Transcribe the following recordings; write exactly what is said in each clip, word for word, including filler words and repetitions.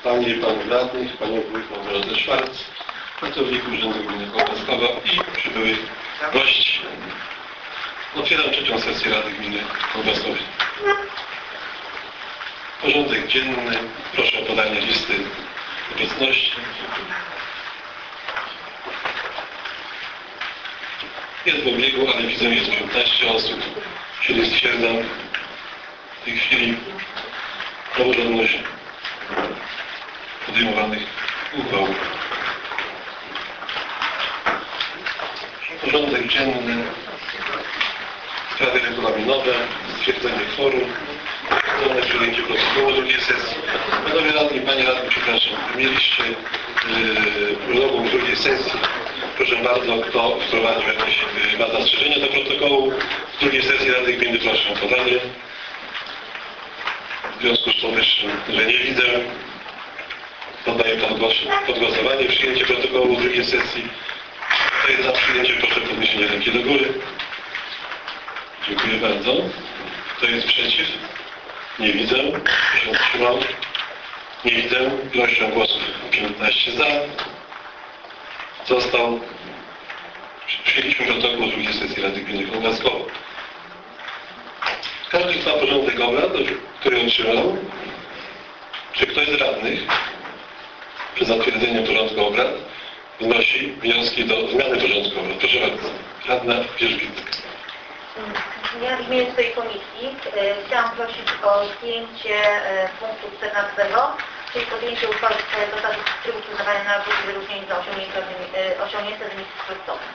Panie i Panów Radnych, Panią Wójt Małgorzatę Szwarc, pracowników Urzędu Gminy Kołbaskowa i przybyłych gości. Otwieram trzecią sesję Rady Gminy Kołbaskowej. Porządek dzienny. Proszę o podanie listy obecności. Jest w obiegu, ale widzę, jest piętnaście osób, czyli stwierdzam w tej chwili praworządność podejmowanych uchwał. Porządek dzienny, sprawy regulaminowe, stwierdzenie kworum, pełne przyjęcie protokołu drugiej sesji. Panowie radni, Panie radni, przepraszam, mieliście yy, prologum drugiej sesji. Proszę bardzo, kto wprowadził jakieś yy, ma zastrzeżenia do protokołu z drugiej sesji Rady Gminy, proszę o podanie. W związku z powyższym, że nie widzę, poddaję pod głosowanie przyjęcie protokołu drugiej sesji. Kto jest za przyjęciem, proszę podniesienie ręki do góry. Dziękuję bardzo. Kto jest przeciw? Nie widzę. Kto się wstrzymał? Nie widzę. Ilością głosów piętnaście za. Został. Przyjęliśmy protokół drugiej sesji Rady Gminy Kołbaskowa. Każdy zna porządek obrad, który otrzymał. Czy ktoś z radnych przed zatwierdzeniem porządku obrad wnosi wnioski do zmiany porządku obrad? Proszę bardzo. Radna Wierzbicka. Ja w imieniu swojej komisji e, chciałam prosić o zdjęcie e, punktu czternastego, czyli podjęcie uchwały w zasady trybu przyznawania nagród i wyróżnień za osiągnięte, e, osiągnięte w misji sportowej.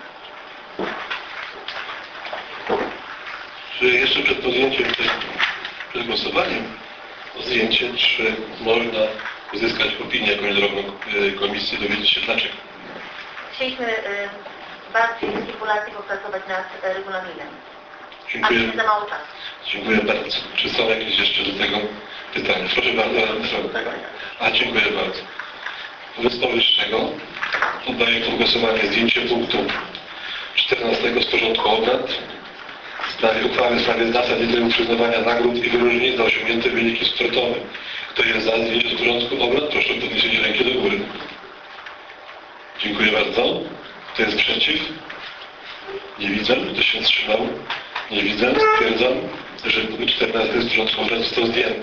Czy jeszcze przed podjęciem, przed głosowaniem o zdjęcie, czy można uzyskać opinię jakąś drogą komisji, dowiedzieć się dlaczego? Chcieliśmy e, bardziej stipulacji popracować nad e, regulaminem. Dziękuję. A za mało czasu. Dziękuję bardzo. Czy są jakieś jeszcze do tego pytania? Proszę bardzo. A dziękuję bardzo. Wobec powyższego poddaję pod głosowanie zdjęcie punktu czternastego z porządku obrad w sprawie uchwały w sprawie zasad i trybu przyznawania nagród i wyróżnień za osiągnięte wyniki sportowe. Kto jest za zdjęcie do porządku obrad? Proszę o podniesienie ręki do góry. Dziękuję bardzo. Kto jest przeciw? Nie widzę. Kto się wstrzymał? Nie widzę. Stwierdzam, że punkt czternasty z porządku obrad został zdjęty.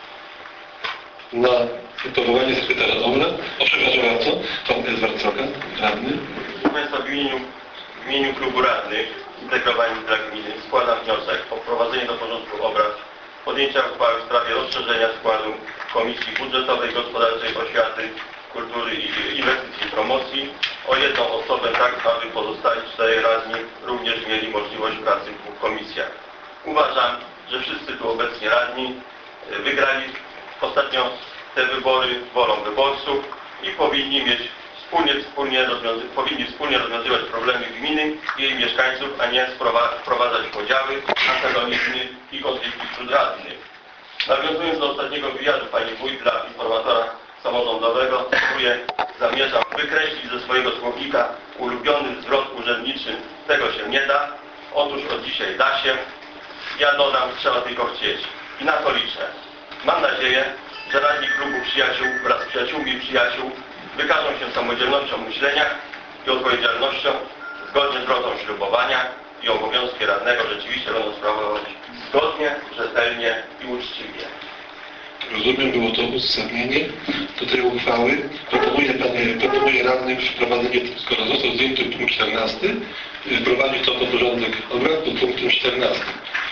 Na powołanie sekretarza obrad, o przepraszam bardzo, pan Edward Soka, radny. Proszę Państwa, w imieniu, w imieniu klubu radnych zintegrowanych dla gminy składam wniosek o wprowadzenie do porządku obrad podjęcia uchwały w sprawie rozszerzenia składu Komisji Budżetowej, Gospodarczej, Oświaty, Kultury i Inwestycji i Promocji o jedną osobę, tak aby pozostali czterej radni również mieli możliwość pracy w dwóch komisjach. Uważam, że wszyscy tu obecni radni wygrali ostatnio te wybory wolą wyborców i powinni mieć wspólnie, wspólnie rozwiązy powinni wspólnie rozwiązywać problemy gminy i jej mieszkańców, a nie wprowadzać podziały, antagonizmy i konflikty wśród radnych. Nawiązując do ostatniego wywiadu pani wójt dla informatora samorządowego, który zamierzam wykreślić ze swojego słownika ulubiony zwrot urzędniczy tego się nie da. Otóż od dzisiaj da się. Ja dodam, trzeba tylko chcieć. I na to liczę. Mam nadzieję, że radni klubu przyjaciół wraz z przyjaciółmi i przyjaciół wykażą się samodzielnością myślenia i odpowiedzialnością zgodnie z drogą ślubowania i obowiązki radnego rzeczywiście będą sprawować zgodnie, rzetelnie i uczciwie. Rozumiem, było to uzasadnienie do tej uchwały. Proponuję, panie, proponuję radnym wprowadzenie, skoro został zdjęty punkt czternasty, wprowadzić to pod porządek obrad pod punktem czternastym.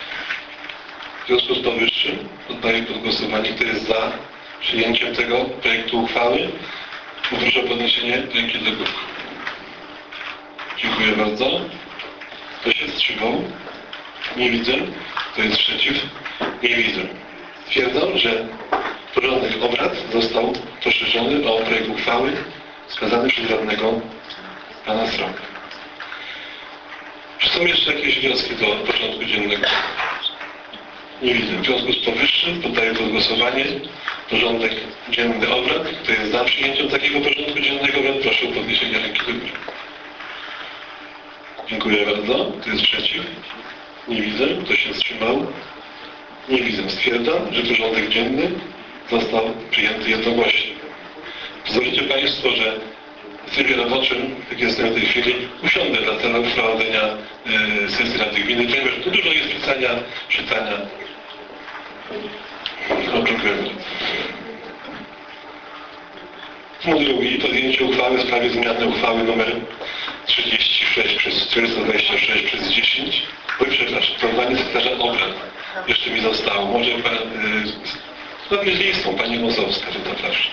W związku z powyższym oddaję pod głosowanie, kto jest za przyjęciem tego projektu uchwały. Proszę o podniesienie ręki do góry. Dziękuję bardzo. Kto się wstrzymał? Nie widzę. Kto jest przeciw? Nie widzę. Stwierdzam, że porządek obrad został poszerzony o projekt uchwały wskazany przez radnego pana Sroka. Czy są jeszcze jakieś wnioski do porządku dziennego? Nie widzę. W związku z powyższym poddaję pod głosowanie porządek dzienny obrad. Kto jest za przyjęciem takiego porządku dziennego obrad? Proszę o podniesienie ręki do góry. Dziękuję bardzo. Kto jest przeciw? Nie widzę. Kto się wstrzymał? Nie widzę. Stwierdzam, że porządek dzienny został przyjęty jednogłośnie. Pozwolicie Państwo, że w trybie roboczym, jak jestem w tej chwili, usiądę dla celu prowadzenia y, sesji Rady Gminy, ponieważ tu dużo jest pisania, czytania. No, dziękuję bardzo. Punkt drugi. Podjęcie uchwały w sprawie zmiany uchwały nr trzydzieści sześć przez czterysta dwadzieścia sześć przez dziesięć. Oj, przepraszam, sprawozdanie sekretarza obrad. Jeszcze mi zostało. Może pan, y, zgodnie z listą, pani Wąsowska, to proszę.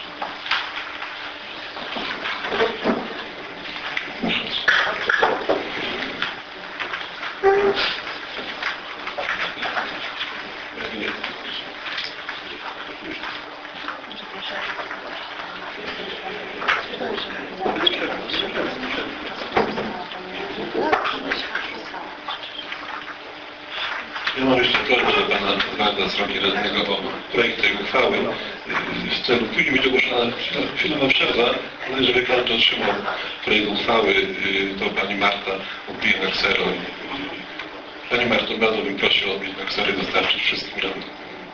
Ja mam jeszcze prośbę do pana Edwarda z Roki Radnego o projekt tej uchwały. W celu później będzie ogłoszona chwilowa przerwa, ale żeby każdy otrzymał projekt uchwały, to pani Marta odbije na ksero. Pani Marto, bardzo bym prosił o odbić na ksero i dostarczyć wszystkim radnym.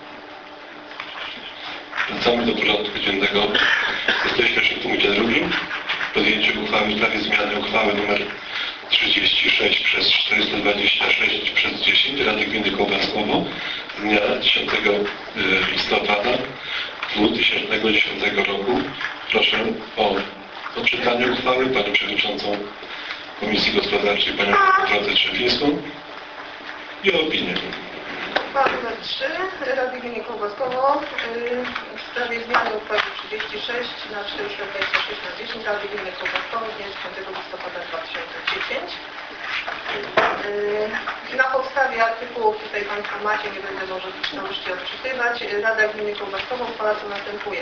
Wracamy do porządku dziennego. Jesteśmy jeszcze w punkcie drugim. Podjęcie uchwały w sprawie zmiany uchwały nr trzydzieści sześć przez czterysta dwadzieścia sześć przez dziesięć Rady Gminy Kołbaskowo z dnia dziesiątego listopada dwa tysiące dziesiątego roku. Proszę o odczytanie uchwały panią przewodniczącą Komisji Gospodarczej, panią Drodze Trzewińską i o opinię. Uchwała numer trzy Rady Gminy Kołbaskowo w sprawie zmiany uchwały trzydzieści sześć na czterysta dwadzieścia sześć na dziesięć Rady Gminy Kołbaskowo z dnia dziesiątego listopada dwa tysiące dziesiątego. Na podstawie artykułów, tutaj Państwo macie, nie będę może w całości odczytywać, Rada Gminy Kołbaskowo uchwala co następuje.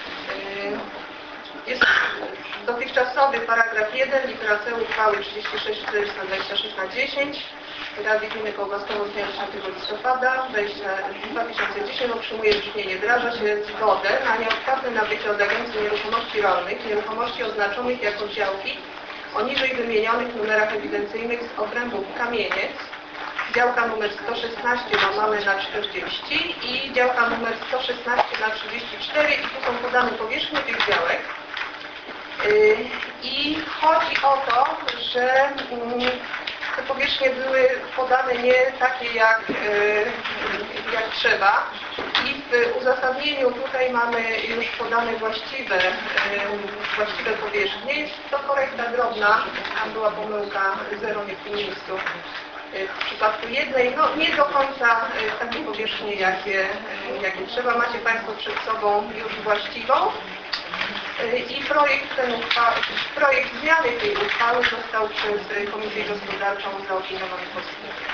Jest dotychczasowy paragraf jeden litera C uchwały trzydzieści sześć czterysta dwadzieścia sześć na dziesięć Rady Gminy Kołbaskowo z dnia dziesiątego listopada dwa tysiące dziesiątego otrzymuje brzmienie: wyraża się zgodę na nieodpłatne nabycie od Agencji Nieruchomości Rolnych nieruchomości oznaczonych jako działki o niżej wymienionych numerach ewidencyjnych z obrębów Kamieniec, działka numer sto szesnaście łamane na czterdzieści i działka numer sto szesnaście na trzydzieści cztery i tu są podane powierzchnie tych działek. I chodzi o to, że te powierzchnie były podane nie takie jak, jak trzeba i w uzasadnieniu tutaj mamy już podane właściwe, właściwe powierzchnie. Jest to korekta drobna, tam była pomyłka, zero nie w tym miejscu. W przypadku jednej, no nie do końca takie powierzchnie jakie, jakie trzeba. Macie Państwo przed sobą już właściwą. I projekt, ten uchwały, projekt zmiany tej uchwały został przez Komisję Gospodarczą zaopiniowany pozytywnie.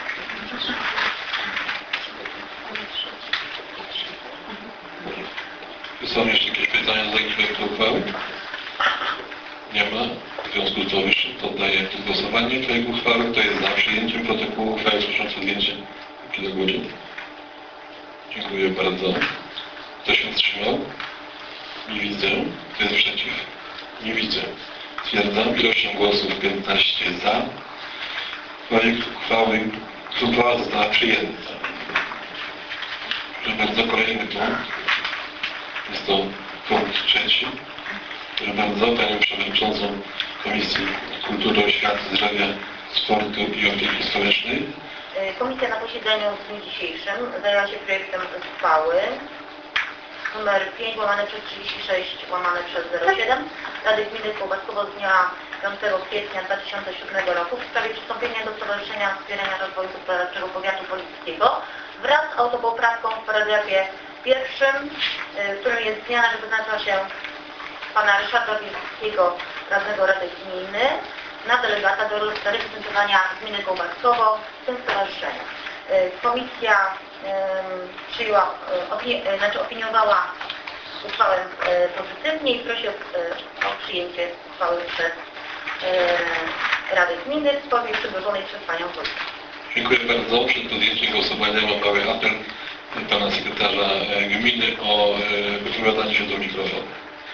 Są jeszcze jakieś pytania do tego projektu uchwały? Nie ma. W związku z powyższym poddaję do głosowania projekt uchwały. Kto jest za przyjęciem protokołu uchwały? Proszę o podjęcie do głosu. Dziękuję bardzo. Kto się wstrzymał? Nie widzę. Kto jest przeciw? Nie widzę. Stwierdzam ilością głosów piętnaście za. Projekt uchwały, uchwała została przyjęta. Proszę bardzo, kolejny punkt. Jest to punkt trzeci. Proszę bardzo, panią przewodniczącą Komisji Kultury, Oświaty, Zdrowia, Sportu i Opieki Społecznej. Komisja na posiedzeniu w dniu dzisiejszym zajęła się projektem uchwały numer pięć łamane przez trzydzieści sześć łamane przez zero siedem Rady Gminy Kołbaskowo z dnia piątego kwietnia dwa tysiące siódmego roku w sprawie przystąpienia do Stowarzyszenia Wspierania Rozwoju Gospodarczego Powiatu Polickiego wraz z autopoprawką w paragrafie pierwszym, w którym jest zmiana, że wyznacza się pana Ryszarda Wilskiego, radnego Rady Gminy, na delegata do reprezentowania Gminy Kołbaskowo w tym stowarzyszeniu. Komisja przyjęła, opini znaczy opiniowała uchwałę pozytywnie i prosi o, o przyjęcie uchwały przez Radę Gminy w formie przedłożonej przez panią wójt. Dziękuję bardzo. Przed podjęciem głosowania mam mały apel pana sekretarza gminy o wypowiadanie się do mikrofonu.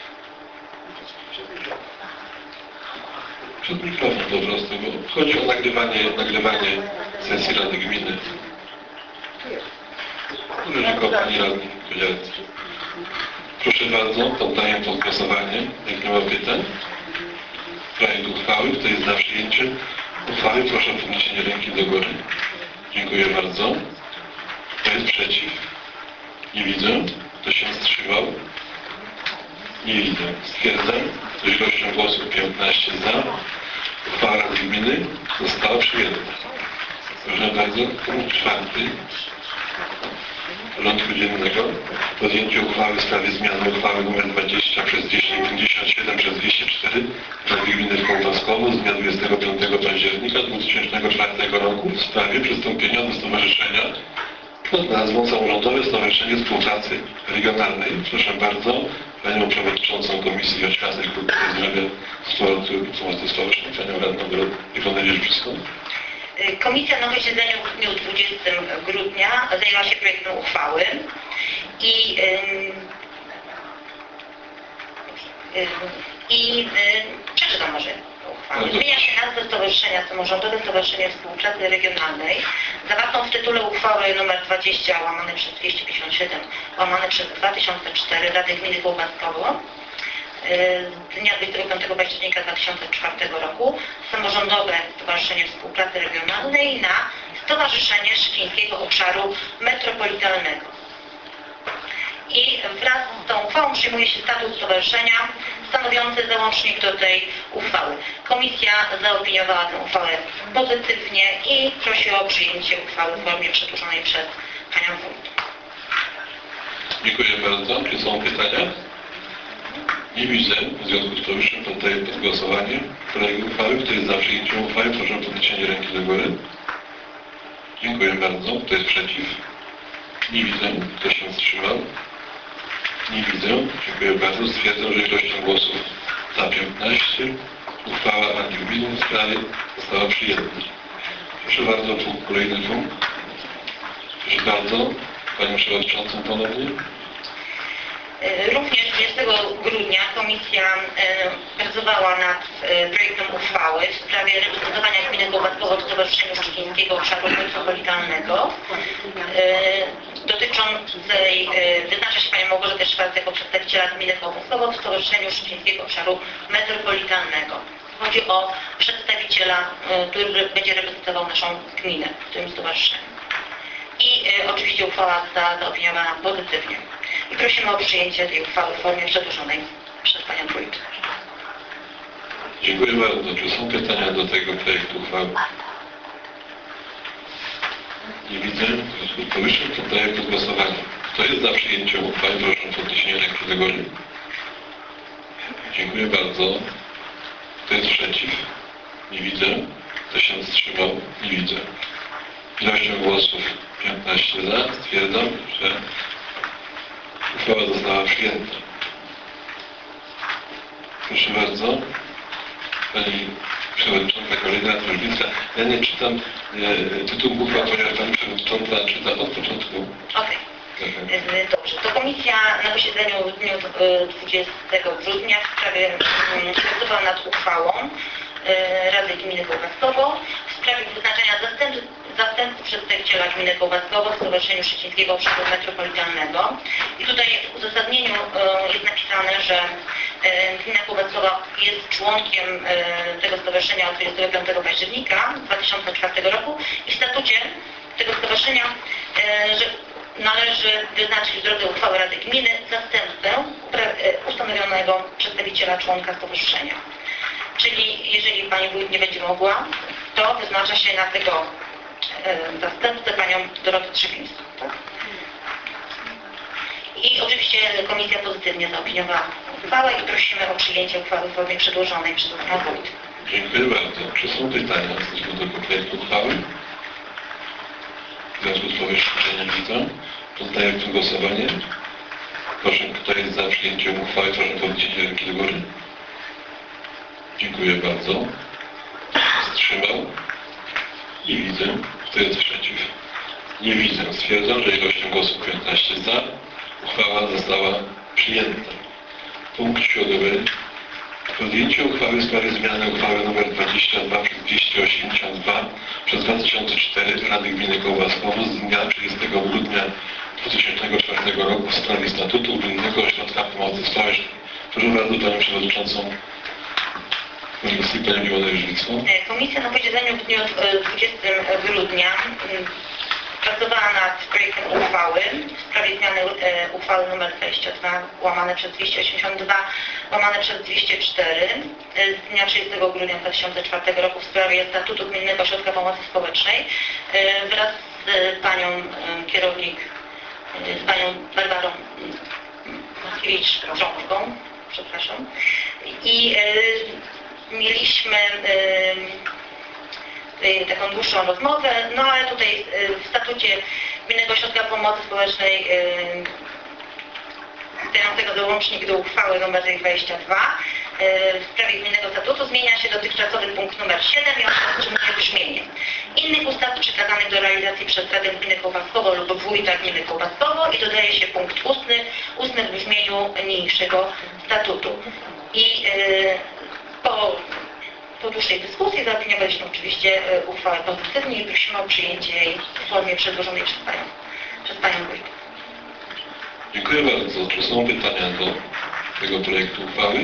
Przed mikrofon po prostu, bo chodzi o nagrywanie, nagrywanie sesji Rady Gminy. Rzekowo pani radni Kodzielec. Proszę bardzo, poddaję pod głosowanie. Jak nie ma pytań, projekt uchwały. Kto jest za przyjęciem uchwały, proszę o podniesienie ręki do góry. Dziękuję bardzo. Kto jest przeciw? Nie widzę. Kto się wstrzymał? Nie widzę. Stwierdzam, że ilością głosów piętnaście za uchwała Rady Gminy została przyjęta. Proszę bardzo, punkt czwarty porządku dziennego. Podjęcie uchwały w sprawie zmiany uchwały nr dwadzieścia przez dwieście pięćdziesiąt siedem przez dwieście cztery Rady Gminy w Kołbaskowo z dnia dwudziestego piątego października dwa tysiące czwartego roku w sprawie przystąpienia do stowarzyszenia pod nazwą Samorządowe Stowarzyszenie Współpracy Regionalnej. Proszę bardzo, Panią Przewodniczącą Komisji Oświaty i Kultury Zdrowia Sportu i Pomocy Społecznej, Panią Radną Iwonę Wierzbicką. Komisja na posiedzeniu w dniu dwudziestego grudnia zajęła się projektem uchwały i, yy, yy, i yy, przeczytam może uchwałę. Zmienia się nazwę Stowarzyszenia Samorządowe Stowarzyszenie Współpracy Regionalnej zawartą w tytule uchwały nr dwadzieścia łamane przez dwieście pięćdziesiąt siedem łamane przez dwa tysiące cztery Rady Gminy Kołbaskowo z dnia dwudziestego piątego października dwa tysiące czwartego roku Samorządowe Stowarzyszenie Współpracy Regionalnej na Stowarzyszenie Szczecińskiego Obszaru Metropolitalnego. I wraz z tą uchwałą przyjmuje się statut stowarzyszenia stanowiący załącznik do tej uchwały. Komisja zaopiniowała tę uchwałę pozytywnie i prosi o przyjęcie uchwały w formie przedłożonej przez Panią Wójt. Dziękuję bardzo. Czy są pytania? Nie widzę. W związku z powyższym poddaję pod głosowanie projekt uchwały. Kto jest za przyjęciem uchwały, proszę o podniesienie ręki do góry. Dziękuję bardzo. Kto jest przeciw? Nie widzę. Kto się wstrzymał? Nie widzę. Dziękuję bardzo. Stwierdzam, że ilością głosów za piętnaście uchwała Rady Gminy w sprawie została przyjęta. Proszę bardzo, punkt, kolejny punkt. Proszę bardzo. Panią Przewodniczącą ponownie. Również dwudziestego grudnia Komisja e, pracowała nad e, projektem uchwały w sprawie reprezentowania gminy Kołbaskowo w Stowarzyszeniu Szczecińskiego Obszaru Metropolitalnego e, dotyczącej, e, wyznacza się Panią Małgorzatę Szwarc jako przedstawiciela gminy Kołbaskowo w Stowarzyszeniu Szczecińskiego Obszaru Metropolitalnego. Chodzi o przedstawiciela, e, który będzie reprezentował naszą gminę w tym stowarzyszeniu. I e, oczywiście uchwała została zaopiniowana pozytywnie. I prosimy o przyjęcie tej uchwały w formie przedłożonej przez Panią Wójt. Dziękuję bardzo. Czy są pytania do tego projektu uchwały? Nie widzę. W związku z powyższym poddaję pod głosowanie. Kto jest za przyjęciem uchwały? Proszę o podniesienie ręki do góry. Dziękuję bardzo. Kto jest przeciw? Nie widzę. Kto się wstrzymał? Nie widzę. Ilością głosów piętnaście za. Stwierdzam, że uchwała została przyjęta. Proszę bardzo. Pani Przewodnicząca Karolina Wierzbicka. Ja nie czytam e, tytułu uchwały, ponieważ Pani Przewodnicząca czyta od początku. Okej. Okay. Dobrze. To Komisja na posiedzeniu w dniu dwudziestego grudnia w sprawie pracowała nad uchwałą e, Rady Gminy Kołbaskowo w sprawie wyznaczenia zastępców zastępców przedstawiciela gminy Kołbaskowo w Stowarzyszeniu Szczecińskiego Obszaru Metropolitalnego. I tutaj w uzasadnieniu e, jest napisane, że e, gmina Kołbaskowa jest członkiem e, tego stowarzyszenia od dwudziestego piątego października dwa tysiące czwartego roku i w statucie tego stowarzyszenia, e, że należy wyznaczyć w drodze uchwały Rady Gminy zastępcę e, ustanowionego przedstawiciela członka stowarzyszenia. Czyli jeżeli Pani Wójt nie będzie mogła, to wyznacza się na tego zastępcę Panią Dorotę Trzepińską. Tak? I oczywiście Komisja pozytywnie zaopiniowała uchwałę i prosimy o przyjęcie uchwały w formie przedłożonej przez Panią Wójt. Dziękuję bardzo. Czy są pytania do tego projektu uchwały? W związku z powyższym nie widzę. Poddaję w tym głosowanie. Proszę, kto jest za przyjęciem uchwały, proszę podnieść ręki do góry. Dziękuję bardzo. Wstrzymał? Nie widzę. Kto jest przeciw? Nie widzę. Stwierdzam, że ilością głosów piętnaście za uchwała została przyjęta. Punkt siódmy. Podjęcie uchwały w sprawie zmiany uchwały nr dwadzieścia dwa przez dwieście osiemdziesiąt dwa przez dwa tysiące cztery Rady Gminy Kołbaskowo z dnia trzydziestego grudnia dwa tysiące czwartego roku w sprawie statutu Gminnego Ośrodka Pomocy Społecznej. Proszę bardzo Panią Przewodniczącą Komisji, Panią Iwonę Różnicką. Komisja na posiedzeniu w dniu dwudziestego grudnia pracowała nad projektem uchwały w sprawie zmiany e, uchwały nr dwadzieścia dwa łamane przez dwieście osiemdziesiąt dwa łamane przez dwieście cztery e, z dnia trzydziestego grudnia dwa tysiące czwartego roku w sprawie statutu Gminnego Ośrodka Pomocy Społecznej e, wraz z panią e, kierownik, e, z panią Barbarą Mackiewicz-Trąbką, przepraszam. I e, mieliśmy e, taką dłuższą rozmowę, no ale tutaj w statucie Gminnego Ośrodka Pomocy Społecznej stojącego za łącznik do uchwały nr dwadzieścia dwa w sprawie Gminnego Statutu zmienia się dotychczasowy punkt numer siedem i on otrzymuje brzmienie. Innych ustaw przekazanych do realizacji przez Radę Gminy Kołbaskowo lub wójta Gminy Kołbaskowo i dodaje się punkt ósmy, ósmy w brzmieniu niniejszego statutu. I yy, po Po dłuższej dyskusji zaopiniowaliśmy oczywiście uchwałę pozytywnie i prosimy o przyjęcie jej w formie przedłożonej przez Panią, przez Panią Wójt. Dziękuję bardzo. Czy są pytania do tego projektu uchwały?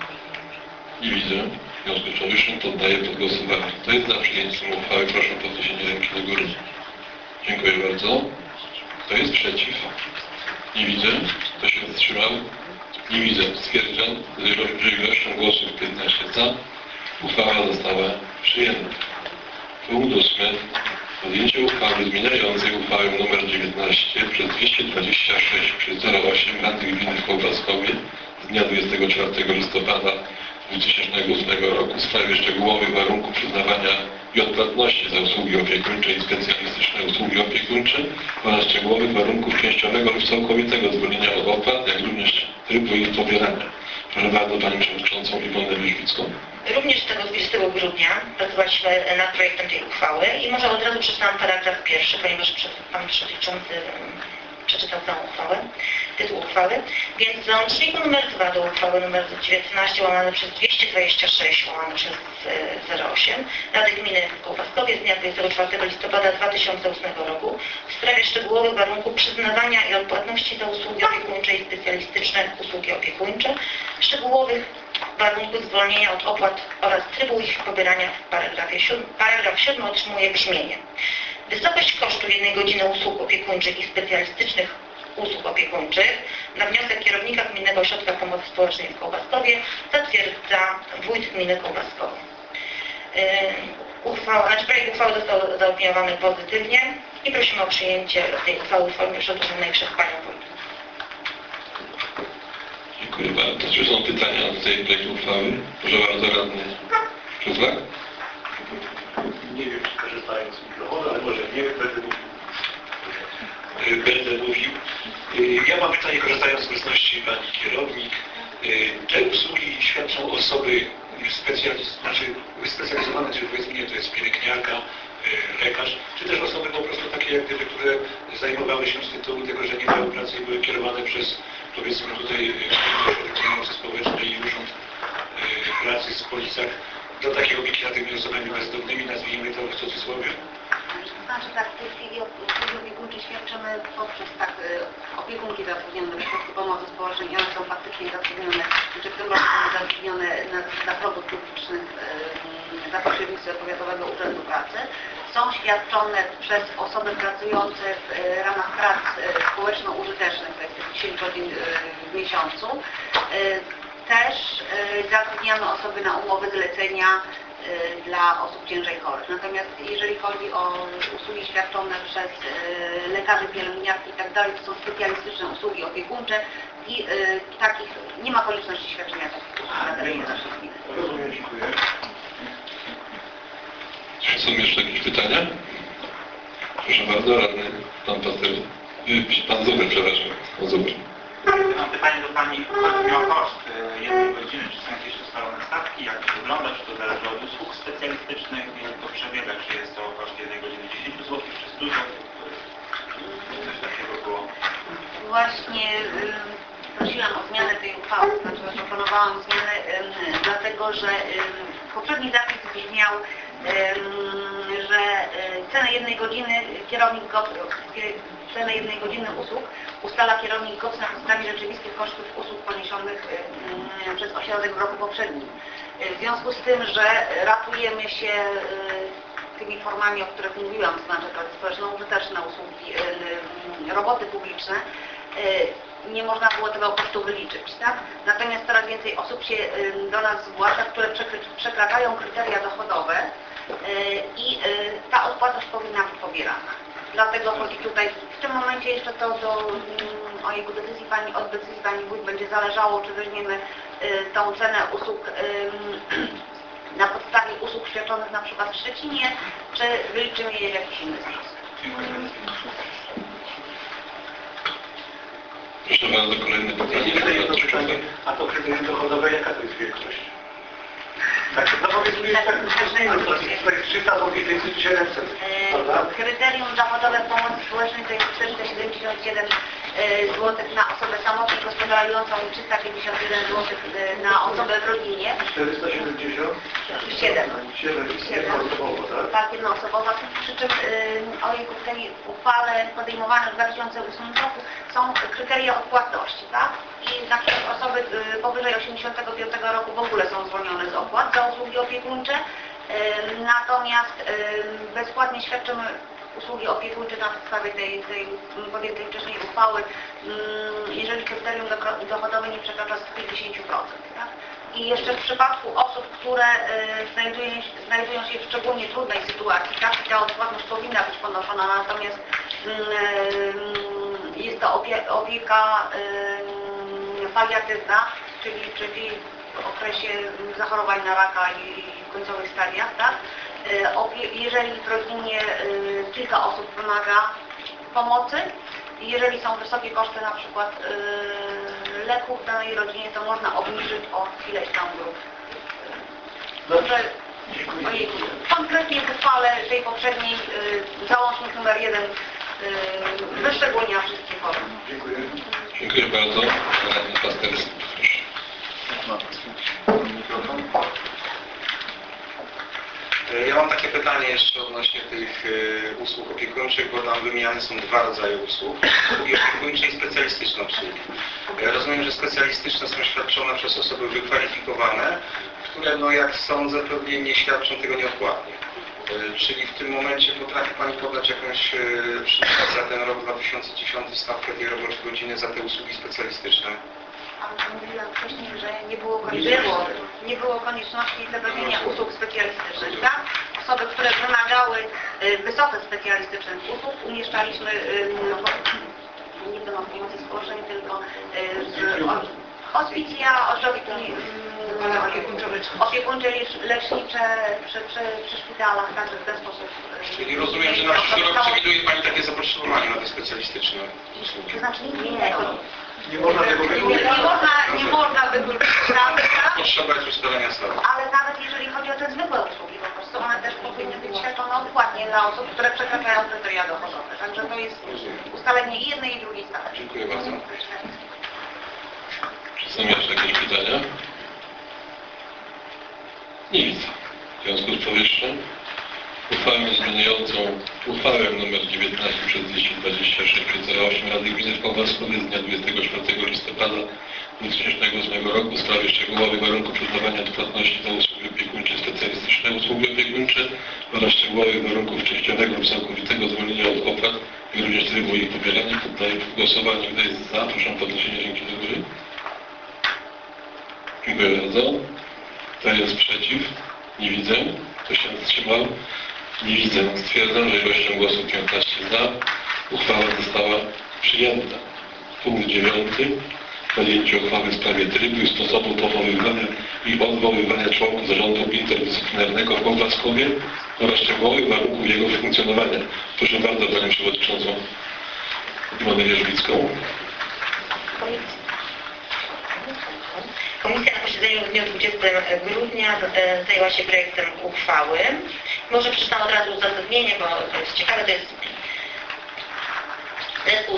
Nie widzę. W związku z powyższym poddaję pod głosowanie. Kto jest za przyjęciem uchwały? Proszę o podniesienie ręki do góry. Dziękuję bardzo. Kto jest przeciw? Nie widzę. Kto się wstrzymał? Nie widzę. Stwierdzam, że ilością głosów piętnaście za. Uchwała została przyjęta. Punkt ósmy. Podjęcie uchwały zmieniającej uchwałę nr dziewiętnaście przez dwieście dwadzieścia sześć przez zero osiem Rady Gminy w Kołbaskowie z dnia dwudziestego czwartego listopada dwa tysiące ósmego roku w sprawie szczegółowych warunków przyznawania i odpłatności za usługi opiekuńcze i specjalistyczne usługi opiekuńcze oraz szczegółowych warunków częściowego lub całkowitego zwolnienia od opłat, jak również trybu ich pobierania. Proszę bardzo Panią Przewodniczącą Iwonę Wierzbicką. Również tego dwudziestego grudnia pracowaliśmy nad projektem tej uchwały i może od razu przeczytam paragraf pierwszy, ponieważ Pan Przewodniczący przeczytał całą uchwałę, tytuł uchwały. Więc w załączniku numer dwa do uchwały nr dziewiętnaście łamane przez dwieście dwadzieścia sześć łamane przez zero osiem Rady Gminy w Kołbaskowie z dnia dwudziestego czwartego listopada dwa tysiące ósmego roku w sprawie szczegółowych warunków przyznawania i odpłatności za usługi opiekuńcze i specjalistyczne usługi opiekuńcze, szczegółowych warunków zwolnienia od opłat oraz trybu ich pobierania w paragrafie siódmym. Paragraf siódmy otrzymuje brzmienie. Wysokość kosztu jednej godziny usług opiekuńczych i specjalistycznych usług opiekuńczych na wniosek kierownika Gminnego Ośrodka Pomocy Społecznej w Kołbaskowie zatwierdza wójt Gminy Kołbaskowo. Yy, uchwała, znaczy projekt uchwały został zaopiniowany pozytywnie i prosimy o przyjęcie tej uchwały w formie przedłożonej przez Panią Wójt. Dziękuję bardzo. Czy są pytania do tej projektu uchwały? Proszę bardzo, radny Czuzlak. Nie wiem, czy korzystając z mikrofonu, ale może nie będę mówił. Będę mówił. Ja mam pytanie, korzystając z obecności Pani kierownik. Te usługi świadczą osoby specjaliz- znaczy specjalizowane, czyli powiedzmy nie, to jest pielęgniarka, lekarz, czy też osoby po prostu takie jak gdyby, które zajmowały się z tytułu tego, że nie miały pracy i były kierowane przez powiedzmy tutaj Ośrodek Pomocy Społecznej i Urząd Pracy w Policach do takiej opieki nad tymi osobami bezdomnymi, nazwijmy to w cudzysłowie. Znaczy tak, w tej chwili usługi opiekuńcze świadczymy poprzez tak, opiekunki zatrudnione w Ośrodku Pomocy Społecznej i one są faktycznie zatrudnione, znaczy w tym roku są zatrudnione na, na produkt publicznych za pośrednictwem Powiatowego Urzędu Pracy. Są świadczone przez osoby pracujące w ramach prac społeczno-użytecznych, to jest dziesięć godzin w miesiącu. Też zatrudniamy osoby na umowy zlecenia dla osób ciężej chorych. Natomiast jeżeli chodzi o usługi świadczone przez lekarzy, pielęgniarki i tak dalej, to są specjalistyczne usługi opiekuńcze i takich nie ma konieczności świadczenia takich usług na terenie naszej gminy. Rozumiem, dziękuję. Czy są jeszcze jakieś pytania? Proszę bardzo, radny Pan Pastor, Pan Zuber, przepraszam, Pan Zuber. Mam pytanie do Pani, chodzi o koszt jednej godziny, czy są jakieś ustalone stawki, jak to wygląda, czy to zależy od usług specjalistycznych, jak to przebiega, czy jest to koszt jednej godziny dziesięć złotych, czy sto złotych, coś takiego było. Właśnie y, prosiłam o zmianę tej uchwały, znaczy zaproponowałam zmianę y, dlatego, że y, poprzedni zapis brzmiał że cenę jednej godziny kierownik GOPS, cenę jednej godziny usług ustala kierownik GOPS na podstawie rzeczywistych kosztów usług poniesionych przez ośrodek w roku poprzednim. W związku z tym, że ratujemy się tymi formami, o których mówiłam, to znaczy społeczno-użyteczne usługi, roboty publiczne, nie można było tego kosztu wyliczyć, tak? Natomiast coraz więcej osób się do nas zgłasza, które przekraczają kryteria dochodowe i ta odpłatność powinna być pobierana. Dlatego chodzi tutaj, w tym momencie jeszcze to do o jego decyzji pani, od decyzji pani wójt będzie zależało, czy weźmiemy tą cenę usług na podstawie usług świadczonych na przykład w Szczecinie, czy wyliczymy je w jakiś inny sposób. Proszę bardzo, kolejne pytanie. A to kryterium dochodowe, jaka to jest wielkość? Tak, no powiedzmy, to jest trzysta złotych, to jest siedemset, prawda? Kryterium dochodowe pomocy społecznej to jest czterysta siedemdziesiąt siedem złotych na osobę samotnie gospodarującą i trzysta pięćdziesiąt jeden złotych na osobę w rodzinie. czterysta siedemdziesiąt siedem. siedem, jednoosobowo, tak? Tak, jednoosobowa. Przy czym yy, ojejku, w tej uchwale podejmowanej w dwa tysiące ósmym roku są kryteria odpłatności, tak? I na przykład osoby yy, powyżej osiemdziesiątego piątego roku w ogóle są zwolnione z opłat za usługi opiekuńcze. Yy, natomiast yy, bezpłatnie świadczymy usługi opiekuńcze na podstawie tej, tej podjętej wcześniej uchwały, jeżeli kryterium dochodowe nie przekracza sto pięćdziesiąt procent. Tak? I jeszcze w przypadku osób, które znajdują, znajdują się w szczególnie trudnej sytuacji, tak, ta odpłatność powinna być ponoszona, natomiast jest to opie, opieka paliatywna, czyli, czyli w okresie zachorowań na raka i w końcowych stadiach, tak? Jeżeli w rodzinie kilka osób wymaga pomocy, jeżeli są wysokie koszty na przykład leków w danej rodzinie, to można obniżyć o ileś tam grup. Dobrze, ojejku, konkretnie w uchwale tej poprzedniej załącznik numer jeden wyszczególnia wszystkie formy. Dziękuję. Dziękuję bardzo. Radny Pasterski, proszę. Ja mam takie pytanie jeszcze odnośnie tych y, usług opiekuńczych, bo tam wymieniane są dwa rodzaje usług. Usługi opiekuńcze i specjalistyczne usługi. Ja rozumiem, że specjalistyczne są świadczone przez osoby wykwalifikowane, które, no jak sądzę, pewnie nie świadczą tego nieodpłatnie. Y, czyli w tym momencie potrafi Pani podać jakąś y, przykład za ten rok dwa tysiące dziesiąty stawkę tej roboczej godziny za te usługi specjalistyczne? Ale mówiłam wcześniej, że nie było konieczności, nie było konieczności zapewnienia usług specjalistycznych, tak? Osoby, które wymagały y, wysoce specjalistycznych usług, umieszczaliśmy y, no, nie do pomocy społecznej, tylko y, w hospicja, ośrodki y, opiekuńcze, lecznicze przy, przy, przy szpitalach, także w ten sposób. Y, Czyli rozumiem, że na przyszły rok przewiduje Pani takie zapotrzebowanie na te specjalistyczne usługi. To znaczy nie, nie. Nie można tego Nie, wykluczyć. nie można, nie można wykluczyć, prawda? Potrzeba jest ustalenia stawki. Ale nawet jeżeli chodzi o te zwykłe usługi, po prostu one też powinny być świadczone odpłatnie dla osób, które przekraczają kryteria dochodowe. Także to jest ustalenie i jednej i drugiej stawki. Dziękuję bardzo. Czy są jeszcze jakieś pytania? Nic. W związku z powyższym uchwałę zmieniającą uchwałę nr dziewiętnaście przez dwieście dwadzieścia sześć zero osiem Rady Gminy w Kołbaskowie z dnia dwudziestego czwartego listopada dwa tysiące ósmego roku w sprawie szczegółowych warunków przyznawania odpłatności za usługi opiekuńcze, specjalistyczne usługi opiekuńcze oraz szczegółowych warunków częściowego lub całkowitego zwolnienia od opłat i również trybu ich pobierania. Poddaję głosowanie. Kto jest za? Proszę o podniesienie ręki do góry. Dziękuję bardzo. Kto jest przeciw? Nie widzę. Kto się wstrzymał? Nie widzę. Stwierdzam, że ilością głosów piętnaście za uchwała została przyjęta. Punkt dziewiąty. Podjęcie uchwały w sprawie trybu i sposobu powoływania i odwoływania członków zarządu interdyscyplinarnego w Kołbaskowie oraz szczegółowych warunków jego funkcjonowania. Proszę bardzo Panią Przewodniczącą Iwonę Wierzbicką. Komisja na posiedzeniu w dniu dwudziestego grudnia zajęła się projektem uchwały. Może przeczytam od razu uzasadnienie, bo to jest ciekawe. To jest zespół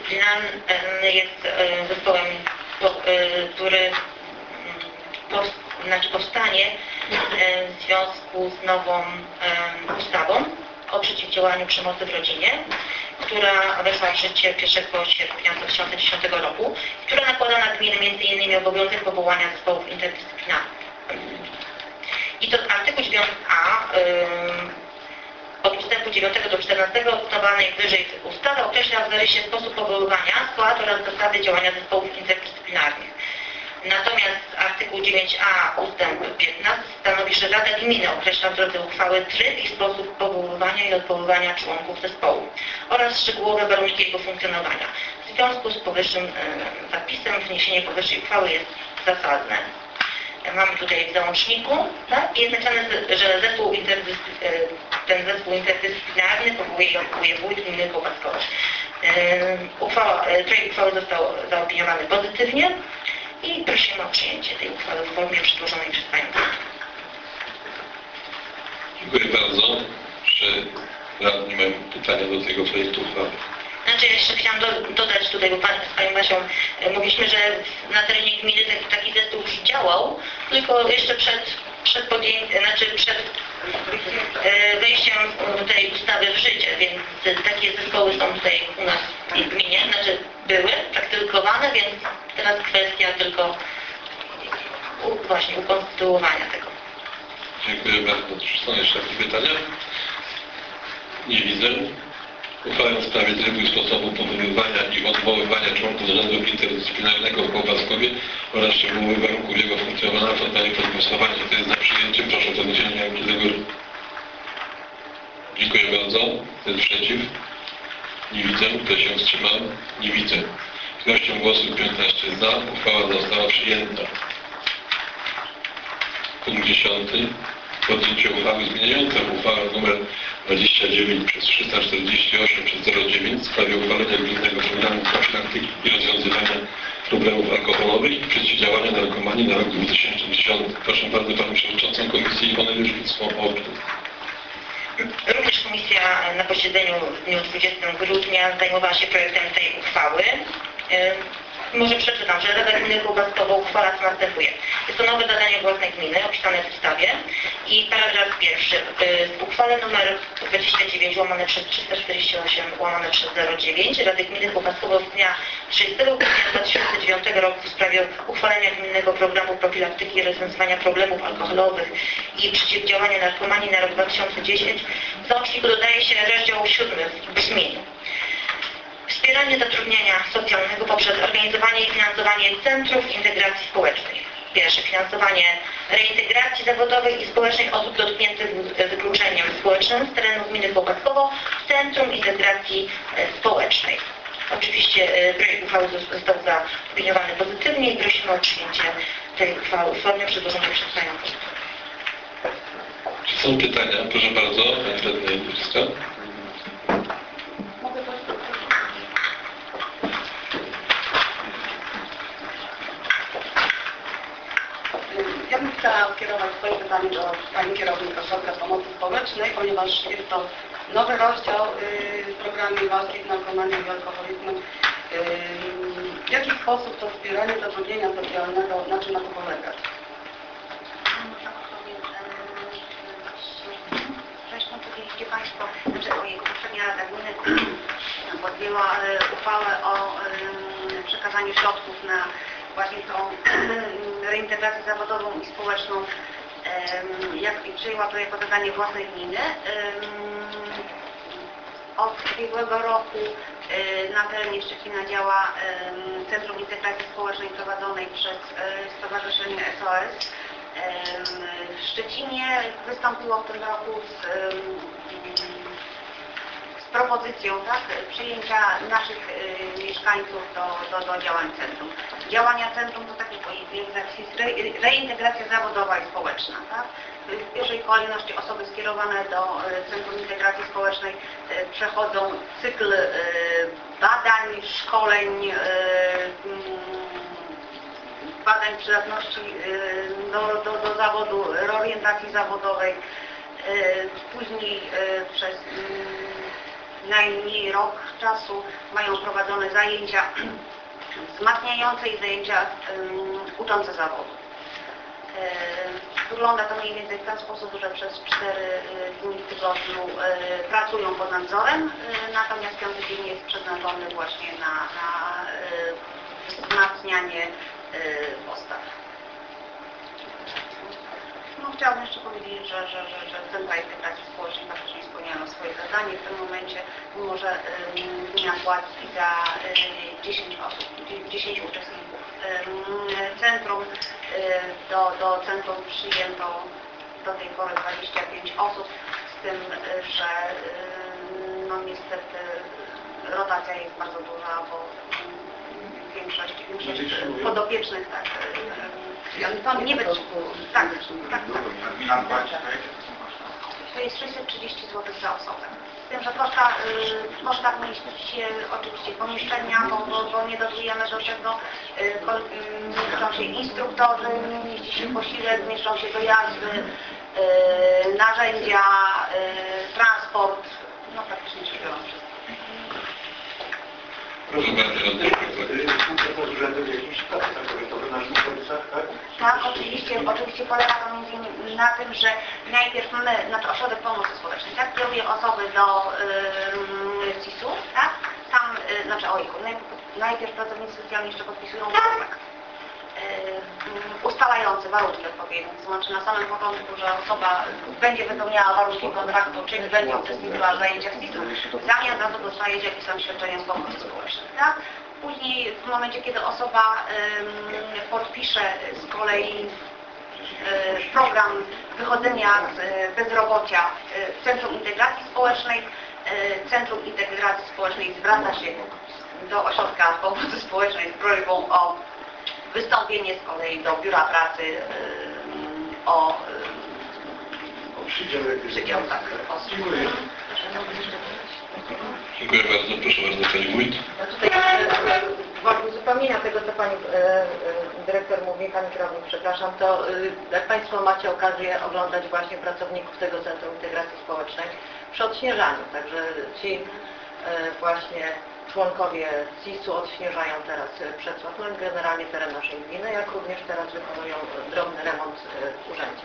interdyscyplinarny jest zespołem, który znaczy powstanie w związku z nową ustawą o przeciwdziałaniu przemocy w rodzinie, która weszła w życie pierwszego sierpnia dwa tysiące dziesiątego roku, która nakłada na gminy między innymi obowiązek powołania zespołów interdyscyplinarnych. I to artykuł dziewiąty a od ustępu dziewiątego do czternastego cytowanej wyżej ustawy określa w zarysie sposób powoływania, skład oraz zasady działania zespołów interdyscyplinarnych. Natomiast artykuł dziewięć a ustęp piętnasty stanowi, że Rada Gminy określa w drodze uchwały tryb i sposób powoływania i odwoływania członków zespołu oraz szczegółowe warunki jego funkcjonowania. W związku z powyższym e, zapisem wniesienie powyższej uchwały jest zasadne. Mamy tutaj w załączniku, tak? Jest napisane, że zespół ten zespół interdyscyplinarny powołuje i odwołuje wójt gminy Kołbaskowa. Uchwała, projekt uchwały został zaopiniowany pozytywnie i prosimy o przyjęcie tej uchwały w formie przedłożonej przez Panią. Dziękuję bardzo. Czy radni mają pytania do tego projektu uchwały? Znaczy jeszcze chciałam do, dodać tutaj, bo pan, z Panią Basią e, mówiliśmy, że na terenie gminy taki, taki zespół już działał, tylko jeszcze przed, przed, podjęciem, znaczy przed e, wejściem tej ustawy w życie, więc takie zespoły są tutaj u nas w gminie, znaczy były praktykowane, więc teraz kwestia tylko u, właśnie ukonstytuowania tego. Dziękuję bardzo. Czy są jeszcze jakieś pytania? Nie widzę. Uchwałę w sprawie trybu i sposobu powoływania i odwoływania członków zarządu interdyscyplinarnego w Kołbaskowie oraz szczegółowych warunków jego funkcjonowania poddaję pod głosowanie. Kto jest za przyjęciem? Proszę o podniesienie ręki do góry. Dziękuję bardzo. Kto jest przeciw? Nie widzę. Kto się wstrzymał? Nie widzę. Ilością głosów piętnaście za. Uchwała została przyjęta. Punkt dziesiąty. Podjęcie uchwały zmieniającej uchwałę nr dwadzieścia dziewięć przez trzysta czterdzieści osiem przez zero dziewięć w sprawie uchwalenia gminnego programu profilaktyki i rozwiązywania problemów alkoholowych i przeciwdziałania narkomanii na rok dwa tysiące dziesiąty. Proszę bardzo Panią Przewodniczącą Komisji Iwonę Wierzbicką o opinię. Również Komisja na posiedzeniu w dniu dwudziestego grudnia zajmowała się projektem tej uchwały. Może przeczytam, że Rada Gminy Kołbaskowa uchwala co następuje. Jest to nowe zadanie własnej gminy opisane w ustawie i paragraf pierwszy. W uchwale nr dwadzieścia dziewięć łamane przez trzysta czterdzieści osiem łamane przez zero dziewięć Rady Gminy Kołbaskowa z dnia trzydziestego grudnia dwa tysiące dziewiątego roku w sprawie uchwalenia gminnego programu profilaktyki i rozwiązywania problemów alkoholowych i przeciwdziałania narkomanii na rok dwa tysiące dziesiąty w załączniku dodaje się rozdział siódmy w brzmieniu. Wspieranie zatrudnienia socjalnego poprzez organizowanie i finansowanie centrów integracji społecznej. Pierwsze, finansowanie reintegracji zawodowej i społecznej osób dotkniętych wykluczeniem społecznym z terenu gminy Kołbaskowo w Centrum Integracji Społecznej. Oczywiście projekt uchwały został zaopiniowany pozytywnie i prosimy o przyjęcie tej uchwały w formie przedłożonej przez Panią. Czy są pytania? Proszę bardzo, Pani Radna Jędrzejewska. Ja bym chciała skierować swoje pytanie do Pani Kierownik Ośrodka Pomocy Społecznej, ponieważ jest to nowy rozdział w programie walki z narkomanią i alkoholizmem. W jaki sposób to wspieranie zatrudnienia socjalnego, na czym ma to polegać? Zresztą powiedzieliście Państwo, znaczy ojej, poprzednia Rada Gminy podjęła uchwałę o przekazaniu środków na właśnie tą reintegrację zawodową i społeczną, jak przyjęła to jako zadanie własnej gminy. Od ubiegłego roku na terenie Szczecina działa Centrum Integracji Społecznej prowadzonej przez Stowarzyszenie S O S. W Szczecinie wystąpiło w tym roku z, z propozycją, tak, przyjęcia naszych mieszkańców do, do, do działań centrum. Działania centrum to takie pojęcie, jest reintegracja zawodowa i społeczna. Tak? W pierwszej kolejności osoby skierowane do Centrum Integracji Społecznej przechodzą cykl badań, szkoleń, badań przydatności do, do, do zawodu, orientacji zawodowej. Później przez najmniej rok czasu mają prowadzone zajęcia wzmacniające i zajęcia uczące zawodu. Wygląda to mniej więcej w ten sposób, że przez cztery dni w tygodniu pracują pod nadzorem, natomiast piąty dzień jest przeznaczony właśnie na, na wzmacnianie postaw. No, chciałabym jeszcze powiedzieć, że, że, że, że Centra Integracji Społecznej faktycznie spełniają swoje zadanie. W tym momencie, mimo że gmina płaci za dziesięć osób, dziesięć uczestników centrum, do, do centrum przyjęto do tej pory dwadzieścia pięć osób, z tym, że no niestety rotacja jest bardzo duża, bo większość, większość podopiecznych tak, nie być. Tak, tak, tak. Gmina płaci, tak? To jest sześćset trzydzieści złotych za osobę. Z tym, że troszkę y, może tak mieścić się oczywiście pomieszczenia, bo, bo, bo nie dotujemy do tego, y, y, mieszczą się instruktorzy, mieści się posiłek, mieszczą się dojazdy, y, narzędzia, y, transport, no praktycznie rzecz biorąc wszystko. Proszę bardzo, Funkcjonariusz urzędu w jakimś sztabie powiatowym na Żmikolicach, tak? Tak, oczywiście, oczywiście polega to między innymi na tym, że najpierw mamy, znaczy Ośrodek Pomocy Społecznej, tak, kieruje osoby do y, C I S-u, tak, tam, y, znaczy ojku, najpierw pracownicy socjalni jeszcze podpisują kontrakt y, ustalający warunki odpowiednie, to znaczy na samym początku, że osoba będzie wypełniała warunki kontraktu, czyli będzie uczestniczyła w zajęciach C I S-u, w zamian za to dostaje jakieś tam świadczenia z pomocy społecznej, tak? Później w momencie, kiedy osoba y, podpisze z kolei y, program wychodzenia z y, bezrobocia y, w Centrum Integracji Społecznej, y, Centrum Integracji Społecznej zwraca się do Ośrodka Pomocy Społecznej z prośbą o wystąpienie z kolei do Biura Pracy y, o, y, O przydział jakieś. przydział tak, osób. Dziękuję. dziękuję bardzo. Proszę bardzo, Pani Wójt. Ja tutaj e, w uzupełnienia tego, co Pani e, e, Dyrektor mówi, Pani Kierownik, przepraszam, to e, jak Państwo macie okazję oglądać właśnie pracowników tego Centrum Integracji Społecznej przy odśnieżaniu, także ci e, właśnie członkowie C I S-u odśnieżają teraz Przecław, no i generalnie teren naszej gminy, jak również teraz wykonują drobny remont w urzędzie.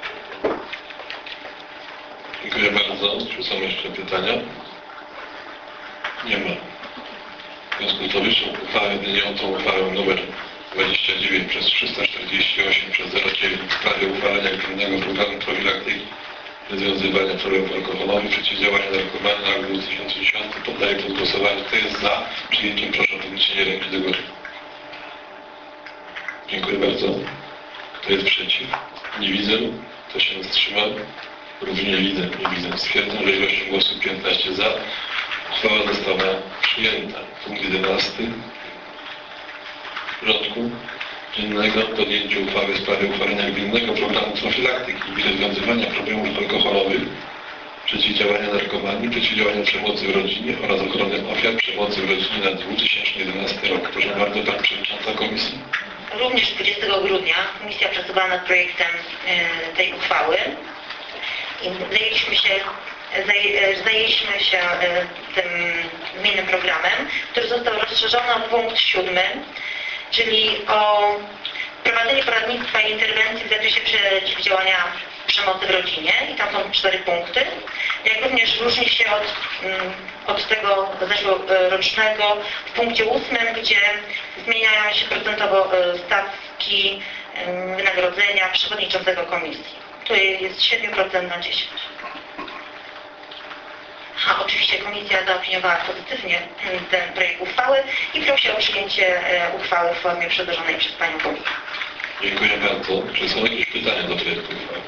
Dziękuję bardzo. Czy są jeszcze pytania? Nie ma. W związku z powyższą uchwałę wyniosą uchwałę nr dwadzieścia dziewięć przez trzysta czterdzieści osiem przez zero dziewięć w sprawie uchwalenia gminnego programu profilaktyki rozwiązywania problemów alkoholowych, przeciwdziałania narkomanii na rok dwa tysiące dziesiąty. Poddaję pod głosowanie. Kto jest za przyjęciem? Proszę o podniesienie ręki do góry. Dziękuję bardzo. Kto jest przeciw? Nie widzę. Kto się wstrzymał? Również widzę, nie widzę. Stwierdzam, że ilością głosów piętnaście za. Uchwała została przyjęta. Punkt jedenasty porządku dziennego podjęcie uchwały w sprawie uchwalenia gminnego programu profilaktyki i rozwiązywania problemów alkoholowych, przeciwdziałania narkomanii, przeciwdziałania przemocy w rodzinie oraz ochrony ofiar przemocy w rodzinie na dwa tysiące jedenasty rok. Proszę bardzo, Pani Przewodnicząca Komisji. Również dwudziestego grudnia Komisja pracowała nad projektem y, tej uchwały i zajęliśmy się Zajęliśmy się tym gminnym programem, który został rozszerzony o punkt siódmy, czyli o prowadzenie poradnictwa i interwencji w zakresie przeciwdziałania przemocy w rodzinie. I tam są cztery punkty. Jak również różni się od, od tego zeszłorocznego w punkcie ósmym, gdzie zmieniają się procentowo stawki wynagrodzenia przewodniczącego komisji. Tu jest siedem procent na dziesięć procent. A oczywiście Komisja zaopiniowała pozytywnie ten projekt uchwały i prosi o przyjęcie uchwały w formie przedłożonej przez Panią Komisję. Dziękuję bardzo. Czy są jakieś pytania do projektu uchwały?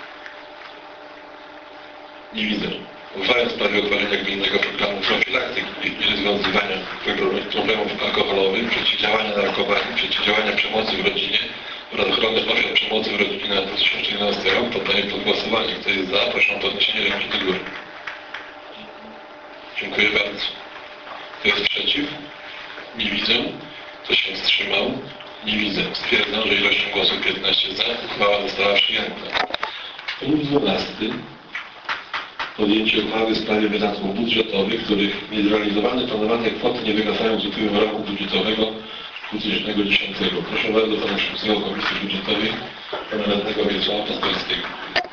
Nie widzę. Uchwała w sprawie uchwalenia gminnego programu profilaktyki i rozwiązywania problemów alkoholowych, przeciwdziałania narkomanii, przeciwdziałania przemocy w rodzinie oraz ochrony ofiar przemocy w rodzinie na dwa tysiące jedenasty rok poddaję pod głosowanie. Kto jest za, proszę o podniesienie ręki do góry. Dziękuję bardzo. Kto jest przeciw? Nie widzę. Kto się wstrzymał? Nie widzę. Stwierdzam, że ilością głosów piętnaście za uchwała została przyjęta. Punkt dwunasty. Podjęcie uchwały w sprawie wydatków budżetowych, których niezrealizowane planowane kwoty nie wygasają z upływem roku budżetowego dwa tysiące dziesiątego. Proszę bardzo Pana Przewodniczącego Komisji Budżetowej pana radnego Wiesława Pastorskiego.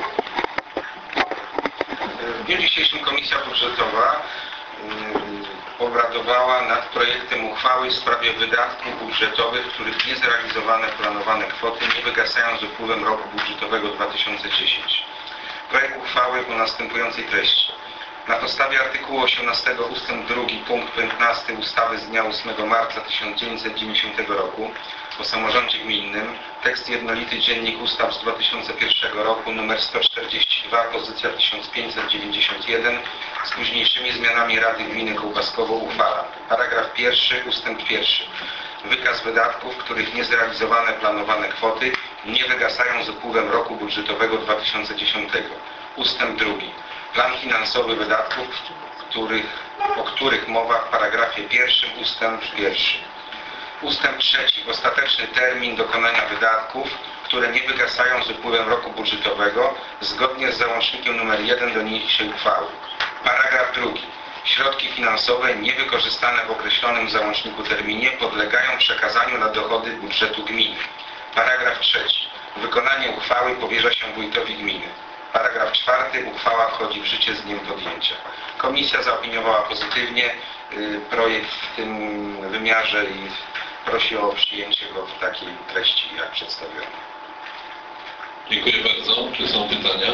W dniu dzisiejszym Komisja Budżetowa obradowała nad projektem uchwały w sprawie wydatków budżetowych, których niezrealizowane planowane kwoty nie wygasają z upływem roku budżetowego dwa tysiące dziesiątego. Projekt uchwały o następującej treści. Na podstawie artykułu osiemnastego ustęp drugi punkt piętnasty ustawy z dnia ósmego marca tysiąc dziewięćset dziewięćdziesiątego roku o samorządzie gminnym, tekst jednolity Dziennik Ustaw z dwa tysiące pierwszego roku nr sto czterdzieści dwa, pozycja tysiąc pięćset dziewięćdziesiąt jeden z późniejszymi zmianami Rady Gminy Kołbaskowo uchwala. Paragraf pierwszy, ustęp pierwszy. Wykaz wydatków, których niezrealizowane planowane kwoty nie wygasają z upływem roku budżetowego dwa tysiące dziesiątego. Ustęp drugi. Plan finansowy wydatków, których, o których mowa w paragrafie pierwszym, ustęp pierwszy. Ustęp trzeci. Ostateczny termin dokonania wydatków, które nie wygasają z upływem roku budżetowego, zgodnie z załącznikiem nr jeden do niniejszej uchwały. Paragraf drugi. Środki finansowe niewykorzystane w określonym załączniku terminie podlegają przekazaniu na dochody budżetu gminy. Paragraf trzeci. Wykonanie uchwały powierza się wójtowi gminy. Paragraf czwarty. Uchwała wchodzi w życie z dniem podjęcia. Komisja zaopiniowała pozytywnie y, projekt w tym wymiarze i prosi o przyjęcie go w takiej treści, jak przedstawione. Dziękuję bardzo. Czy są pytania?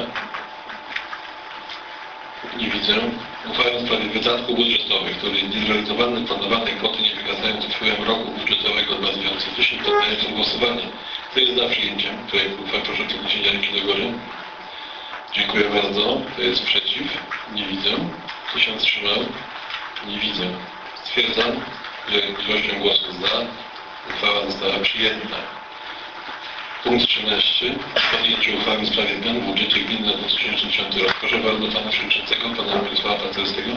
Nie widzę. Uchwała w sprawie wydatków budżetowych, których niezrealizowane planowane kwoty nie wygasają z upływem roku budżetowego dwa tysiące dziesiątego poddaję do głosowania. Kto jest za przyjęciem projektu uchwały? Proszę o podniesienie ręki do góry. Dziękuję bardzo. Kto jest przeciw? Nie widzę. Kto się wstrzymał? Nie widzę. Stwierdzam, że ilością głosów za uchwała została przyjęta. Punkt trzynaście. Podjęcie uchwały w sprawie zmian w budżecie gminy na dwa tysiące dziesiąty rok. Proszę bardzo pana przewodniczącego, pana Wiesława Pastorskiego.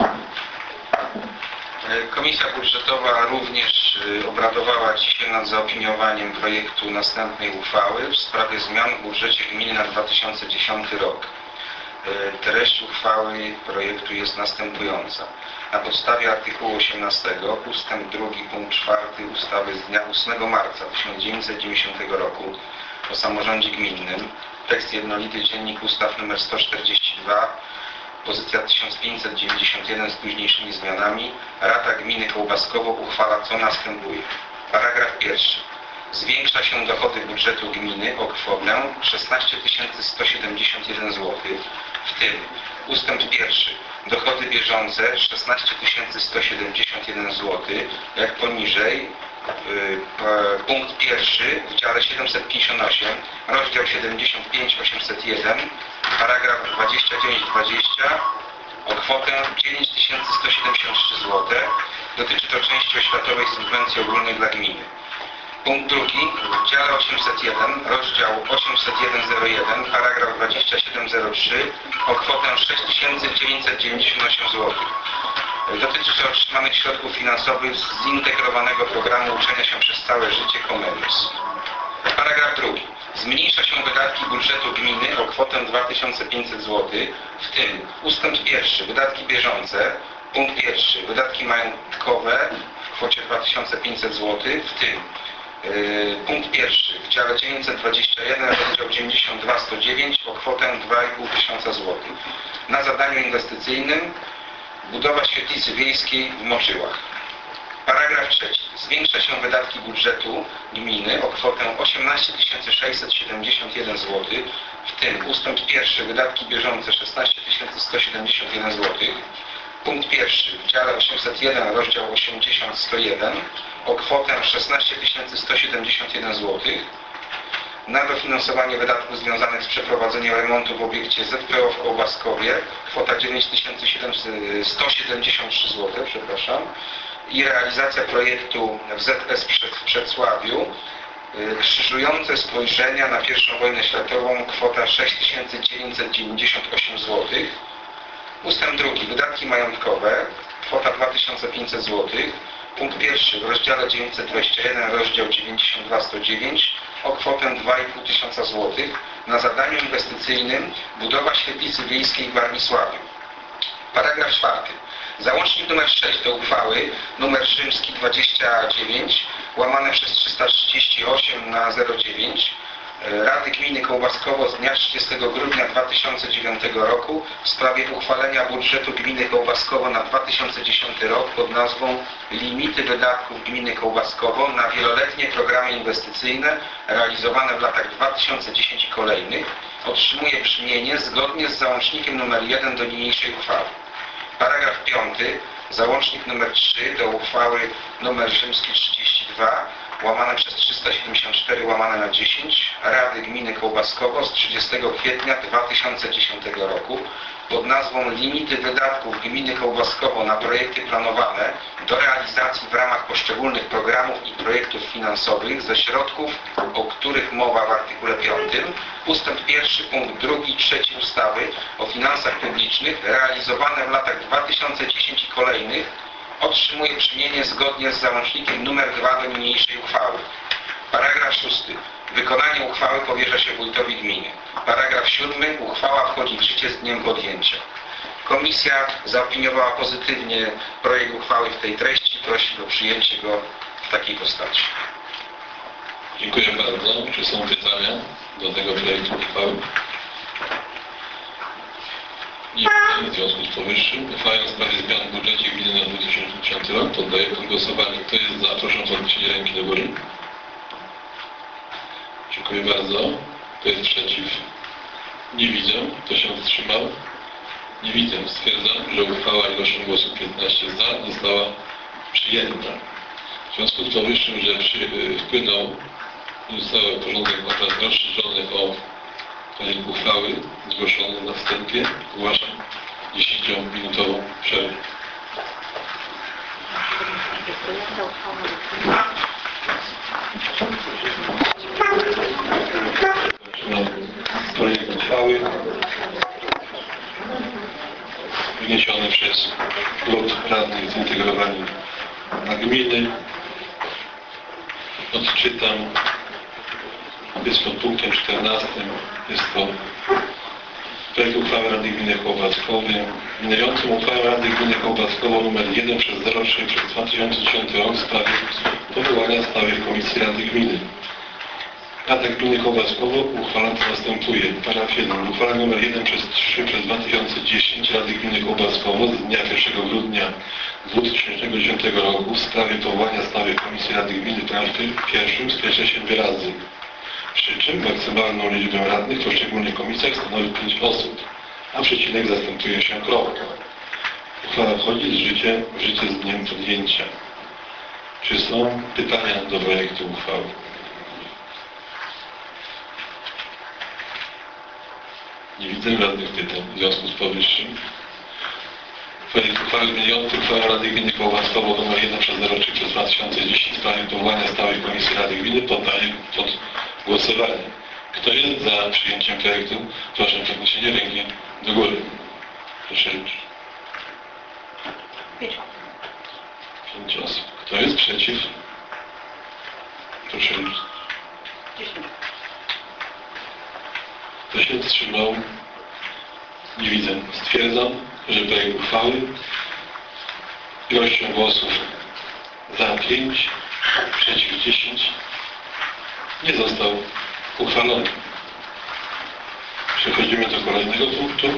Komisja Budżetowa również obradowała dzisiaj nad zaopiniowaniem projektu następnej uchwały w sprawie zmian w budżecie gminy na dwa tysiące dziesiąty rok. Treść uchwały projektu jest następująca. Na podstawie artykułu osiemnastego ustęp drugi punkt czwarty ustawy z dnia ósmego marca tysiąc dziewięćset dziewięćdziesiątego roku o samorządzie gminnym, tekst jednolity Dziennik Ustaw nr sto czterdzieści dwa, pozycja tysiąc pięćset dziewięćdziesiąt jeden z późniejszymi zmianami, Rada Gminy Kołbaskowo uchwala, co następuje. Paragraf pierwszy. Zwiększa się dochody budżetu gminy o kwotę szesnaście tysięcy sto siedemdziesiąt jeden złotych, w tym ustęp pierwszy. Dochody bieżące szesnaście tysięcy sto siedemdziesiąt jeden złotych, jak poniżej. Punkt pierwszy w dziale siedemset pięćdziesiąt osiem, rozdział siedemdziesiąt pięć osiemset jeden, paragraf dwadzieścia dziewięć dwadzieścia o kwotę dziewięć tysięcy sto siedemdziesiąt trzy złote. Dotyczy to części oświatowej subwencji ogólnej dla gminy. Punkt drugi w dziale osiemset jeden, rozdział osiemset jeden zero jeden, paragraf dwadzieścia siedem zero trzy o kwotę sześć tysięcy dziewięćset dziewięćdziesiąt osiem złotych. Dotyczy to otrzymanych środków finansowych z zintegrowanego programu uczenia się przez całe życie Comenius. Paragraf drugi. Zmniejsza się wydatki budżetu gminy o kwotę dwa tysiące pięćset złotych, w tym ustęp pierwszy, wydatki bieżące, punkt pierwszy, wydatki majątkowe w kwocie dwa tysiące pięćset złotych, w tym yy, punkt pierwszy w dziale dziewięćset dwadzieścia jeden, rozdział dziewięćdziesiąt dwa sto dziewięć o kwotę dwa i pół tysiąca złotych. Na zadaniu inwestycyjnym budowa świetlicy wiejskiej w Moczyłach. Paragraf trzeci. Zwiększa się wydatki budżetu gminy o kwotę osiemnaście tysięcy sześćset siedemdziesiąt jeden złotych, w tym ustęp pierwszy, wydatki bieżące szesnaście tysięcy sto siedemdziesiąt jeden złotych. Punkt pierwszy w dziale osiemset jeden, rozdział osiemdziesiąt sto jeden o kwotę szesnaście tysięcy sto siedemdziesiąt jeden złotych. Na dofinansowanie wydatków związanych z przeprowadzeniem remontu w obiekcie Z P O w Kołbaskowie kwota dziewięć tysięcy sto siedemdziesiąt trzy złote, przepraszam, i realizacja projektu w Z S w Przedsławiu, krzyżujące spojrzenia na pierwszą wojnę światową, kwota sześć tysięcy dziewięćset dziewięćdziesiąt osiem złotych. Ustęp drugi, wydatki majątkowe, kwota dwa tysiące pięćset złotych. Punkt pierwszy w rozdziale dziewięćset dwadzieścia jeden, rozdział dziewięćdziesiąt dwa sto dziewięć o kwotę dwa i pół tysiąca złotych na zadaniu inwestycyjnym budowa świetlicy wiejskiej w Warmisławiu. Paragraf czwarty. Załącznik numer sześć do uchwały numer rzymski dwadzieścia dziewięć łamane przez trzysta trzydzieści osiem na zero dziewięć Rady Gminy Kołbaskowo z dnia trzydziestego grudnia dwa tysiące dziewiątego roku w sprawie uchwalenia budżetu Gminy Kołbaskowo na dwa tysiące dziesiąty rok pod nazwą Limity wydatków Gminy Kołbaskowo na wieloletnie programy inwestycyjne realizowane w latach dwa tysiące dziesiątym i kolejnych otrzymuje brzmienie zgodnie z załącznikiem numer jeden do niniejszej uchwały. Paragraf piąty, załącznik numer trzy do uchwały numer rzymski trzydzieści dwa łamane przez trzysta siedemdziesiąt cztery łamane na dziesięć Rady Gminy Kołbaskowo z trzydziestego kwietnia dwa tysiące dziesiątego roku pod nazwą Limity wydatków Gminy Kołbaskowo na projekty planowane do realizacji w ramach poszczególnych programów i projektów finansowych ze środków, o których mowa w artykule piątym, ustęp pierwszy, punkt drugi i trzeci ustawy o finansach publicznych realizowane w latach dwa tysiące dziesiątym i kolejnych otrzymuje brzmienie zgodnie z załącznikiem numer dwa do niniejszej uchwały. Paragraf szósty. Wykonanie uchwały powierza się wójtowi gminy. Paragraf siódmy. Uchwała wchodzi w życie z dniem podjęcia. Komisja zaopiniowała pozytywnie projekt uchwały w tej treści. Prosi o przyjęcie go w takiej postaci. Dziękuję bardzo. Czy są pytania do tego projektu uchwały? Nie, w związku z powyższym uchwałę w sprawie zmian w budżecie gminy na dwa tysiące dziesiąty rok poddaję pod głosowanie. Kto jest za? Proszę o podniesienie ręki do góry. Dziękuję bardzo. Kto jest przeciw? Nie widzę. Kto się wstrzymał? Nie widzę. Stwierdzam, że uchwała ilością głosów piętnaście za została przyjęta. W związku z powyższym, że przy, wpłynął został porządek obrad rozszerzony o projekt uchwały zgłoszony na wstępie, ogłaszam dziesięciominutową przerwę. Zaczynam projekt uchwały wniesiony przez klub radnych zintegrowani na gminy. Odczytam. Jest pod punktem czternastym. Jest to projekt uchwały Rady Gminy Kołbaskowo zmieniającym uchwałę Rady Gminy Kołbaskowo nr jeden przez zero trzy przez dwa tysiące dziesiąty rok w sprawie powołania stałej Komisji Rady Gminy. Rada Gminy Kołbaskowo uchwala co następuje. Paragraf jeden. Uchwała nr jeden przez trzy przez dwa tysiące dziesięć Rady Gminy Kołbaskowo z dnia pierwszego grudnia dwa tysiące dziesiątego roku w sprawie powołania stałej Komisji Rady Gminy w paragrafie pierwszym skreśla się wyrazy. Przy czym maksymalną liczbę radnych w poszczególnych komisjach stanowi pięć osób, a przecinek zastępuje się kropką. Uchwała wchodzi w życie, w życie z dniem podjęcia. Czy są pytania do projektu uchwały? Nie widzę żadnych pytań. W związku z powyższym projekt uchwały zmieniający uchwałę Rady Gminy Kołbaskowo nr jeden przez zero trzy przez dwa tysiące dziesięć w sprawie powołania stałej Komisji Rady Gminy poddaję pod głosowanie. Kto jest za przyjęciem projektu? Proszę o podniesienie ręki do góry. Proszę liczyć. Pięć. Pięć osób. Kto jest przeciw? Proszę liczyć. Dziesięć. Kto się wstrzymał? Nie widzę. Stwierdzam, że projekt uchwały ilością głosów za pięć, przeciw dziesięć nie został uchwalony. Przechodzimy do kolejnego punktu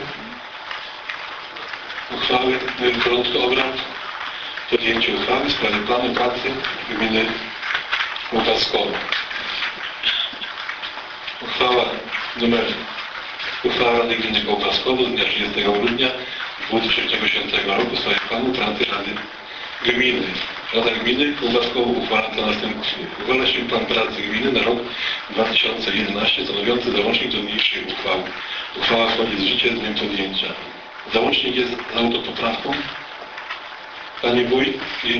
uchwały w porządku obrad. Podjęcie uchwały w sprawie planu pracy gminy Kołbaskowo. Uchwała numer Uchwała Rady Gminy Kołbaskowo z dnia trzydziestego grudnia dwa tysiące dziesiątego roku w sprawie planu pracy Rady Gminy. Rada Gminy Kołbaskowo uchwala co następuje. Uchwala się plan pracy gminy na rok dwa tysiące jedenasty stanowiący załącznik do niniejszej uchwały. Uchwała wchodzi z życia z dniem podjęcia. Załącznik jest z autopoprawką. Panie Wójt, i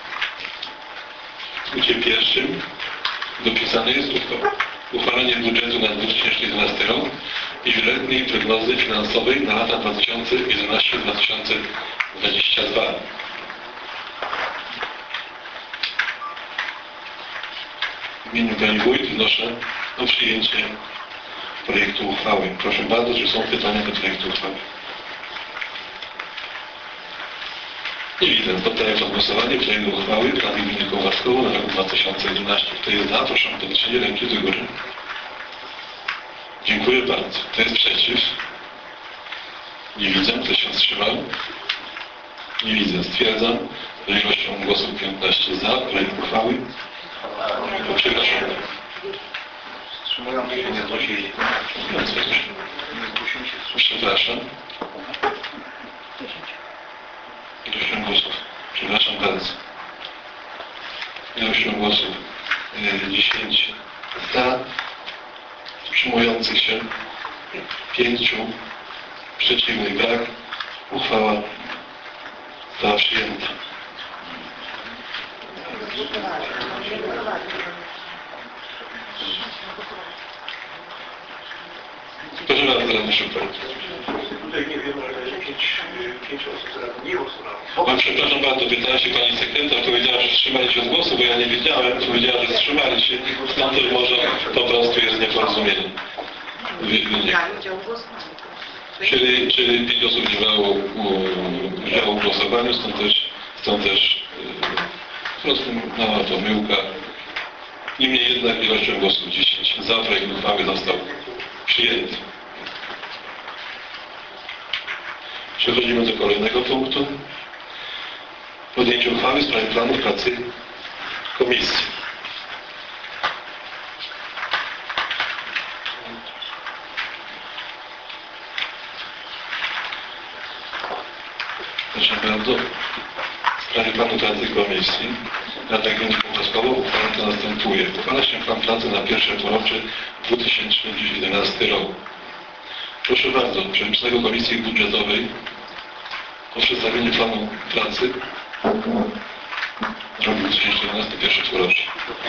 w punkcie pierwszym dopisane jest uchwalenie budżetu na dwa tysiące jedenasty rok i wieloletniej prognozy finansowej na lata dwa tysiące jedenasty do dwa tysiące dwudziestego drugiego. W imieniu Pani Wójt wnoszę o przyjęcie projektu uchwały. Proszę bardzo, czy są pytania do projektu uchwały? Nie widzę. Poddaję pod głosowanie projekt uchwały Rady Gminy Kołbaskowo na rok dwa tysiące jedenasty. Kto jest za, proszę o podniesienie ręki do góry. Dziękuję bardzo. Kto jest przeciw? Nie widzę. Kto się wstrzymał? Nie widzę. Stwierdzam, że ilością głosów piętnaście za projekt uchwały. Przepraszam. Wstrzymujący się nie zgłosili. Przepraszam. Ilością głosów. Przepraszam bardzo. Ilością głosów dziesięć za, wstrzymujących się pięciu, przeciwnych brak. Uchwała została przyjęta. Proszę bardzo, radny Szupel. Tutaj nie wiem, ale pięć, pięć osób zaraz nie głosowało. No, przepraszam bardzo, pytała się pani sekretarz, powiedziała, że wstrzymali się od głosu, bo ja nie wiedziałem, powiedziała, że wstrzymali się, stąd też może po prostu jest nieporozumienie. Czyli, czyli pięć osób nie brało udziału w głosowaniu, stąd też, stąd też po prostu mała pomyłka. Niemniej jednak ilością głosów dziesięć za projekt uchwały został przyjęty. Przechodzimy do kolejnego punktu. Podjęcie uchwały w sprawie planu pracy komisji. Proszę bardzo. W sprawie planu pracy komisji Rada Gminy Kąpowskowo uchwała to następuje. Uchwala się plan pracy na pierwsze półrocze dwa tysiące jedenasty rok. Proszę bardzo, przewodniczącego Komisji Budżetowej o przedstawienie planu pracy rok dwa tysiące jedenasty, pierwsze półrocze.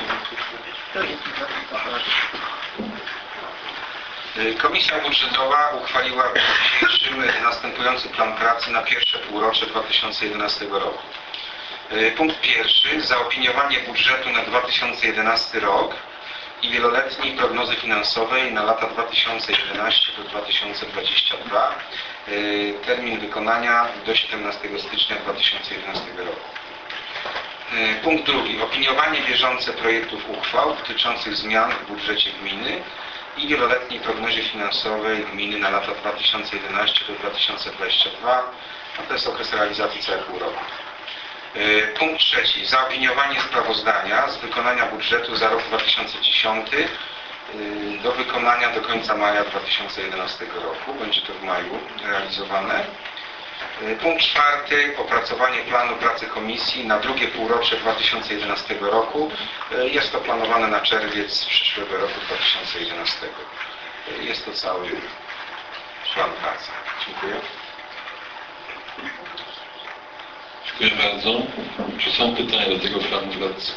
Komisja Budżetowa uchwaliła w dniu dzisiejszym następujący plan pracy na pierwsze półrocze dwa tysiące jedenastego roku. Punkt pierwszy. Zaopiniowanie budżetu na dwa tysiące jedenasty rok i wieloletniej prognozy finansowej na lata dwa tysiące jedenasty do dwa tysiące dwudziestego drugiego. Termin wykonania do siedemnastego stycznia dwa tysiące jedenastego roku. Punkt drugi. Opiniowanie bieżące projektów uchwał dotyczących zmian w budżecie gminy i wieloletniej prognozie finansowej gminy na lata dwa tysiące jedenasty do dwa tysiące dwudziestego drugiego, a to jest okres realizacji całego roku. Punkt trzeci. Zaopiniowanie sprawozdania z wykonania budżetu za rok dwa tysiące dziesiąty do wykonania do końca maja dwa tysiące jedenastego roku. Będzie to w maju realizowane. Punkt czwarty. Opracowanie planu pracy komisji na drugie półrocze dwa tysiące jedenastego roku. Jest to planowane na czerwiec przyszłego roku dwa tysiące jedenastego. Jest to cały plan pracy. Dziękuję. Dziękuję bardzo. Czy są pytania do tego planu pracy?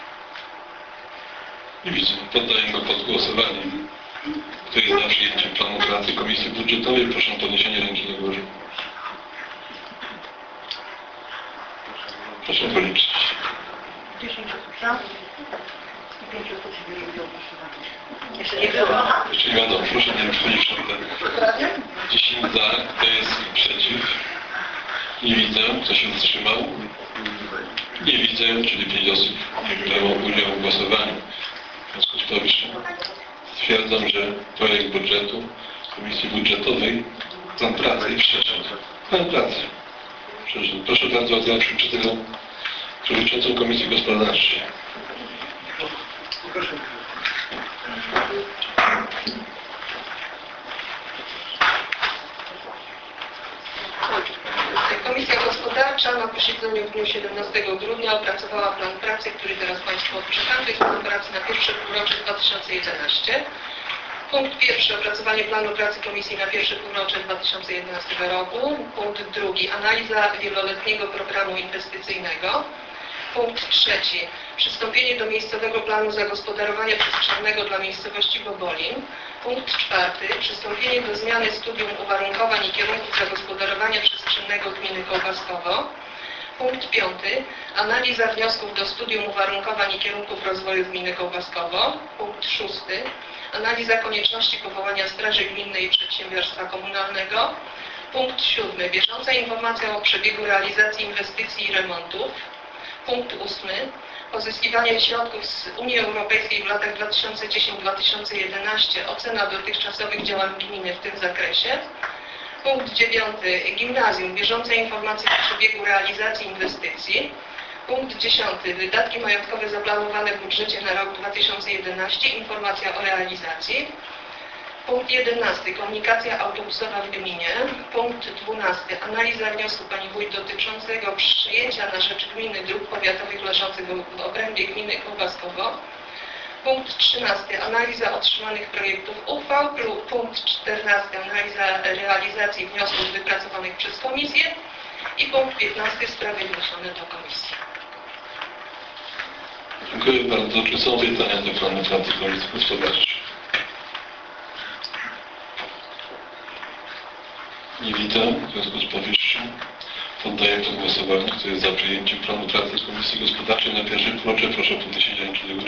Nie widzę. Poddaję go pod głosowanie. Kto jest za przyjęciem planu pracy Komisji Budżetowej? Proszę o podniesienie ręki do góry. Proszę policzyć. dziesięć osób za i pięć osób się wyrobiło głosowanie. Jeszcze nie było. Jeszcze nie wiadomo. Proszę nie wchodzić w pytanie. dziesięć za. Kto jest przeciw? Nie widzę. Kto się wstrzymał? Nie widzę, czyli pięć osób nie brało udziału w głosowaniu. W związku z powyższym stwierdzam, że projekt budżetu Komisji Budżetowej, plan pracy, przepraszam, plan pracy. Proszę bardzo o zaraz przewodniczącą Komisji Gospodarczej. Komisja Gospodarcza na posiedzeniu w dniu siedemnastego grudnia opracowała plan pracy, który teraz Państwu odczytam. To jest plan pracy na pierwsze półrocze dwa tysiące jedenastego. Punkt pierwszy. Opracowanie planu pracy Komisji na pierwsze półrocze dwa tysiące jedenastego roku. Punkt drugi. Analiza wieloletniego programu inwestycyjnego. Punkt trzeci. Przystąpienie do miejscowego planu zagospodarowania przestrzennego dla miejscowości Bobolin. Punkt czwarty. Przystąpienie do zmiany studium uwarunkowań i kierunków zagospodarowania przestrzennego gminy Kołbaskowo. Punkt piąty. Analiza wniosków do studium uwarunkowań i kierunków rozwoju gminy Kołbaskowo. Punkt szósty. Analiza konieczności powołania Straży Gminnej i Przedsiębiorstwa Komunalnego. Punkt siódmy. Bieżąca informacja o przebiegu realizacji inwestycji i remontów. Punkt ósmy. pozyskiwanie środków z Unii Europejskiej w latach dwa tysiące dziesiąty do dwa tysiące jedenastego, ocena dotychczasowych działań gminy w tym zakresie. Punkt dziewiąty. Gimnazjum. Bieżące informacje o przebiegu realizacji inwestycji. Punkt dziesiąty. Wydatki majątkowe zaplanowane w budżecie na rok dwa tysiące jedenasty. Informacja o realizacji. Punkt jedenasty. Komunikacja autobusowa w gminie. Punkt dwunasty. Analiza wniosku Pani Wójt dotyczącego przyjęcia na rzecz gminy dróg powiatowych leżących w obrębie gminy Kołbaskowo. Punkt trzynasty. Analiza otrzymanych projektów uchwał. Punkt czternasty. Analiza realizacji wniosków wypracowanych przez komisję. I punkt piętnasty. Sprawy wniesione do komisji. Dziękuję bardzo. Czy są pytania do planu pracy Komisji Gospodarczej? Nie widzę. W związku z powyższym poddaję to głosowanie. Kto jest za przyjęciem planu pracy Komisji Gospodarczej na pierwsze półrocze? Proszę o podniesienie ręki do góry.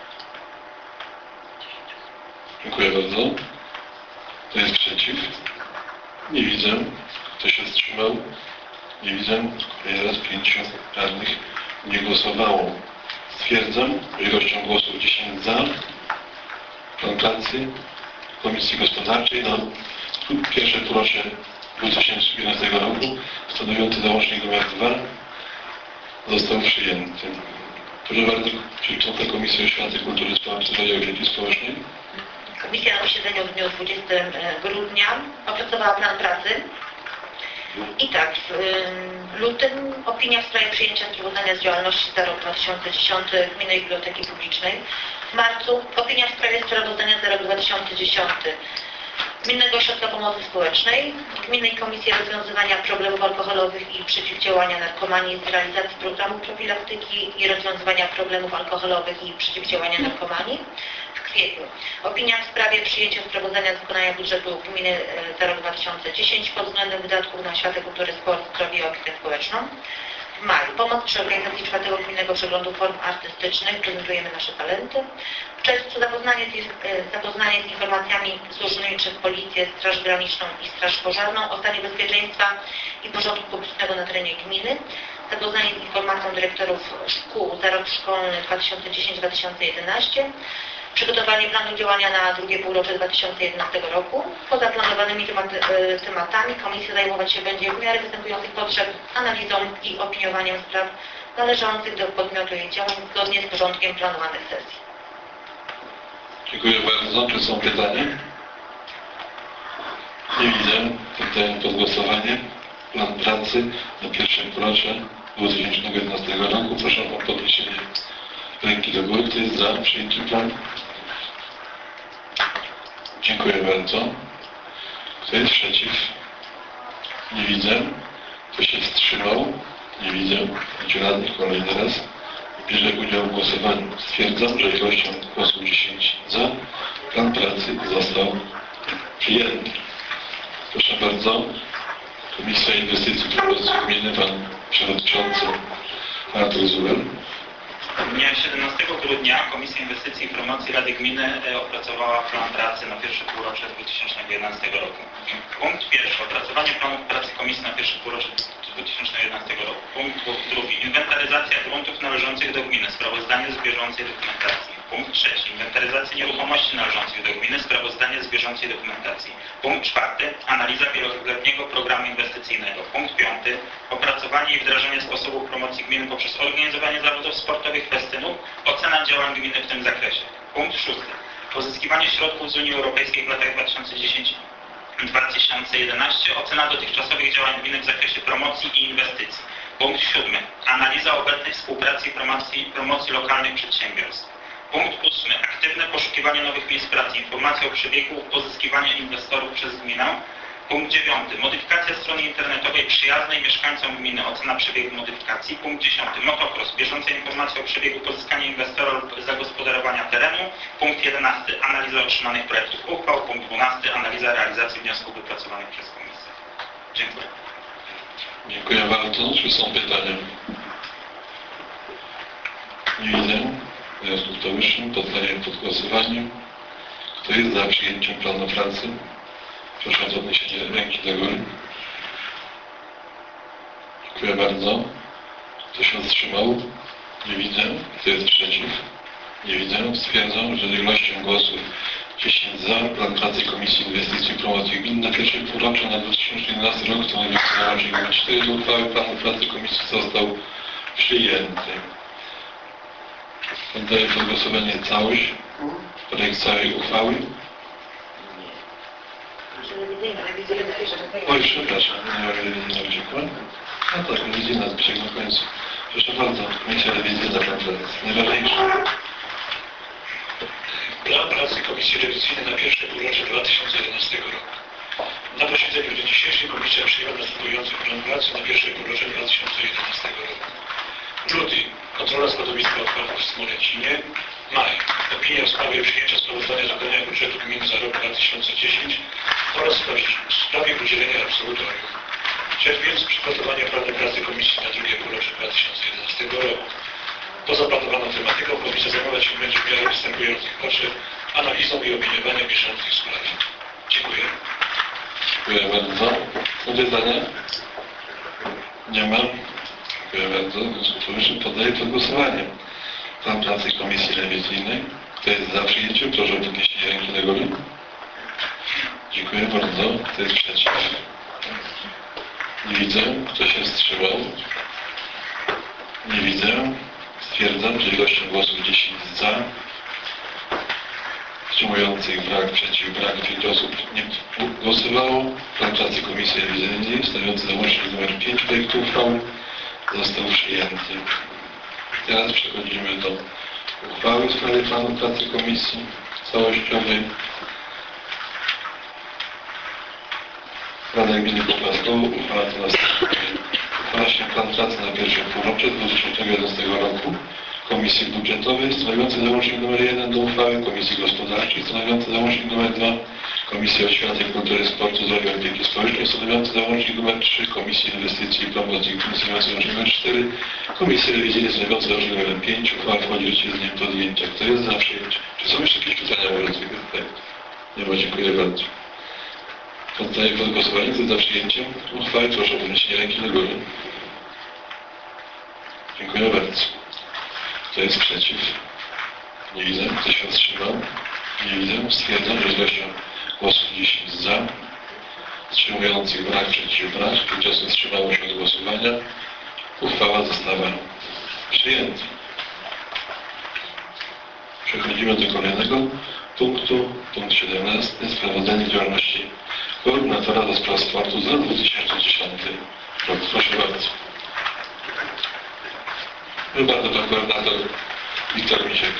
Dziękuję bardzo. Kto jest przeciw? Nie widzę. Kto się wstrzymał? Nie widzę. Raz pięciu radnych nie głosowało. Stwierdzam ilością głosów dziesięć za plan pracy Komisji Gospodarczej na pierwsze półrocze dwa tysiące jedenastego roku stanowiący załącznik numer dwa został przyjęty. Proszę bardzo, przewodnicząca Komisji Oświaty, Kultury, Spraw Zdrowia i Opieki Społecznej. Komisja na posiedzeniu w dniu dwudziestego grudnia opracowała plan pracy. I tak, w lutym opinia w sprawie przyjęcia sprawozdania z działalności za rok dwa tysiące dziesiąty Gminnej Biblioteki Publicznej. W marcu opinia w sprawie sprawozdania za rok dwa tysiące dziesiąty Gminnego Ośrodka Pomocy Społecznej, Gminnej Komisji Rozwiązywania Problemów Alkoholowych i Przeciwdziałania Narkomanii z realizacji programu profilaktyki i rozwiązywania problemów alkoholowych i przeciwdziałania narkomanii. W kwietniu opinia w sprawie przyjęcia sprawozdania z wykonania budżetu gminy za rok dwa tysiące dziesiąty pod względem wydatków na oświatę, kulturę, sport, zdrowie i opiekę społeczną. W maju pomoc przy organizacji czwartego Gminnego Przeglądu Form Artystycznych. Prezentujemy nasze talenty. W czerwcu zapoznanie z, zapoznanie z informacjami służbnymi przez Policję, Straż Graniczną i Straż Pożarną o stanie bezpieczeństwa i porządku publicznego na terenie gminy. Zapoznanie z informacją dyrektorów szkół za rok szkolny dwa tysiące dziesiąty do dwa tysiące jedenastego. Przygotowanie planu działania na drugie półrocze dwa tysiące jedenastego roku. Poza planowanymi tematy, tematami komisja zajmować się będzie w miarę występujących potrzeb analizą i opiniowaniem spraw należących do podmiotu jej działań zgodnie z porządkiem planowanych sesji. Dziękuję bardzo. Czy są pytania? Nie widzę. Poddaję pod głosowanie plan pracy na pierwsze półrocze dwa tysiące jedenastego roku. Proszę o podniesienie ręki do góry. Kto jest za przyjęciem planu? Dziękuję bardzo. Kto jest przeciw? Nie widzę. Kto się wstrzymał? Nie widzę. Pięciu radnych kolejny raz bierze udział w głosowaniu. Stwierdzam, że ilością głosów dziesięć za plan pracy został przyjęty. Proszę bardzo. Komisja Inwestycji Promocji Gminy, pan przewodniczący Artur Zuber. Dnia siedemnastego grudnia Komisja Inwestycji i Promocji Rady Gminy opracowała plan pracy na pierwsze półrocze dwa tysiące jedenastego roku. Punkt pierwszy. Opracowanie planu pracy Komisji na pierwsze półrocze dwa tysiące jedenastego roku. Punkt drugi. Inwentaryzacja gruntów należących do gminy. Sprawozdanie z bieżącej dokumentacji. Punkt trzeci. Inwentaryzacja nieruchomości należących do gminy. Sprawozdanie z bieżącej dokumentacji. Punkt czwarty. Analiza wieloletniego programu inwestycyjnego. Punkt piąty. Opracowanie i wdrażanie sposobów promocji gminy poprzez organizowanie zawodów sportowych, festynów. Ocena działań gminy w tym zakresie. Punkt szósty. Pozyskiwanie środków z Unii Europejskiej w latach dwa tysiące dziesiąty do dwa tysiące jedenastego. Ocena dotychczasowych działań gminy w zakresie promocji i inwestycji. Punkt siódmy. Analiza obecnej współpracy i promocji, promocji lokalnych przedsiębiorstw. Punkt ósmy. Aktywne poszukiwanie nowych miejsc pracy. Informacja o przebiegu pozyskiwania inwestorów przez gminę. Punkt dziewiąty. Modyfikacja strony internetowej przyjaznej mieszkańcom gminy. Ocena przebiegu modyfikacji. Punkt dziesiąty. Motocross. Bieżąca informacja o przebiegu pozyskania inwestora lub zagospodarowania terenu. Punkt jedenasty. Analiza otrzymanych projektów uchwał. Punkt dwunasty. Analiza realizacji wniosków wypracowanych przez komisję. Dziękuję. Dziękuję bardzo. Czy są pytania? Nie widzę. W związku z powyższym poddaję pod głosowanie. Kto jest za przyjęciem planu pracy? Proszę o podniesienie ręki do góry. Dziękuję bardzo. Kto się wstrzymał? Nie widzę. Kto jest przeciw? Nie widzę. Stwierdzam, że ilością głosów dziesięć za plan pracy Komisji Inwestycji i Promocji Gmin na pierwsze półrocze na dwa tysiące jedenasty rok stanowiący załącznik nr cztery do uchwały planu pracy Komisji został przyjęty. Poddaję pod głosowanie całość, projekt całej uchwały. Oj, przepraszam, nie rewizyjna wyciekła. No tak, rewizyjna zbieg na końcu. Proszę bardzo, Komisja Rewizyjna plan pracy. Najważniejsze. Plan pracy Komisji Rewizyjnej na pierwsze półrocze dwa tysiące jedenastego roku. Na posiedzeniu w dniu dzisiejszym Komisja przyjęła następujący plan pracy na pierwsze półrocze dwa tysiące jedenastego roku. Luty. Kontrola składowiska odpadów w Smolecinie. Maj. Opinia w sprawie przyjęcia sprawozdania z wykonania budżetu gminy za rok dwa tysiące dziesięć oraz w sprawie udzielenia absolutorium. Czerwiec. Przygotowanie planu pracy Komisji na drugie półrocze dwa tysiące jedenastego roku. Poza planowaną tematyką Komisja zajmować się będzie w miarę występujących potrzeb analizą i opiniowaniem bieżących spraw. Dziękuję. Dziękuję bardzo. Są pytania? Nie ma. Dziękuję bardzo. W związku z powyższym poddaję pod głosowanie plan pracy Komisji Rewizyjnej. Kto jest za przyjęciem? Proszę o podniesienie ręki na górę. Dziękuję bardzo. Kto jest przeciw? Nie widzę. Kto się wstrzymał? Nie widzę. Stwierdzam, że ilością głosów dziesięć za, wstrzymujących brak, przeciw brak, pięć osób nie głosowało. Plan pracy Komisji Rewizyjnej stanowiący załącznik nr pięć projektu uchwały został przyjęty. Teraz przechodzimy do uchwały w sprawie planu pracy Komisji całościowej. Rada Gminy Kopaskowo uchwała to następuje. Uchwala się plan pracy na pierwsze półrocze dwa tysiące jedenastego roku Komisji Budżetowej stanowiący załącznik nr jeden do uchwały Komisji Gospodarczej stanowiący załącznik nr dwa Komisji Oświaty, Kultury, Sportu, Zdrowia i Opieki Społecznej stanowiący załącznik nr trzy Komisji Inwestycji i Promocji Gmin stanowiący załącznik nr cztery Komisji Rewizyjnej stanowiący załącznik nr pięć. Uchwała wchodzi w życie z dniem podjęcia. Kto jest za przyjęciem? Czy są jeszcze jakieś pytania wobec tego projektu? Nie ma. Dziękuję bardzo. Poddaję pod głosowanie. Kto za przyjęciem uchwały? Proszę o podniesienie ręki na górę. Dziękuję bardzo. Kto jest przeciw? Nie widzę. Kto się wstrzymał? Nie widzę. Stwierdzam, że ilością głosów dziesięć za, wstrzymujących brak, przeciw brak, pięć osób wstrzymało się od głosowania. Uchwała została przyjęta. Przechodzimy do kolejnego punktu. Punkt siedemnasty. Sprawozdanie działalności koordynatora do spraw sportu za dwa tysiące dziesiąty rok. Proszę bardzo. Bardzo pan koordynator Wiktor Misiek.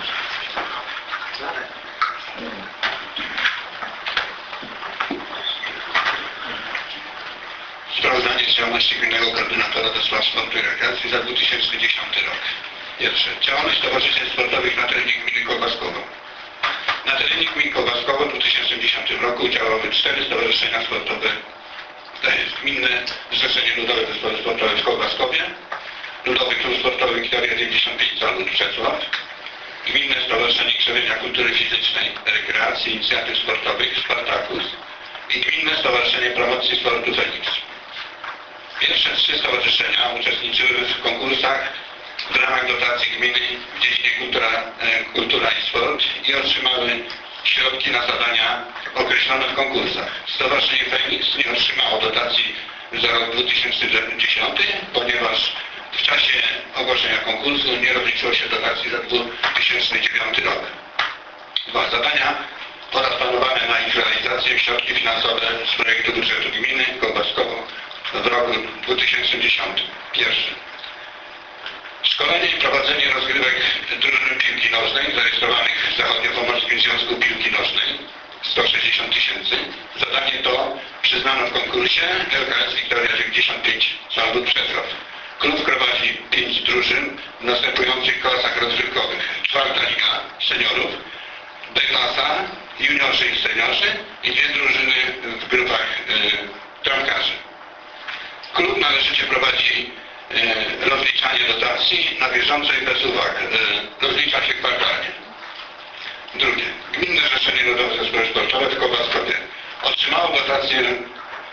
Sprawozdanie z działalności Gminnego Koordynatora do spraw sportu i rekreacji za dwa tysiące dziesiąty rok. Pierwsze. Działalność Stowarzyszeń Sportowych na terenie Gminy Kopaskowo. Na terenie Gminy Kopaskowo w dwa tysiące dziesiątym roku działały cztery stowarzyszenia sportowe. To jest Gminne Zrzeszenie Ludowe Zespoły Sportowe w Kopaskowie, Ludowy Klub Sportowy Wiktoria dziewięćdziesiąt pięć Zalud Czesław, Gminne Stowarzyszenie Krzewienia Kultury Fizycznej, Rekreacji i Inicjatyw Sportowych Spartakus i Gminne Stowarzyszenie Promocji Sportu Feniks. Pierwsze trzy stowarzyszenia uczestniczyły w konkursach w ramach dotacji gminy w dziedzinie kultura, kultura i sport i otrzymały środki na zadania określone w konkursach. Stowarzyszenie Feniks nie otrzymało dotacji za rok dwa tysiące dziesiąty, ponieważ w czasie ogłoszenia konkursu nie rozliczyło się dotacji za dwa tysiące dziewiąty rok. Dwa zadania oraz planowane na ich realizację środki finansowe z projektu budżetu gminy Kopaskowo w roku dwa tysiące dziesiątym. Pierwszy. Szkolenie i prowadzenie rozgrywek drużyn piłki nożnej zarejestrowanych w Zachodniopomorskim Związku Piłki Nożnej sto sześćdziesiąt tysięcy. Zadanie to przyznano w konkursie L K S Wiktoria dziewięćdziesiąt pięć Zalud Czesław. Klub prowadzi pięć drużyn w następujących klasach rozgrywkowych. Czwarta liga seniorów, B-klasa, juniorzy i seniorzy i dwie drużyny w grupach y, tramkarzy. Klub należycie prowadzi y, rozliczanie dotacji na bieżąco i bez uwag. Y, rozlicza się kwartalnie. Drugie. Gminne Zrzeszenie Ludowe Zespoły Sportowe w Kopaskowie otrzymało dotację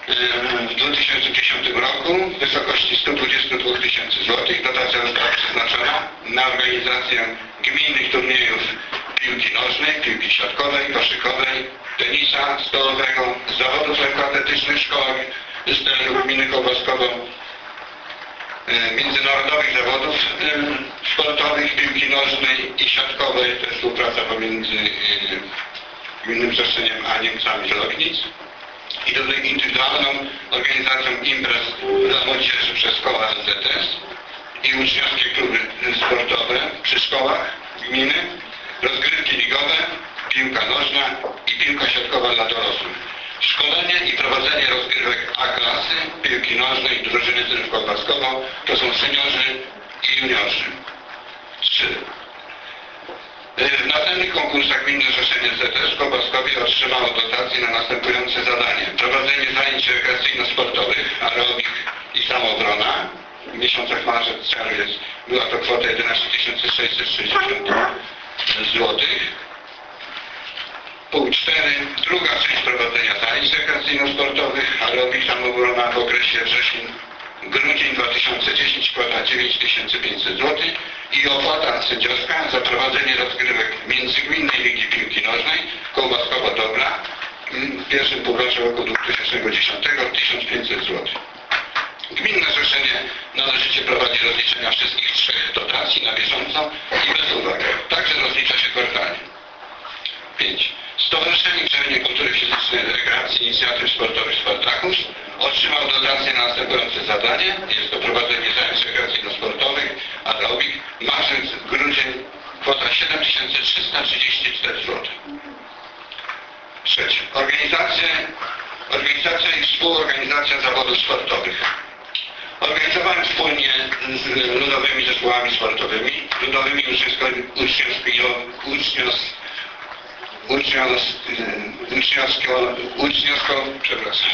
w dwa tysiące dziesiątym roku w wysokości stu dwudziestu dwóch tysięcy złotych. Dotacja została przeznaczona na organizację gminnych turniejów piłki nożnej, piłki siatkowej, koszykowej, tenisa stołowego, zawodów lekkoatletycznych w szkołach z terenu gminy Kołbaskowo, międzynarodowych zawodów sportowych, piłki nożnej i siatkowej. To jest współpraca pomiędzy Gminnym Przestrzeniem a Niemcami z Lognic i do indywidualną organizacją imprez dla młodzieży przez koła L Z S i uczniowskie kluby sportowe przy szkołach gminy, rozgrywki ligowe, piłka nożna i piłka siatkowa dla dorosłych. Szkolenie i prowadzenie rozgrywek A klasy, piłki nożnej i drużyny Tyrów Kołbaskowo to są seniorzy i juniorzy. trzy. W następnych konkursach Gminne Zrzeszenie Z T S w Kołbaskowie otrzymało dotacje na następujące zadanie. Prowadzenie zajęć rekreacyjno-sportowych, aerobik i samoobrona. W miesiącach marzec, czerwiec była to kwota jedenaście tysięcy sześćset sześćdziesiąt złotych. Punkt cztery. Druga część prowadzenia zajęć rekreacyjno-sportowych, aerobik, samoobrona w okresie wrzesień-grudzień dwa tysiące dziesiąty, kwota dziewięć tysięcy pięćset złotych i opłata sędziowska za prowadzenie rozgrywek międzygminnej Ligi Piłki Nożnej Kołbaskowo-Dobra w pierwszym półroczu roku dwa tysiące dziesiątego tysiąc pięćset złotych. Gminne Zrzeszenie należycie prowadzi rozliczenia wszystkich trzech dotacji na bieżąco i bez uwag. Także rozlicza się kwartalnie. pięć. Stowarzyszenie Krzewienie Kultury Fizycznej, Rekreacji i Inicjatyw Sportowych Spartacus otrzymał dotację na następujące zadanie. Jest to prowadzenie zajęć rekreacyjno-sportowych, aerobik, marzec, grudzień, kwota siedem tysięcy trzysta trzydzieści cztery złotych. Trzecie. Organizacja, organizacja i współorganizacja zawodów sportowych. Organizowałem wspólnie z ludowymi zespołami sportowymi, ludowymi uczniowskimi, uczniowsko, uczniowsko, przepraszam,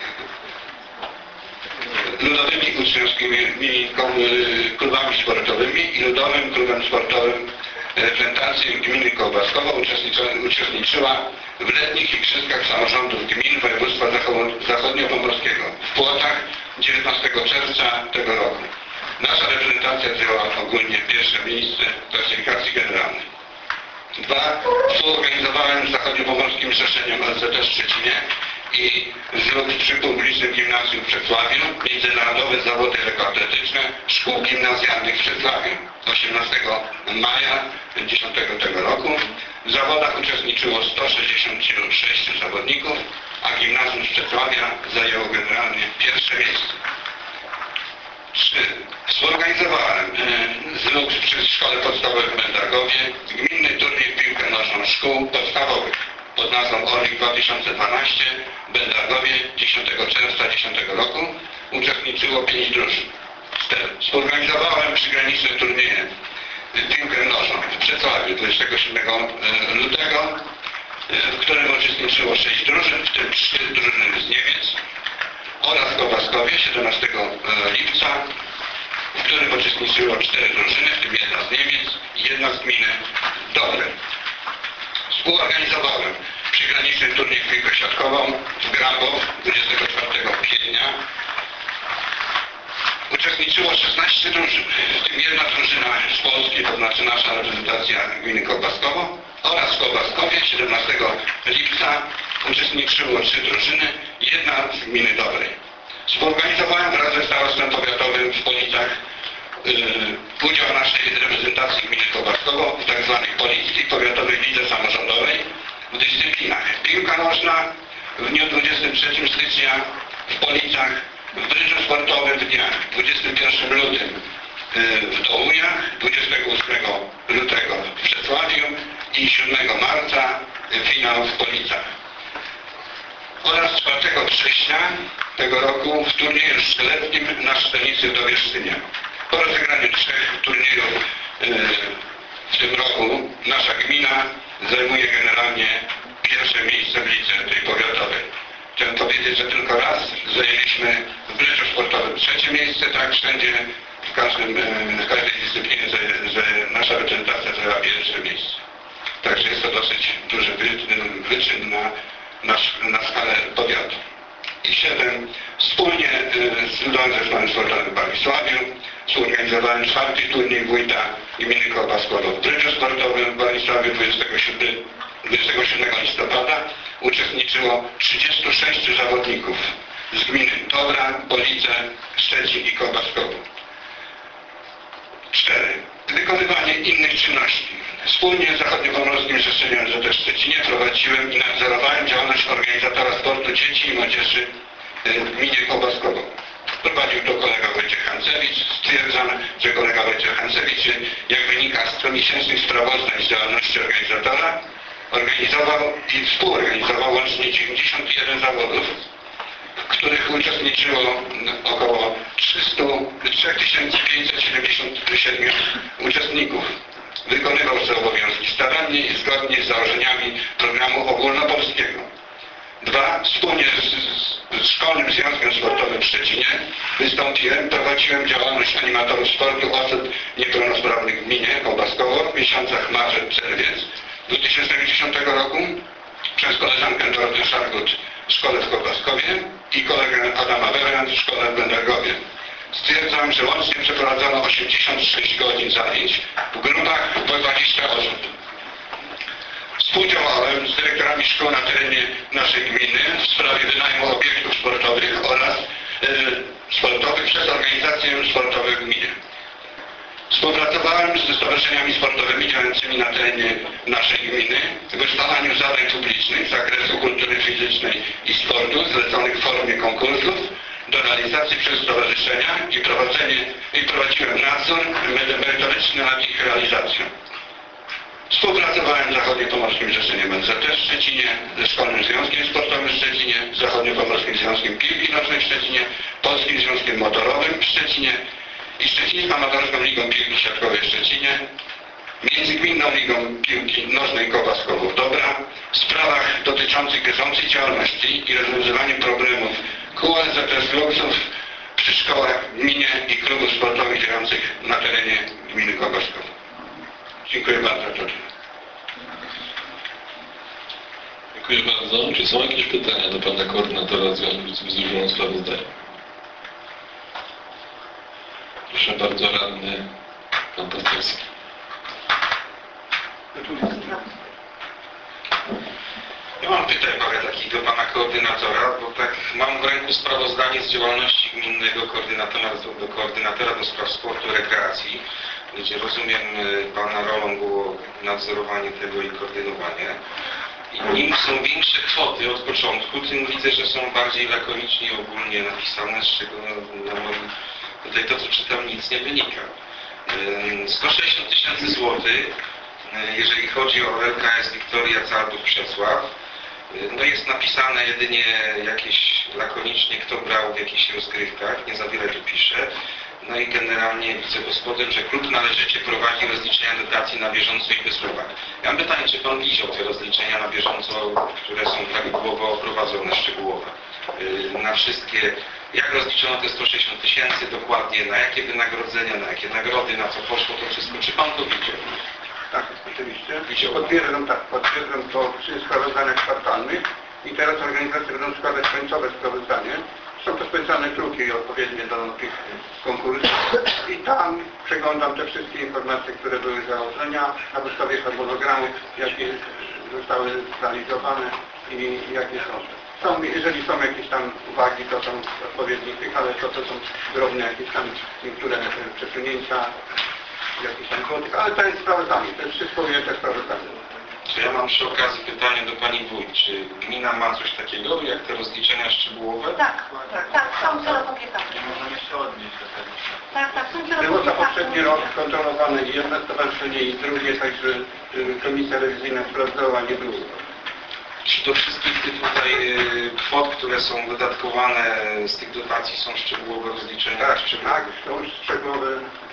ludowymi uczniowskimi klubami sportowymi i ludowym klubem sportowym reprezentacji gminy Kołbaskowo uczestniczyła w letnich igrzyskach samorządów gmin województwa zachodniopomorskiego w Płotach dziewiętnastego czerwca tego roku. Nasza reprezentacja zajęła ogólnie pierwsze miejsce w klasyfikacji generalnej. Dwa. Współorganizowałem z Zachodniopomorskim Zrzeszeniem L Z S w Szczecinie i zlot przy publicznym gimnazjum w Wrocławiu międzynarodowe zawody lekkoatletyczne szkół gimnazjalnych w Wrocławiu osiemnastego maja dziesiątego tego roku. W zawodach uczestniczyło sto sześćdziesiąt sześć zawodników, a gimnazjum z Wrocławia zajęło generalnie pierwsze miejsce. trzy. Współorganizowałem zlot przy Szkole Podstawowej w Będargowie gminny turniej w piłkę nożną szkół podstawowych pod nazwą Orlik dwa tysiące dwanaście w Będargowie dziesiątego czerwca dziesiątego roku. Uczestniczyło pięć drużyn. cztery. Współorganizowałem przygraniczne turnieje w piłkę nożną w Wrocławiu dwudziestego siódmego lutego, w którym uczestniczyło sześć drużyn, w tym trzy drużyny z Niemiec, oraz w Kołbaskowie siedemnastego lipca, w którym uczestniczyło cztery drużyny, w tym jedna z Niemiec i jedna z gminy Dobrej. Współorganizowałem przygraniczny turniej w piłkę siatkową w Grabow dwudziestego czwartego kwietnia. Uczestniczyło szesnaście drużyn, w tym jedna drużyna z Polski, to znaczy nasza reprezentacja gminy Kołbaskowo, oraz w Kołbaskowie siedemnastego lipca uczestniczyło trzy drużyny, jedna z gminy Dobrej. Współorganizowałem wraz ze starostwem powiatowym w Policach yy, udział naszej reprezentacji gminy Kołbaskowo w tzw. Polickiej Powiatowej Lidze Samorządowej w dyscyplinach piłka nożna w dniu dwudziestego trzeciego stycznia w Policach, w brydżu sportowym w dniach dwudziestego pierwszego lutego w Dołujach, dwudziestego ósmego lutego w Wrocławiu i siódmego marca finał w Policach. Oraz czwartego września tego roku w turnieju sztyletnim na Szczelnicy do Wieszczynia. Po rozegraniu trzech turniejów w tym roku nasza gmina zajmuje generalnie pierwsze miejsce w lidze tej powiatowej. Chciałem powiedzieć, że tylko raz zajęliśmy w brydżu sportowym trzecie miejsce, tak wszędzie, w, każdym, w każdej dyscyplinie, że, że nasza reprezentacja zajęła pierwsze miejsce. Także jest to dosyć duży wyczyn na, na, na skalę powiatu. I siedem. Wspólnie z Ludowym Zespołem Sportowym w Balisławiu zorganizowałem czwarty turniej wójta gminy Kołbaskowo w drydżu sportowym w Balisławiu dwudziestego siódmego listopada. Uczestniczyło trzydziestu sześciu zawodników z gminy Dobra, Police, Szczecin i Kołbaskowo. cztery. Wykonywanie innych czynności. Wspólnie z Zachodniopomorskim Zrzeszeniem Z T W w Szczecinie prowadziłem i nadzorowałem działalność organizatora sportu dzieci i młodzieży w gminie Kołbaskowo. Prowadził to kolega Wojciech Hancewicz. Stwierdzam, że kolega Wojciech Hancewicz, jak wynika z comiesięcznych sprawozdań z działalności organizatora, organizował i współorganizował łącznie dziewięćdziesiąt jeden zawodów, w których uczestniczyło około trzy tysiące pięćset siedemdziesiąt siedem uczestników. Wykonywał te obowiązki starannie i zgodnie z założeniami programu ogólnopolskiego. Dwa. Wspólnie z, z Szkolnym Związkiem Sportowym w Szczecinie wystąpiłem, prowadziłem działalność animatorów sportu osób niepełnosprawnych w gminie Kołbaskowo w miesiącach marzec-czerwiec dwa tysiące dziesiątego roku przez koleżankę Dorotę Szargut w szkole w Kołbaskowie i kolegę Adama Werenc w szkole w Będergowie. Stwierdzam, że łącznie przeprowadzono osiemdziesiąt sześć godzin zajęć w grupach po dwadzieścia osób. Współdziałałem z dyrektorami szkół na terenie naszej gminy w sprawie wynajmu obiektów sportowych oraz e, sportowych przez organizacje sportowe w gminie. Współpracowałem ze stowarzyszeniami sportowymi działającymi na terenie naszej gminy w ustalaniu zadań publicznych z zakresu kultury fizycznej i sportu zleconych w formie konkursów do realizacji przez stowarzyszenia i, prowadzenie, i prowadziłem nadzór merytoryczny nad ich realizacją. Współpracowałem z Zachodniopomorskim Zrzeszeniem N Z T w Szczecinie, ze Szkolnym Związkiem Sportowym w Szczecinie, z Zachodniopomorskim Związkiem Piłki Nożnej w Szczecinie, Polskim Związkiem Motorowym w Szczecinie i Szczecińską Amatorską Ligą Piłki Siatkowej w Szczecinie, Międzygminną Ligą Piłki Nożnej Kołbaskowo Dobra w sprawach dotyczących bieżącej działalności i rozwiązywania problemów kół N Z S Luxów przy szkołach w gminie i klubów sportowych działających na terenie gminy Kołbaskowo. Dziękuję bardzo. Dziękuję bardzo. Czy są jakieś pytania do pana koordynatora w związku z złożoną sprawozdaniem? Proszę bardzo, radny pan Pastewski. Ja mam pytań parę takich do pana koordynatora, bo tak mam w ręku sprawozdanie z działalności gminnego koordynatora do koordynatora do spraw sportu i rekreacji, gdzie rozumiem pana rolą było nadzorowanie tego i koordynowanie. I im są większe kwoty od początku, tym widzę, że są bardziej lakonicznie i ogólnie napisane, z czego na, na moim, tutaj to, co czytam, nic nie wynika. sto sześćdziesiąt tysięcy złotych, jeżeli chodzi o L K S Wiktoria Cardów Przesław, no jest napisane jedynie jakieś lakonicznie, kto brał w jakichś rozgrywkach, nie za wiele tu pisze. No i generalnie widzę pod spodem, że klub należycie prowadzi rozliczenia dotacji na bieżąco i bezpłatnie. Ja mam pytanie, czy pan widział te rozliczenia na bieżąco, które są prawidłowo oprowadzone, szczegółowe? Na wszystkie, jak rozliczono te sto sześćdziesiąt tysięcy dokładnie, na jakie wynagrodzenia, na jakie nagrody, na co poszło to wszystko, czy pan to widział? Tak, oczywiście. Potwierdzam, tak, potwierdzam to przy sprawozdaniach kwartalnych i teraz organizacje będą składać końcowe sprawozdanie. Są to specjalne druki odpowiednie do tych konkursów i tam przeglądam te wszystkie informacje, które były założenia na podstawie harmonogramu, jakie zostały zrealizowane i jakie są. Są, jeżeli są jakieś tam uwagi, to są odpowiednie tych, ale to, to są drobne jakieś tam niektóre przesunięcia, jakieś tam kwoty, ale to jest sprawozdanie, to jest wszystko ujęte sprawozdanie. Czy ja mam przy okazji pytanie do pani wójt, czy gmina ma coś takiego, jak te rozliczenia szczegółowe? Tak, tak, tak, są wielokrotnie tak. Możemy się odnieść do tego. Tak, tak, są Było wielokrotnie za poprzedni rok kontrolowane i jedno stowarzyszenie i drugie, także komisja rewizyjna sprawdzała, nie było. Czy do wszystkich tych tutaj kwot, które są wydatkowane z tych dotacji, są szczegółowe rozliczenia? Tak, tak, są szczegółowe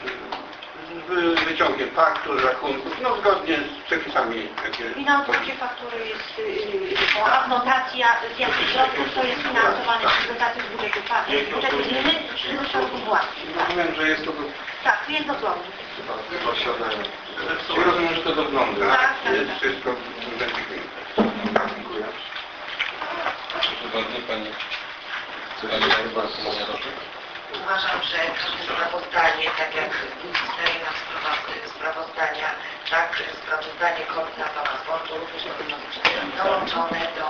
z wyciągiem faktur, rachunków, no zgodnie z przepisami. Jakie... I na odwrocie faktury jest yy, adnotacja, z jakich środków to jest finansowane przez dotacje z budżetu budżetu gminy, z tego środku własnych. Rozumiem, że jest to... Tak, jest dosłownie. Rozumiem, że to dogląda. Tak, tak, Jest tak. wszystko. Dziękuję. Proszę bardzo, pani Uważam, że każde sprawozdanie, tak jak daje nam sprawozdania, tak sprawozdanie koordynatora sportu również powinno być dołączone do,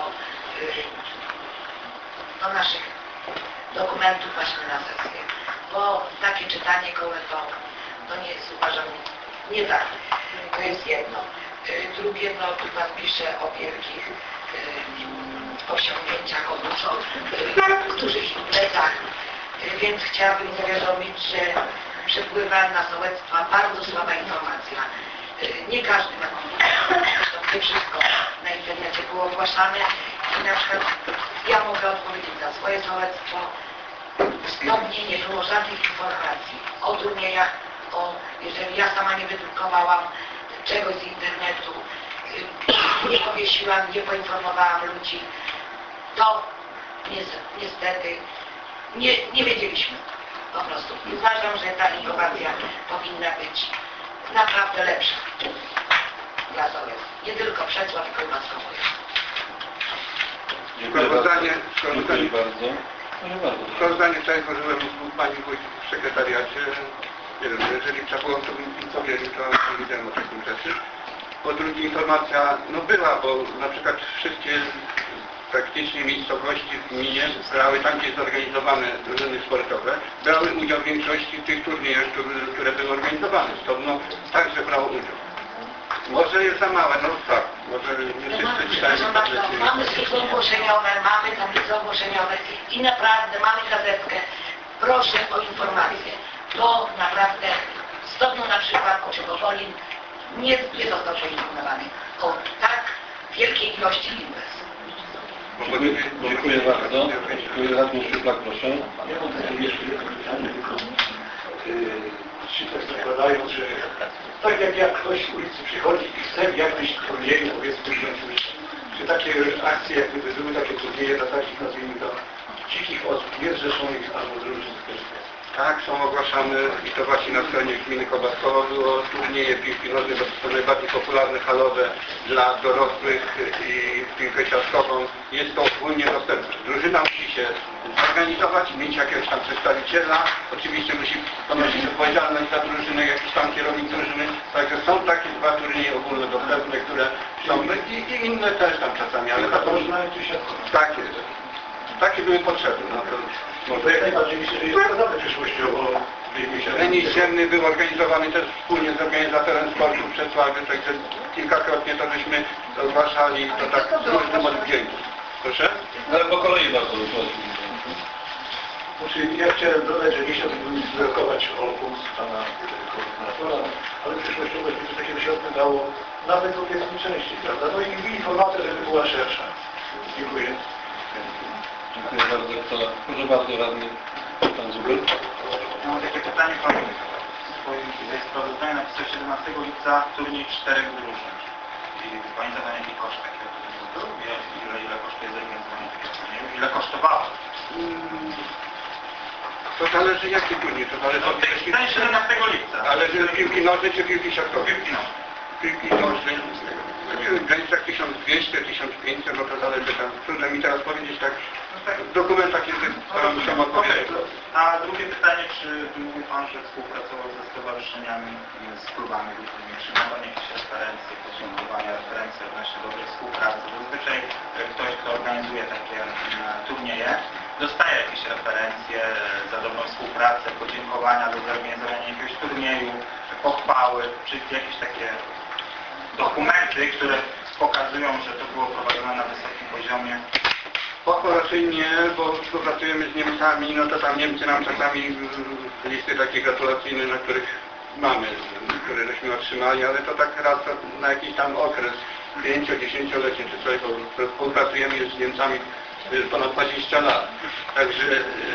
do naszych dokumentów właśnie na sesję. Bo takie czytanie gołe to, to nie jest, uważam, nie tak. To jest jedno. Drugie, no tu Pan pisze o wielkich osiągnięciach, o dużo, dużych imprezach. Więc chciałabym zawiadomić, że przepływa na sołectwa bardzo słaba informacja. Nie każdy ma zresztą nie wszystko na internecie było ogłaszane i na przykład ja mogę odpowiedzieć za swoje sołectwo. Stopnie nie było żadnych informacji o turniejach, o, jeżeli ja sama nie wydrukowałam czegoś z internetu, nie powiesiłam, nie poinformowałam ludzi, to niestety nie, nie wiedzieliśmy po prostu. I uważam, że ta informacja powinna być naprawdę lepsza dla sołectw. Nie tylko Przecław, tylko i Maskowoje. Sprawozdanie, sprawozdanie, bardzo. sprawozdanie tutaj złożyłem u Pani Wójt w sekretariacie. Nie wiem, jeżeli trzeba było, to bym powiedział, to nie wiedziałem o takim rzeczy. Po drugie informacja, no była, bo na przykład wszystkie praktycznie miejscowości w gminie brały tam, gdzie zorganizowane drużyny sportowe, brały udział w większości tych turniejów, które były organizowane. Stąd no, także brało udział. Może jest za małe, no tak, może nie wszyscy czytają. Mamy cykl ogłoszeniowe, mamy tablice ogłoszeniowe i naprawdę mamy gazetkę. Proszę o informację, bo naprawdę Stopno na przykład, o czego Wolin nie, nie został poinformowany o tak wielkiej ilości imprez. Dziękuję bardzo. Dziękuję. Radny Szuflak, proszę. Ja mam takie jeszcze jedno pytanie, tylko ci tak zakładają, że tak jak, jak ktoś z ulicy przychodzi i chce jakbyś turnieju, powiedzmy, wziąć, czy takie akcje, jak gdyby były takie turnieje dla takich, nazwijmy to, dzikich osób, niezrzeszonych albo drużyn. Tak, są ogłaszane i to właśnie na stronie gminy Kobaskowo było turnieje piłki nożnej, bo to są najbardziej popularne halowe dla dorosłych i piłkę siatkową. Jest to ogólnie dostępne. Drużyna musi się zorganizować, mieć jakiegoś tam przedstawiciela. Oczywiście musi ponosić odpowiedzialność za drużynę, jakiś tam kierownik drużyny. Także są takie dwa turnieje ogólnodostępne, które są i, i inne też tam czasami, ale to można takie, takie były potrzebne. No to, no to jak najbardziej myślę, że jest składane przyszłościowo. Tenis ziemny był organizowany też wspólnie z organizatorem sportu w Przesławiu, także kilkakrotnie to żeśmy ogłaszali, to tak z różnym odwdziękiem. Proszę? Ale po kolei bardzo proszę. Znaczy, ja chciałem dodać, że nie chciałbym wyrokować o punkt pana koordynatora, ale przyszłościowo by to takiego się dało nawet o tej części, prawda? No i informacja, żeby była szersza. Dziękuję. Dziękuję bardzo. To, proszę bardzo, radny pan Zuber. Mam takie pytanie, pan w swoim sprawozdaniu napisał siedemnastego lipca turniej czterech drużyn. I pani zadaje jaki koszt takiego turnieju? Ile, ile kosztuje zorganizowanie takiego turnieju? Ile kosztowało? To zależy jaki turniej, to zależy od tej siedemnastego lipca. Ale że piłki nożnej czy piłki siatkowej? Piłki nożnej. Piłki nożnej. W granicach tysiąc dwieście do tysiąc pięćset, no to zależy tam. Trudno mi teraz powiedzieć tak w dokumentach język, które muszę odpowiedzieć. A drugie pytanie, czy mówi Pan, że współpracował ze stowarzyszeniami, z klubami różnymi, czy ma Pan jakieś referencje, podsumowania, referencje odnośnie dobrej współpracy? Bo zazwyczaj ktoś, kto organizuje takie turnieje, dostaje jakieś referencje za dobrą współpracę, podziękowania lub zorganizowanie jakiegoś turnieju, pochwały, czy jakieś takie dokumenty, które pokazują, że to było prowadzone na wysokim poziomie. Pochwał raczej nie, bo współpracujemy z Niemcami, no to tam Niemcy nam czasami listy takie gratulacyjne, na których mamy, które żeśmy otrzymali, ale to tak raz na jakiś tam okres, pięcio-dziesięciolecie czy coś, bo współpracujemy już z Niemcami ponad dwadzieścia lat. Także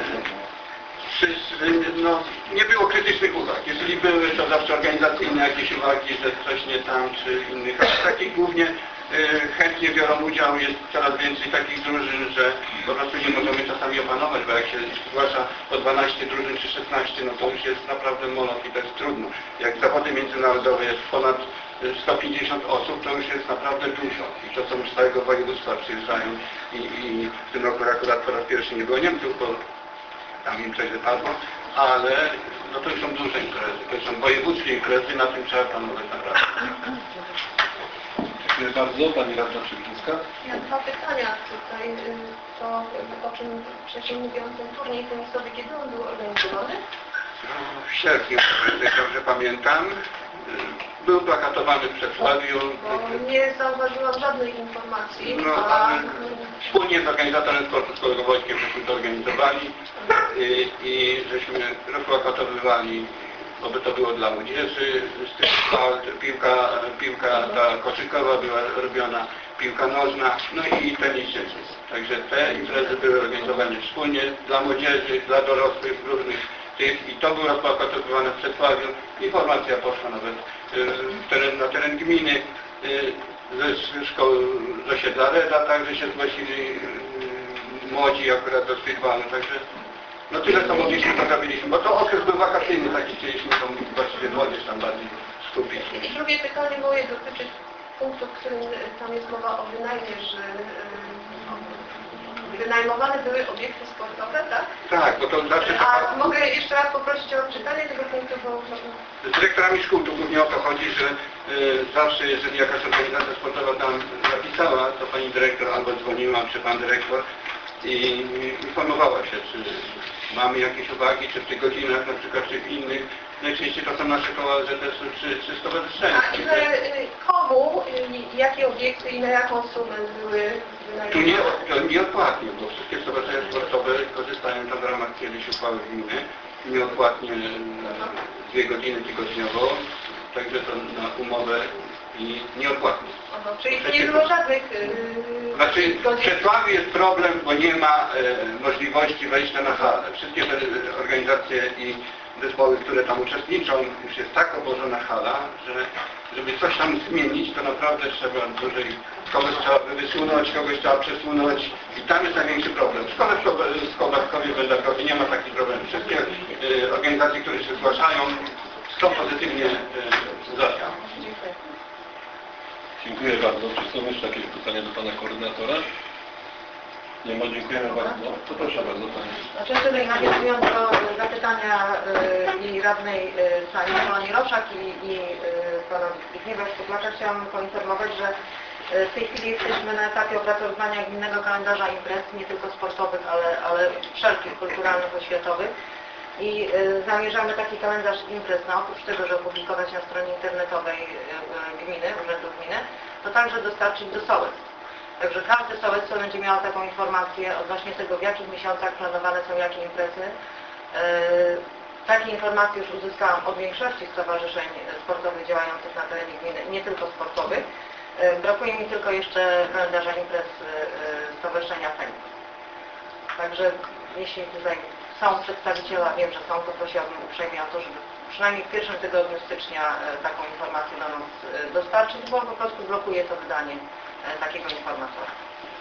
no, nie było krytycznych uwag. Jeżeli były, to zawsze organizacyjne jakieś uwagi, że coś nie tam, czy innych, ale takich głównie chętnie biorą udział, jest coraz więcej takich drużyn, że po prostu nie możemy czasami opanować, bo jak się zgłasza po dwanaście drużyn czy szesnaście, no to już jest naprawdę molok i to jest trudno. Jak zawody międzynarodowe jest ponad sto pięćdziesiąt osób, to już jest naprawdę dużo. I to są z całego województwa przyjeżdżają i, i w tym roku akurat po raz pierwszy nie było Niemców, bo tam im coś wypadło, ale no to już są duże imprezy, to są wojewódzkie imprezy, na tym trzeba panować naprawdę. Dziękuję bardzo. Pani Radna Przewidzińska. Ja dwa pytania tutaj, to o czym wcześniej mówiłam, ten turniej tenisowy, kiedy on był organizowany? No, w sierpniu, jak dobrze pamiętam, był plakatowany w Przedstawiu. Bo nie zauważyłam żadnej informacji. No, a... Wspólnie z organizatorem sportu szkolnego Wojtkiem żeśmy to organizowali i, i żeśmy rozplakatowywali, bo to było dla młodzieży, piłka, piłka ta koszykowa była robiona, piłka nożna, no i tenis dziecięcy. Także te imprezy były organizowane wspólnie dla młodzieży, dla dorosłych różnych tych i to było rozplakatowywane w Przedstawiu. Informacja poszła nawet w teren, na teren gminy, ze szkoły, z osiedla Reda, także się zgłosili młodzi akurat do streetballu, także no tyle co mogliśmy, to zrobiliśmy, bo to okres był wakacyjny, taki chcieliśmy to właściwie młodzież tam bardziej skupić. I drugie pytanie moje dotyczy punktu, w którym tam jest mowa o wynajmie, że yy, wynajmowane były obiekty sportowe, tak? Tak, bo to znaczy... A mogę jeszcze raz poprosić o odczytanie tego punktu, bo... Z dyrektorami szkół to głównie o to chodzi, że y, zawsze jeżeli jakaś organizacja sportowa tam zapisała, to pani dyrektor albo dzwoniła, czy pan dyrektor i informowała się, czy mamy jakieś uwagi, czy w tych godzinach na przykład, czy w innych. Najczęściej to są nasze koła Z S U czy, czy stowarzyszenia. A ile, komu, jakie obiekty i na jaką sumę były Tu nie, wynajmowane? to nieodpłatnie, bo wszystkie stowarzyszenia sportowe korzystają tam w ramach kiedyś uchwały gminy, nieodpłatnie dwie godziny tygodniowo, także to na umowę i nieodpłatnie. Aha, czyli nie było żadnych... Yy, Znaczy w Przedstawiu jest problem, bo nie ma e, możliwości wejścia na salę. Wszystkie te organizacje i zespoły, które tam uczestniczą, już jest tak obłożona hala, że żeby coś tam zmienić, to naprawdę trzeba dłużej, kogoś trzeba wysunąć, kogoś trzeba przesunąć i tam jest największy problem. W szkole w Skowarskowie, w Będakowie nie ma takich problemów. Wszystkie e, organizacje, które się zgłaszają, są pozytywnie e, zawiane. Dziękuję. Dziękuję bardzo. Czy są jeszcze jakieś pytania do Pana Koordynatora? Nie ma, dziękujemy bardzo. To proszę bardzo Pani. Znaczy tutaj nawiązując do zapytania y, i radnej y, Pani Pani Roszak i, i y, Pana Zbigniewa Sztuklaka, chciałam poinformować, że y, w tej chwili jesteśmy na etapie opracowywania gminnego kalendarza imprez, nie tylko sportowych, ale, ale wszelkich kulturalnych, oświatowych. I y, zamierzamy taki kalendarz imprez, no, oprócz tego, że opublikować na stronie internetowej y, gminy, Urzędu Gminy, to także dostarczyć do sołectw. Także każde sołectwo będzie miało taką informację odnośnie tego, w jakich miesiącach planowane są jakie imprezy. Yy, takie informacje już uzyskałam od większości stowarzyszeń sportowych działających na terenie gminy, nie tylko sportowych. Yy, brakuje mi tylko jeszcze kalendarza imprez yy, Stowarzyszenia Feniks. Także jeśli tutaj są przedstawiciele, a wiem, że są, to prosiłabym uprzejmie o to, żeby przynajmniej w pierwszym tygodniu stycznia yy, taką informację do nas yy, dostarczyć, bo po prostu blokuje to wydanie takiego informatora.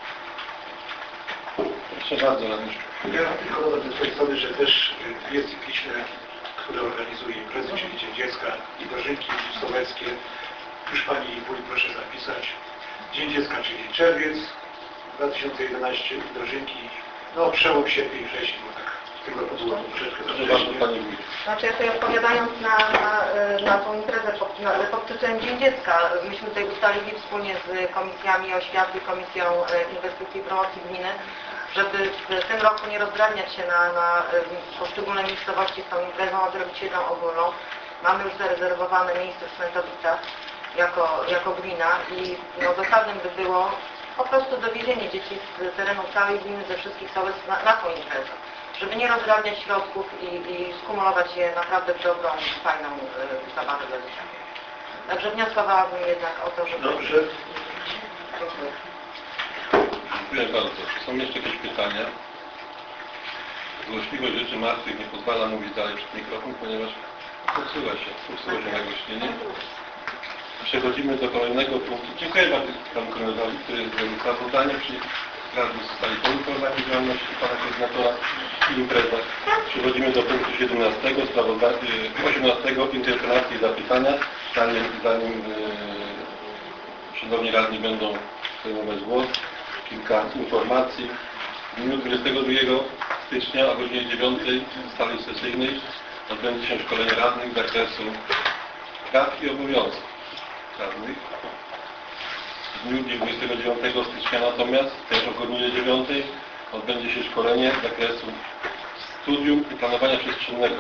Proszę bardzo, Radny. Ja tylko dodam do swojej strony, że też jest cykliczne, które organizuje imprezy, czyli Dzień Dziecka i dożynki stołeckie. Już Pani Wójt proszę zapisać. Dzień Dziecka, czyli czerwiec dwa tysiące jedenasty, dożynki, no przełom sierpień i września, bo tak tylko to było troszeczkę za Proszę bardzo, wcześnie. Pani Wójt. Znaczy ja sobie odpowiadając na, na, na tą imprezę pod, na, pod tytułem Dzień Dziecka, myśmy tutaj ustalili wspólnie z komisjami oświaty, Komisją Inwestycji i Promocji Gminy, żeby w tym roku nie rozdrabniać się na, na poszczególne miejscowości z tą imprezą, a zrobić jedną ogólną. Mamy już zarezerwowane miejsce w Swętowicach jako, jako gmina i no, zasadnym by było po prostu dowiezienie dzieci z terenu całej gminy, ze wszystkich sołectw na, na tą imprezę, żeby nie rozdrabniać środków i, i skumulować je naprawdę w dobrą, fajną y, zabawę dla dzieciaków. Także wnioskowałabym jednak o to, żeby... Dobrze. Dziękuję. Dziękuję bardzo. Czy są jeszcze jakieś pytania? Złośliwość rzeczy martwych nie pozwala mówić dalej przed mikrofon, ponieważ popsuwa się, popsuło się nagłośnienie. Przechodzimy do kolejnego punktu. Dziękuję bardzo panu komentarzowi, który zrobił sprawozdanie przy radni zostali poinformowani o działalności pana koordynatora i imprezach. Przechodzimy do punktu siedemnastego, osiemnastego, interpelacji i zapytania. Zanim, zanim yy, szanowni radni będą zajmować głos, kilka informacji. W dniu dwudziestego drugiego stycznia o godzinie dziewiątej w sali sesyjnej odbędzie się szkolenie radnych z zakresu praw i obowiązków radnych. W dniu dwudziestego dziewiątego stycznia natomiast, też o godzinie dziewiątej, odbędzie się szkolenie z zakresu studium i planowania przestrzennego.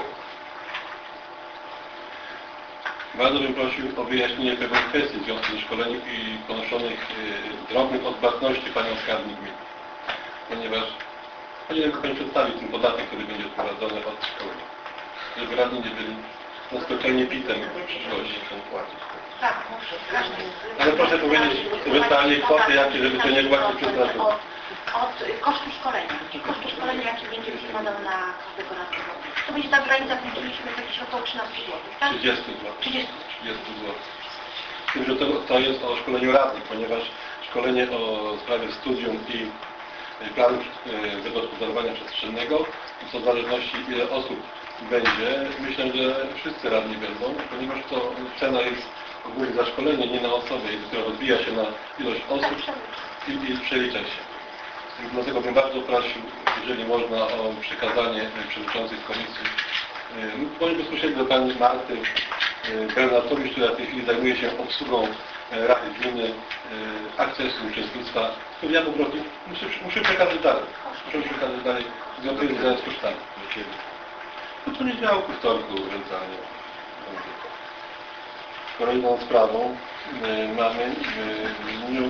Bardzo bym prosił o wyjaśnienie pewnych kwestii w związku ze szkoleniem i ponoszonych yy, drobnych odpłatności panią skarbnik gminy. Ponieważ pani tylko pani przedstawić ten podatek, który będzie odprowadzony od szkoły. Żeby radni nie byli na spokojnie pitem w przyszłości płacić. Tak, muszę. Każdy. Ale proszę powiedzieć ewentualnie kwoty jakie, żeby to nie była przepraszam. Od, od kosztu szkolenia. Kosztu szkolenia, jaki będzie wykładał na każdego radnego. To będzie ta granica, powiedzieliśmy, jakieś około trzynaście złotych, tak? trzydzieści złotych. trzydzieści złotych. Z tym, że to, to jest o szkoleniu radnych, ponieważ szkolenie o sprawie studium i planu zagospodarowania przestrzennego, to w zależności ile osób będzie, myślę, że wszyscy radni będą, ponieważ to cena jest ogólnie za szkolenie, nie na osobę, i dopiero odbija się na ilość osób i, i przelicza się. Dlatego bym bardzo prosił, jeżeli można, o przekazanie przewodniczącej komisji, bądź bezpośrednio do pani Marty Bernatowicz, która w tej chwili zajmuje się obsługą Rady Gminy, akcesu, uczestnictwa. To ja po prostu muszę, muszę przekazać dalej. Muszę przekazać dalej, związkując z kosztami. No to nie działo ku wtorku ewentualnie. Kolejną sprawą mamy w dniu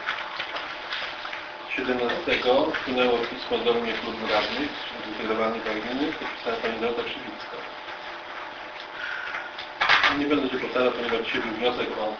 siedemnastego wpłynęło pismo do mnie klubu radnych, zintegrowany gminy, podpisała pani Dorota Krzywicka. Nie będę się powtarzał, ponieważ dzisiaj był wniosek o,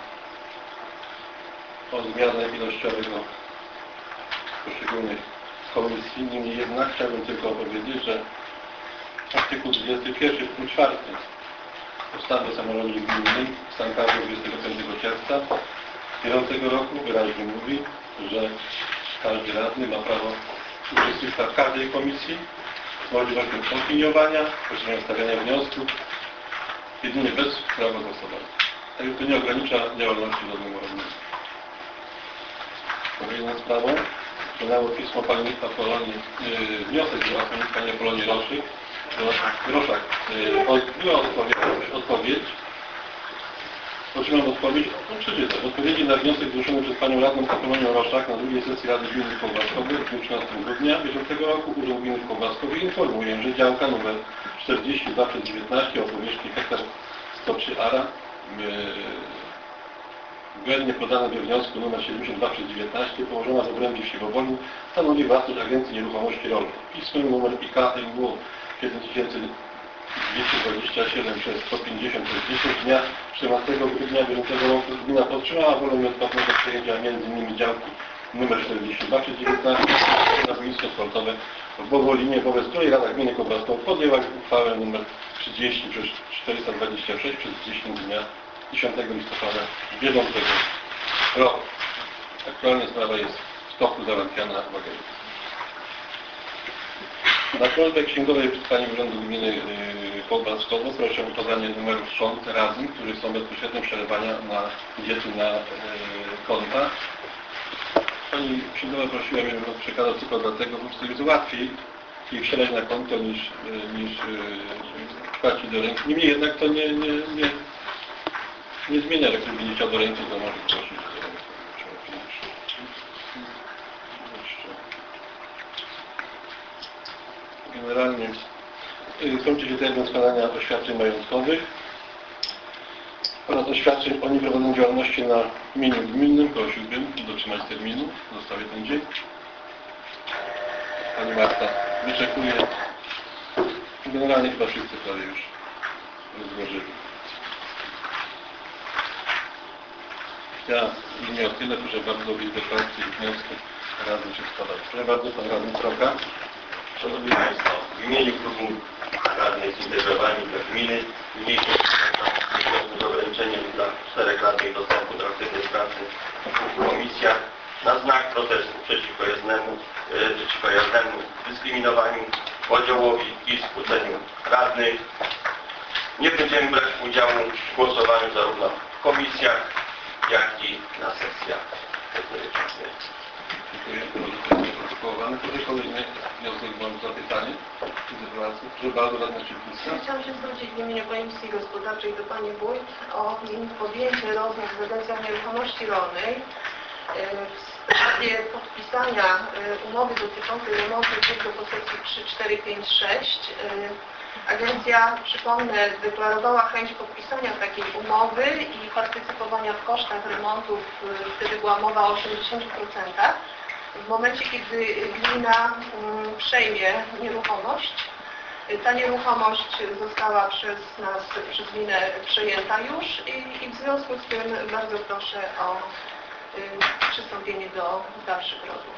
o zmianę ilościowego poszczególnych komisji. Niemniej jednak chciałbym tylko powiedzieć, że artykuł dwudziesty pierwszy punkt czwarty ustawy o samorządzie gminnym stan prawa dwudziestego piątego czerwca bieżącego roku wyraźnie mówi, że każdy radny ma prawo uczestnictwa w każdej komisji z możliwością opiniowania, możliwością stawiania wniosków, jedynie bez prawa głosowania. Tak to nie ogranicza działalności żadnego radnego. Kolejną sprawą wpłynęło pismo pani Apolonii, yy, wniosek do pani Apolonii Roszyk, Groszak. Była odpowiedź, odpowiedź. Otrzymam odpowiedź, no przeczytam. W odpowiedzi na wniosek zgłoszony przez panią radną Apolonią Roszak na drugiej sesji Rady Gminy Kołbaskowej w dniu trzynastego grudnia bieżącego roku Urząd Gminy Kołbaskowej informuje, że działka numer czterdzieści dwa przez dziewiętnaście o powierzchni hektar sto trzy ara względnie podane we wniosku numer siedemdziesiąt dwa przez dziewiętnaście położona w obrębie wsi Boboli stanowi własność Agencji Nieruchomości Rolnych. Pismem numer I K M W siedem tysięcy dwieście dwadzieścia siedem przez sto pięćdziesiąt przez dziesięć dnia czternastego grudnia bieżącego roku gmina podtrzymała wolę nieodpłatnego przejęcia między innymi działki numer czterdzieści dwa przez dziewiętnaście na boisko sportowe w Bobolinie, wobec której Rada Gminy Kołbaskowej podjęła uchwałę numer trzydzieści przez czterysta dwadzieścia sześć przez dziesięć dnia dziesiątego listopada bieżącego roku. Aktualnie sprawa jest w toku załatwiana w agencji. Na prośbę księgowej przez Pani Urzędu Gminy Kołbaskowo proszę o podanie numerów kont radnych, które są bezpośrednio przelewania na diety na e, konta. Pani księgowa prosiła mnie, żebym przekazał tylko dlatego, że po prostu jest łatwiej ich przelać na konto niż, niż e, płacić do ręki. Niemniej jednak to nie, nie, nie, nie zmienia, jak ktoś będzie chciał do ręki, to może prosić do ręki. Generalnie kończy się termin składania oświadczeń majątkowych oraz oświadczeń o nieprowadzonej działalności na mieniu gminnym. Prosiłbym dotrzymać terminu. Zostawię ten dzień. Pani Marta wyczekuje. Generalnie chyba wszyscy prawie już złożyli. Ja nie o tyle, proszę bardzo, o deklaracje i wnioski razem się składać. Proszę bardzo, pan radny Troka. Szanowni Państwo, w imieniu klubu radnych zintegrowani dla gminy, niniejszym ograniczeniem dla czteroletniego dostępu do aktywnej pracy w komisjach na znak protestu przeciwko jaznemu, e, przeciwko jaznemu dyskryminowaniu, podziałowi i skłóceniu radnych. Nie będziemy brać udziału w głosowaniu zarówno w komisjach, jak i na sesjach. Dziękuję. Protokołowane. Proszę kolejny wniosek bądź zapytanie. Proszę bardzo, radna Cieplińska. Chciałam się zwrócić w imieniu Komisji Gospodarczej do Pani Wójt o podjęcie rozmów z Agencją Nieruchomości Rolnej w sprawie podpisania umowy dotyczącej remontu do posesji trzy, cztery, pięć, sześć. Agencja, przypomnę, deklarowała chęć podpisania takiej umowy i partycypowania w kosztach remontów. Wtedy była mowa o osiemdziesięciu procentach. W momencie, kiedy gmina przejmie nieruchomość, ta nieruchomość została przez nas, przez gminę przejęta już i, i w związku z tym bardzo proszę o y, przystąpienie do dalszych rozmów.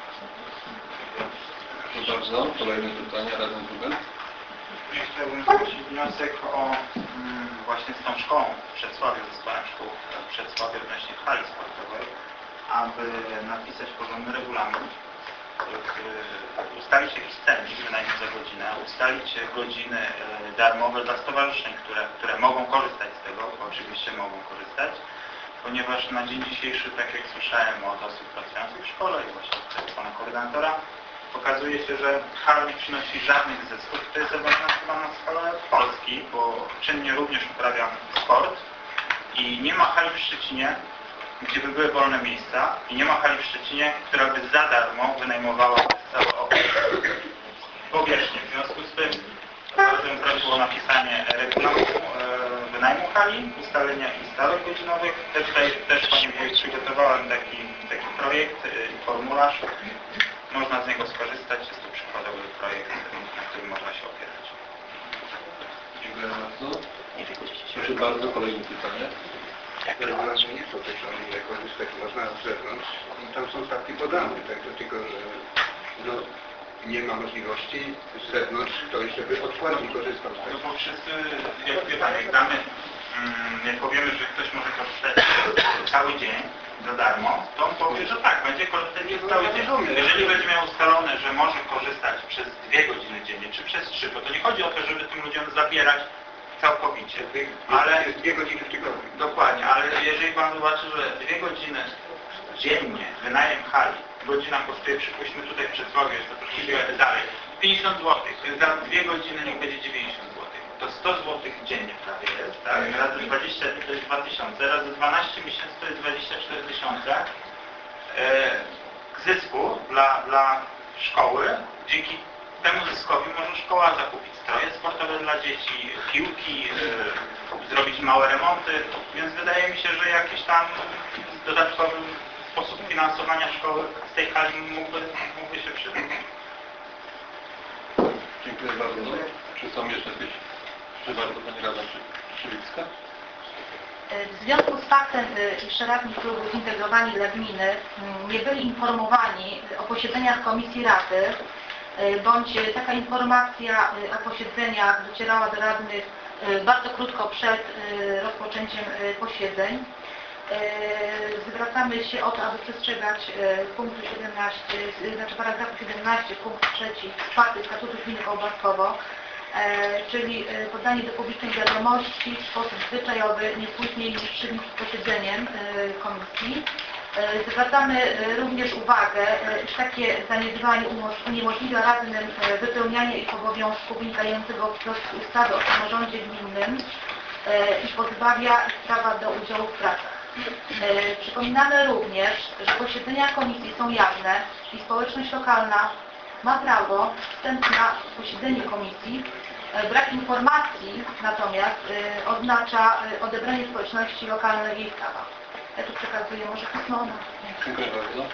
Proszę bardzo. Kolejne pytanie. Radny Długan. Ja chciałbym zgłosić wniosek o mm, właśnie z tą szkołą w Przedsławiu, zespołem szkół w Przedsławiu odnośnie hali sportowej, aby napisać porządny regulamin, żeby ustalić jakiś cennik wynajmu za godzinę, ustalić godziny darmowe dla stowarzyszeń, które, które mogą korzystać z tego, bo oczywiście mogą korzystać, ponieważ na dzień dzisiejszy, tak jak słyszałem od osób pracujących w szkole i właśnie od pana koordynatora, okazuje się, że hala nie przynosi żadnych zysków. To jest zawodna chyba na skalę Polski, bo czynnie również uprawiam sport i nie ma hali w Szczecinie, gdzie by były wolne miejsca i nie ma hali w Szczecinie, która by za darmo wynajmowała cały okres powierzchnię. W związku z tym bardzo bym prosił o napisanie regulaminu e, wynajmu hali, ustalenia i stałych godzinowych. Też tutaj też Pani Wójt przygotowałem taki, taki projekt i e, formularz. Można z niego skorzystać. Jest to przykładowy projekt, na którym można się opierać. Dziękuję bardzo. Proszę bardzo. Kolejne pytanie. Regulacje nie są określone, ile korzystek można z zewnątrz i tam są stawki podane, także tylko, że no, nie ma możliwości z zewnątrz ktoś, żeby odpłatnie korzystał z No tego. bo wszyscy, jak wie Pan, jak damy, jak powiemy, że ktoś może korzystać cały dzień za darmo, to on powie, że tak, będzie korzystać przez cały dzień. Jeżeli będzie miał ustalone, że może korzystać przez dwie godziny dziennie, czy przez trzy, bo to nie chodzi o to, żeby tym ludziom zabierać całkowicie, ale jest dwie godziny w tygodniu. Dokładnie, ale jeżeli Pan zobaczy, że dwie godziny dziennie wynajem hali, godzina kosztuje, przypuśćmy tutaj w Przedsławiu, jest to troszeczkę dalej, pięćdziesiąt złotych, za dwie godziny niech będzie dziewięćdziesiąt złotych. To sto złotych dziennie prawie jest, tak? Razy dwadzieścia to jest dwa tysiące, razy dwanaście miesięcy to jest dwadzieścia cztery tysiące e, zysku dla, dla szkoły. Dzięki temu zyskowi może szkoła zakupić stroje sportowe dla dzieci, piłki, e, zrobić małe remonty, więc wydaje mi się, że jakiś tam dodatkowy sposób finansowania szkoły z tej hali mógłby, mógłby się przydać. Dziękuję bardzo. Czy są jeszcze jakieś? Proszę bardzo, Pani Radna Cieplińska. W związku z faktem, iż radni klubów zintegrowani dla gminy nie byli informowani o posiedzeniach Komisji Rady, bądź taka informacja o posiedzeniach docierała do radnych bardzo krótko przed rozpoczęciem posiedzeń, zwracamy się o to, aby przestrzegać punktu siedemnaście, znaczy paragrafu siedemnaście, punkt trzeci, czwarty Statutu Gminy Kołbaskowo, czyli podanie do publicznej wiadomości w sposób zwyczajowy nie później niż trzy dni przed posiedzeniem komisji. Zwracamy również uwagę, iż takie zaniedbanie uniemożliwia radnym wypełnianie ich obowiązków wynikającego z ustawy o samorządzie gminnym i pozbawia ich prawa do udziału w pracach. Przypominamy również, że posiedzenia komisji są jawne i społeczność lokalna ma prawo wstępu na posiedzenie komisji. Brak informacji natomiast oznacza odebranie społeczności lokalnej jej prawa. Ja tu przekazuję może pismo. Dziękuję bardzo.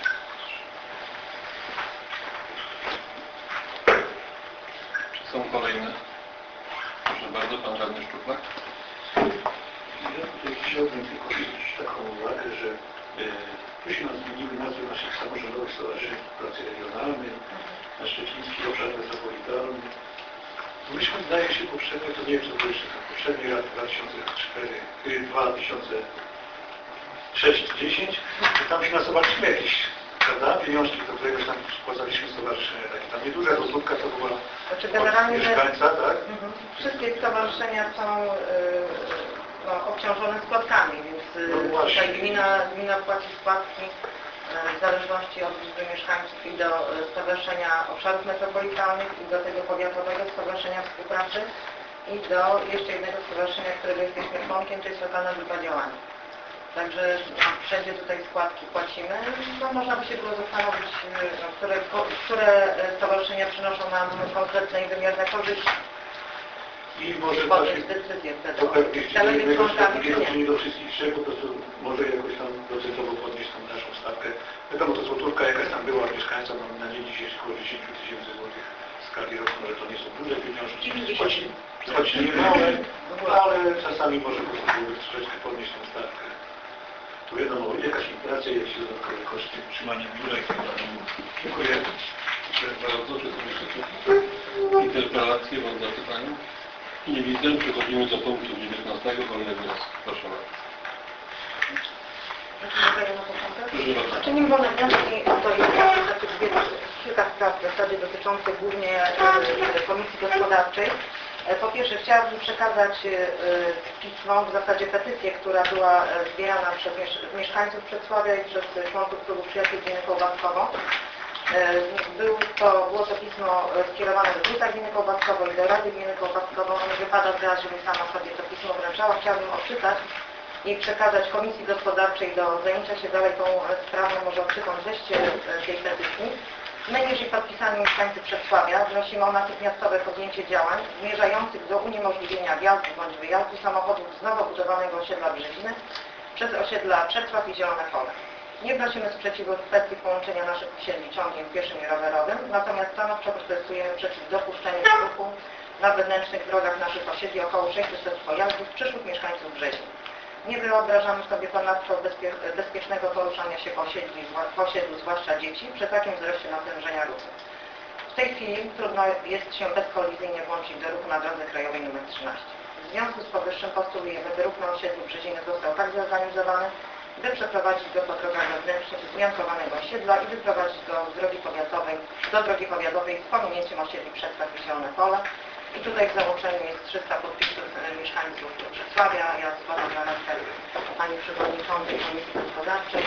Czy są kolejne? Proszę bardzo, Pan Radny Szczupak. Ja tutaj chciałbym tylko zwrócić taką uwagę, że tu się zmieniły nazwy naszych samorządowych stowarzyszeń pracy regionalnej, na Szczeciński Obszar Metropolitalny. Myślę wydaje się poprzednio, to nie wiem, co było jeszcze poprzedni raz, dwa tysiące cztery, dwa tysiące sześć dziesięć, tam finansowaliśmy jakieś, prawda, pieniążki, do któregoś tam wkładaliśmy stowarzyszenie, takie tam nieduża rozrobka to była Znaczy generalnie od mieszkańca, tak? Mhm. Wszystkie stowarzyszenia są y, no, obciążone składkami, więc y, No właśnie. tutaj gmina, gmina płaci składki y, w zależności od liczby mieszkańców i do y, Stowarzyszenia Obszarów Metropolitalnych i do tego powiatowego Stowarzyszenia Współpracy i do jeszcze jednego stowarzyszenia, którego jesteśmy członkiem, to jest Lokalna Grupa Działania. Także no, wszędzie tutaj składki płacimy. No, można by się było zastanowić, no, które, które stowarzyszenia przynoszą nam konkretne i wymierne korzyści. I może podjąć decyzję wtedy. to pewnie Chcemy być członkami, czy nie. nie? nie do wszystkich trzech, po prostu może jakoś tam procentowo podnieść tą naszą stawkę. Wiadomo, to złotówka jakaś tam była od mieszkańca, mam na dzień dzisiejszy około dziesięć tysięcy złotych w skali roku, że to nie są duże pieniążki. Choć, choć nie małe, no, ale czasami może po prostu byłoby troszeczkę podnieść tą stawkę. Tu wiadomo, jakaś inflacja, jakieś dodatkowe koszty utrzymania biura i tak dalej. Dziękuję. Dziękuję bardzo. Czy są jeszcze interpelacje, mam zapytania? Nie widzę. Przechodzimy do punktu dziewiętnastego. Wolny głos. Proszę bardzo. Czy nim wolne wnioski, to jest znaczy, dwie, kilka spraw w zasadzie dotyczących głównie e, Komisji Gospodarczej. E, po pierwsze chciałabym przekazać e, pismo, w zasadzie petycję, która była e, zbierana przez miesz mieszkańców Przedsławia i przez członków klubu przyjaciół gminy Kołbaskowo. E, był to, było to pismo skierowane do Wójta Gminy Kołbaskowo i do Rady Gminy Kołbaskowo. Nie wypada teraz, żebym sama sobie to pismo wręczała. Chciałabym odczytać i przekazać Komisji Gospodarczej do zajęcia się dalej tą sprawą, może odczytam wreszcie tej petycji. My, jeżeli podpisani mieszkańcy Przedsławia, wnosimy o natychmiastowe podjęcie działań zmierzających do uniemożliwienia wjazdu bądź wyjazdu samochodów z nowo budowanego osiedla Brzeziny przez osiedla Przedsław i Zielone Pole. Nie wnosimy sprzeciwu w kwestii połączenia naszych osiedli ciągiem pieszym i rowerowym, natomiast stanowczo protestujemy przeciw dopuszczeniu do ruchu na wewnętrznych drogach naszych osiedli około sześćset pojazdów przyszłych mieszkańców Brzezin. Nie wyobrażamy sobie ponadto bezpie bezpiecznego poruszania się po osiedlu, po osiedlu, zwłaszcza dzieci, przy takim wzroście natężenia ruchu. W tej chwili trudno jest się bezkolizyjnie włączyć do ruchu na drodze krajowej nr trzynaście. W związku z powyższym postulujemy, by ruch na osiedlu Brzeziny został tak zorganizowany, by przeprowadzić go po drogach wewnętrznych zmiankowanego osiedla i wyprowadzić go z drogi powiatowej, do drogi powiatowej z pominięciem osiedli Przedsław i Zielone Pole. I tutaj w załączeniu jest trzysta podpisów mieszkańców Przedsławia. Ja składam na rękę Pani Przewodniczącej Komisji Gospodarczej.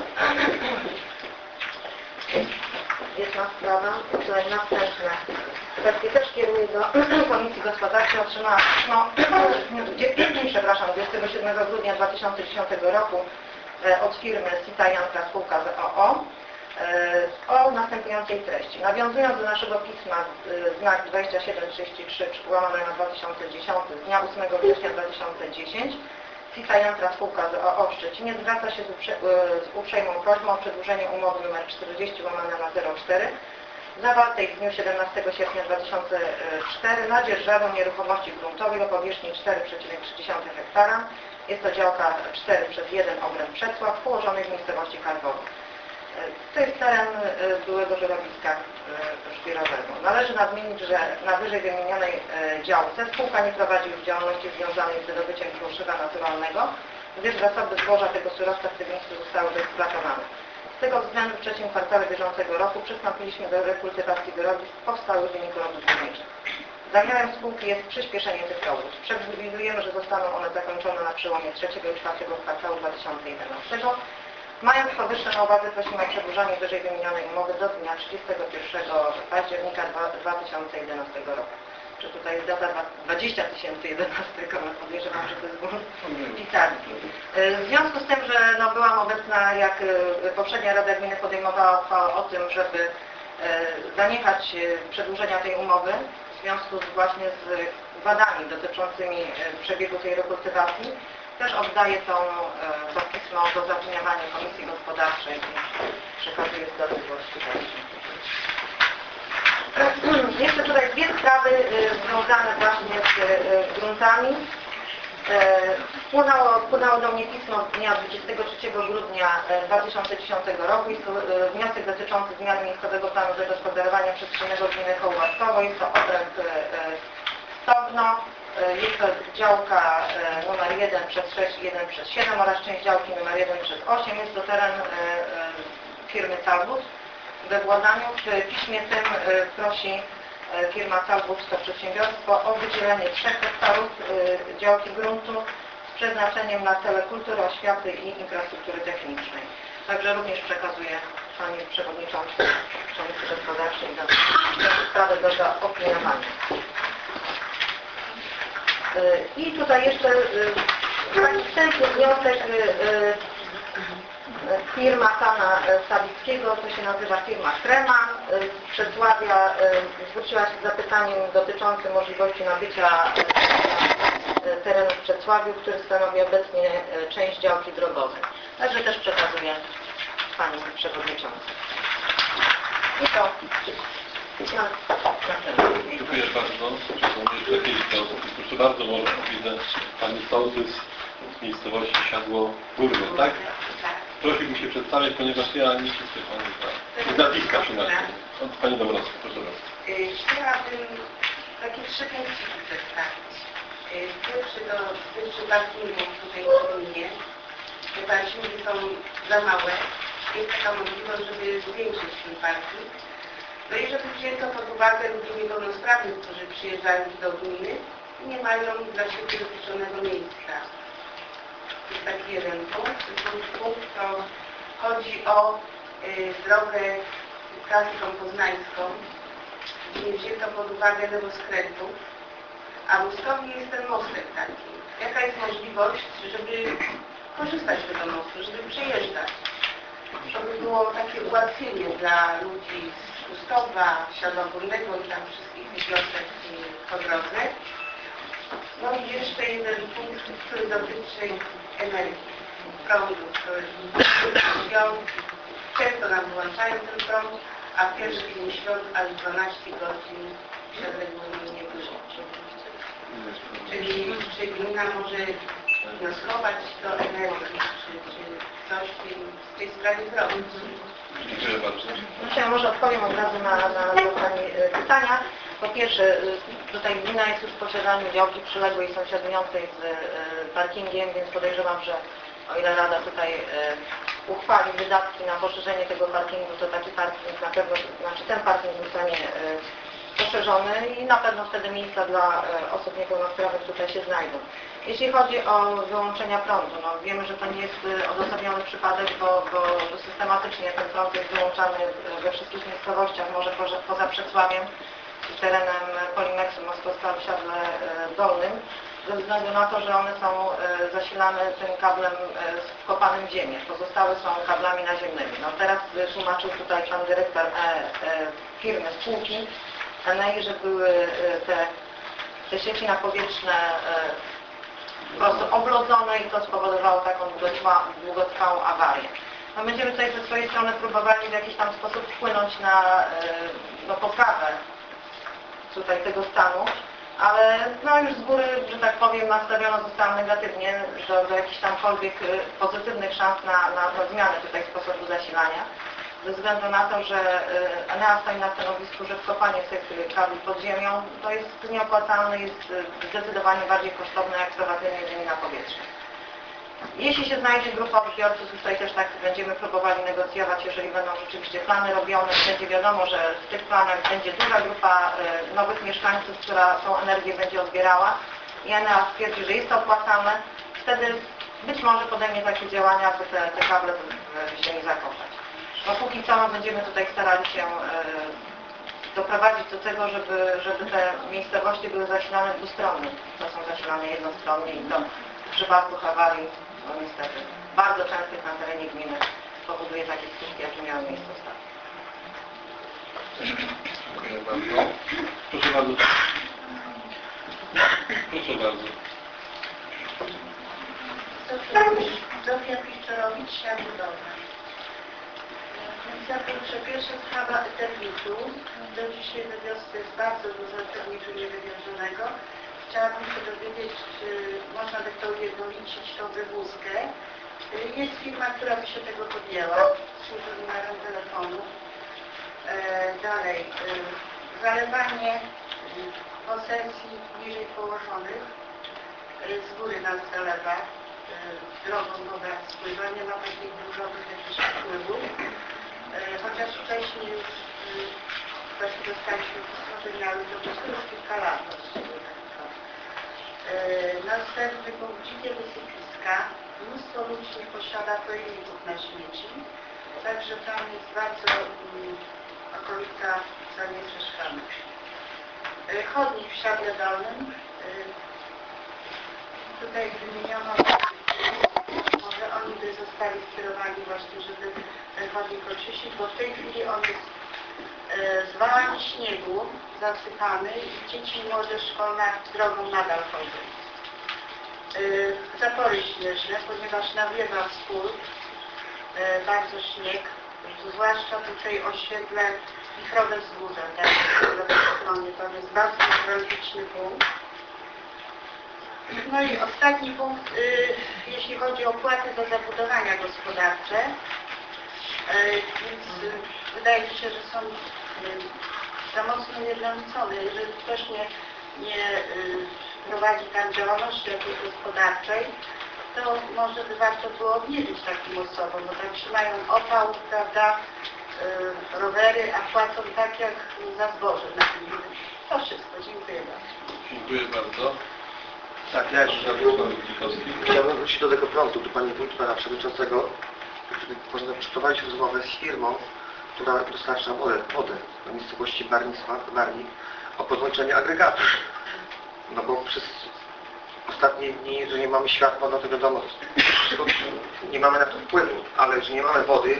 Jedna sprawa, tutaj następne kwestie też kieruję do Komisji Gospodarczej. Otrzymałam pismo, przepraszam, dwudziestego siódmego grudnia dwa tysiące dziesiątego roku od firmy Sita Janka Spółka z o o o następującej treści. Nawiązując do naszego pisma znak dwadzieścia siedem trzydzieści trzy łamane na dwa tysiące dziesiąty z dnia ósmego września dwa tysiące dziesiątego Sita Janka Spółka z o o w Szczecinie zwraca się z, uprze z uprzejmą prośbą o przedłużenie umowy nr czterdzieści łamane na zero cztery zawartej w dniu siedemnastego sierpnia dwa tysiące czwartego na dzierżawę nieruchomości gruntowej o powierzchni cztery przecinek trzy hektara. Jest to działka cztery przez jeden obręb Przedsław położonej w miejscowości Karwowo. To jest teren byłego żerowiska szpirowego. Należy nadmienić, że na wyżej wymienionej działce spółka nie prowadzi już działalności związanej z wydobyciem kruszywa naturalnego, gdyż zasoby zboża tego surowca w tym miejscu zostały wyeksploatowane. Z tego względu w trzecim kwartale bieżącego roku przystąpiliśmy do rekultywacji wyrobisk powstałych w wyniku robót górniczych. Zamiarem spółki jest przyspieszenie tych robót. Przewidujemy, że zostaną one zakończone na przełomie trzeciego i czwartego kwartału dwa tysiące jedenastego. Mając powyższe na uwadze, prosimy o przedłużenie wyżej wymienionej umowy do dnia trzydziestego pierwszego października dwa tysiące jedenastego roku. Czy tutaj jest data dwadzieścia tysięcy jedenastego, podejrzewam, że to jest błąd pisarni. W związku z tym, że no, byłam obecna, jak poprzednia Rada Gminy podejmowała uchwałę o tym, żeby zaniechać przedłużenia tej umowy, w związku z, właśnie z wadami dotyczącymi przebiegu tej rekultywacji, też oddaję tą, to pismo do zaopiniowania Komisji Gospodarczej i przekazuję zgodę właściwości. Jeszcze tutaj dwie sprawy związane właśnie z gruntami. Wpłynęło, wpłynęło do mnie pismo dnia dwudziestego trzeciego grudnia dwa tysiące dziesiątego roku. Jest to wniosek dotyczący zmiany miejscowego planu zagospodarowania przestrzennego gminy Kołbaskowo. Jest to obręb Stogno. Jest to działka numer jeden przez sześć i jeden przez siedem oraz część działki numer jeden przez osiem. Jest to teren firmy Talbot we Władaniu. W piśmie tym prosi firma Talbot, to przedsiębiorstwo, o wydzielenie trzech hektarów działki gruntu z przeznaczeniem na cele kultury, oświaty i infrastruktury technicznej. Także również przekazuję Pani Przewodniczącej Komisji Gospodarczej tę sprawę do zaopiniowania. I tutaj jeszcze taki wstępny wniosek. Firma pana Sawickiego, to się nazywa firma Krema, z Przesławia, zwróciła się z zapytaniem dotyczącym możliwości nabycia terenu w Przesławiu, który stanowi obecnie część działki drogowej. Także też przekazuję Pani Przewodniczącej. I to na, na Dziękuję bardzo. Jeszcze kilka osób. Proszę bardzo, może widzę Pani Sołtys z miejscowości Siadło Górne, tak? Prosiłbym się przedstawić, ponieważ ja nie wszyscy Pani znam. Z nazwiska przynajmniej. Od Pani Dobrowska, proszę bardzo. Chciałabym takie trzy punkty przedstawić. Pierwszy to pierwszy parkingów tutaj w gminie. Te parkingi są za małe. Jest taka możliwość, żeby zwiększyć ten parking. No i żeby wzięto pod uwagę ludzi niepełnosprawnych, którzy przyjeżdżają do gminy i nie mają dla siebie dopuszczonego miejsca. To jest taki jeden punkt. Drugi punkt to chodzi o y, drogę klasyczną poznańską, gdzie nie wzięto pod uwagę lewoskrętów, a w Ustkowie jest ten mostek taki. Jaka jest możliwość, żeby korzystać z tego mostu, żeby przejeżdżać? Żeby było takie ułatwienie dla ludzi z Ustkowa, Siadła Górnego i tam wszystkich wiosek po drodze. No i jeszcze jeden punkt, który dotyczy energii, prądu, który często nam wyłączają ten prąd, a w pierwszy dzień świąt aż dwanaście godzin w Siadle Górnej nie było. Czyli czy gmina może nas chować do energii, czy, czy coś w tej sprawie zrobić? Dziękuję bardzo. Ja może odpowiem od razu na, na, na Pani pytania. Po pierwsze, tutaj gmina jest już w posiadaniu działki przyległej i sąsiadującej z parkingiem, więc podejrzewam, że o ile Rada tutaj uchwali wydatki na poszerzenie tego parkingu, to taki parking na pewno, znaczy ten parking zostanie poszerzony i na pewno wtedy miejsca dla osób niepełnosprawnych tutaj się znajdą. Jeśli chodzi o wyłączenia prądu, no wiemy, że to nie jest odosobniony przypadek, bo, bo systematycznie ten prąd jest wyłączany we wszystkich miejscowościach, może poza, poza Przesławiem i terenem Polimexu Moskowska w Siadle Dolnym, ze względu na to, że one są zasilane tym kablem wkopanym w ziemię. Pozostałe są kablami naziemnymi. No teraz tłumaczył tutaj pan dyrektor firmy, spółki Enei, że były te, te sieci napowietrzne po prostu oblodzone i to spowodowało taką długotrwa, długotrwałą awarię. No będziemy tutaj ze swojej strony próbowali w jakiś tam sposób wpłynąć na no, poprawę tutaj tego stanu, ale no już z góry, że tak powiem, nastawiona została negatywnie do, do jakichś tamkolwiek pozytywnych szans na, na, na zmianę tutaj sposobu zasilania. Ze względu na to, że Enea stoi na stanowisku, że wkopanie tych kabli pod ziemią to jest nieopłacalne, jest zdecydowanie bardziej kosztowne jak prowadzenie ziemi na powietrze. Jeśli się znajdzie grupa odbiorców, tutaj też tak będziemy próbowali negocjować, jeżeli będą rzeczywiście plany robione, będzie wiadomo, że w tych planach będzie duża grupa nowych mieszkańców, która tą energię będzie odbierała i Enea stwierdzi, że jest to opłacalne, wtedy być może podejmie takie działania, aby te, te kable w ziemi zakopać. No póki co będziemy tutaj starali się e, doprowadzić do tego, żeby, żeby te miejscowości były zasilane dwustronnie. To są zasilane jednostronnie i to w przypadku awarii, no niestety, bardzo częstych na terenie gminy powoduje takie skutki, jakie miały miejsce ostatnio. Dziękuję bardzo. Proszę bardzo. Proszę bardzo. Zofia Piszczorowicz, Siadło Dolne. Pierwsza, pierwsza sprawa termitu. Do dzisiaj we wiosce jest bardzo dużo termitu niewywiązanego. Chciałabym się dowiedzieć, czy można by to ujednolicić tą wywózkę. Jest firma, która by się tego podjęła. Służy numerem telefonu. E, dalej. E, zalewanie Po sesji niżej położonych z góry nas zalewa drogą woda spływa, nie ma takich gruzowych jakichś wpływów. Chociaż wcześniej już właśnie dostaliśmy postanowienia, ale to przez już kilka lat właściwie. Następny punkt, dzikie wysypiska. Mnóstwo ludzi nie posiada pojemników na śmieci, także tam jest bardzo um, okolica zanieczyszczana. Chodnik w Siadle Dolnym. Tutaj wymieniono, może oni by zostali skierowani właśnie, żeby ten chodnik oczyścić, bo w tej chwili on jest e, zwalany śniegu, zasypany i dzieci i młodzież szkolna drogą nadal chodzą. E, zapory śnieżne, ponieważ nawiewa spór, e, bardzo śnieg, zwłaszcza tutaj osiedle Wichrowe Wzgórze, tak, to jest bardzo newralgiczny punkt. No i ostatni punkt, y, jeśli chodzi o opłaty za zabudowania gospodarcze, y, więc y, wydaje mi się, że są y, za mocno ujednolicone. Jeżeli ktoś nie, nie y, prowadzi tam działalności jakiejś gospodarczej, to może by warto było obniżyć takim osobom, bo tak trzymają opał, prawda, y, rowery, a płacą tak jak za zboże. To wszystko. Dziękuję bardzo. Dziękuję bardzo. Tak, ja jeszcze chciałbym wrócić do tego prądu, do Pani Wójt, Pana Przewodniczącego. Można przeprowadzić rozmowę z firmą, która dostarcza wodę, wodę na miejscowości Barnik o podłączenie agregatów. No bo przez ostatnie dni, że nie mamy światła, no to wiadomo, nie mamy na to wpływu, ale że nie mamy wody.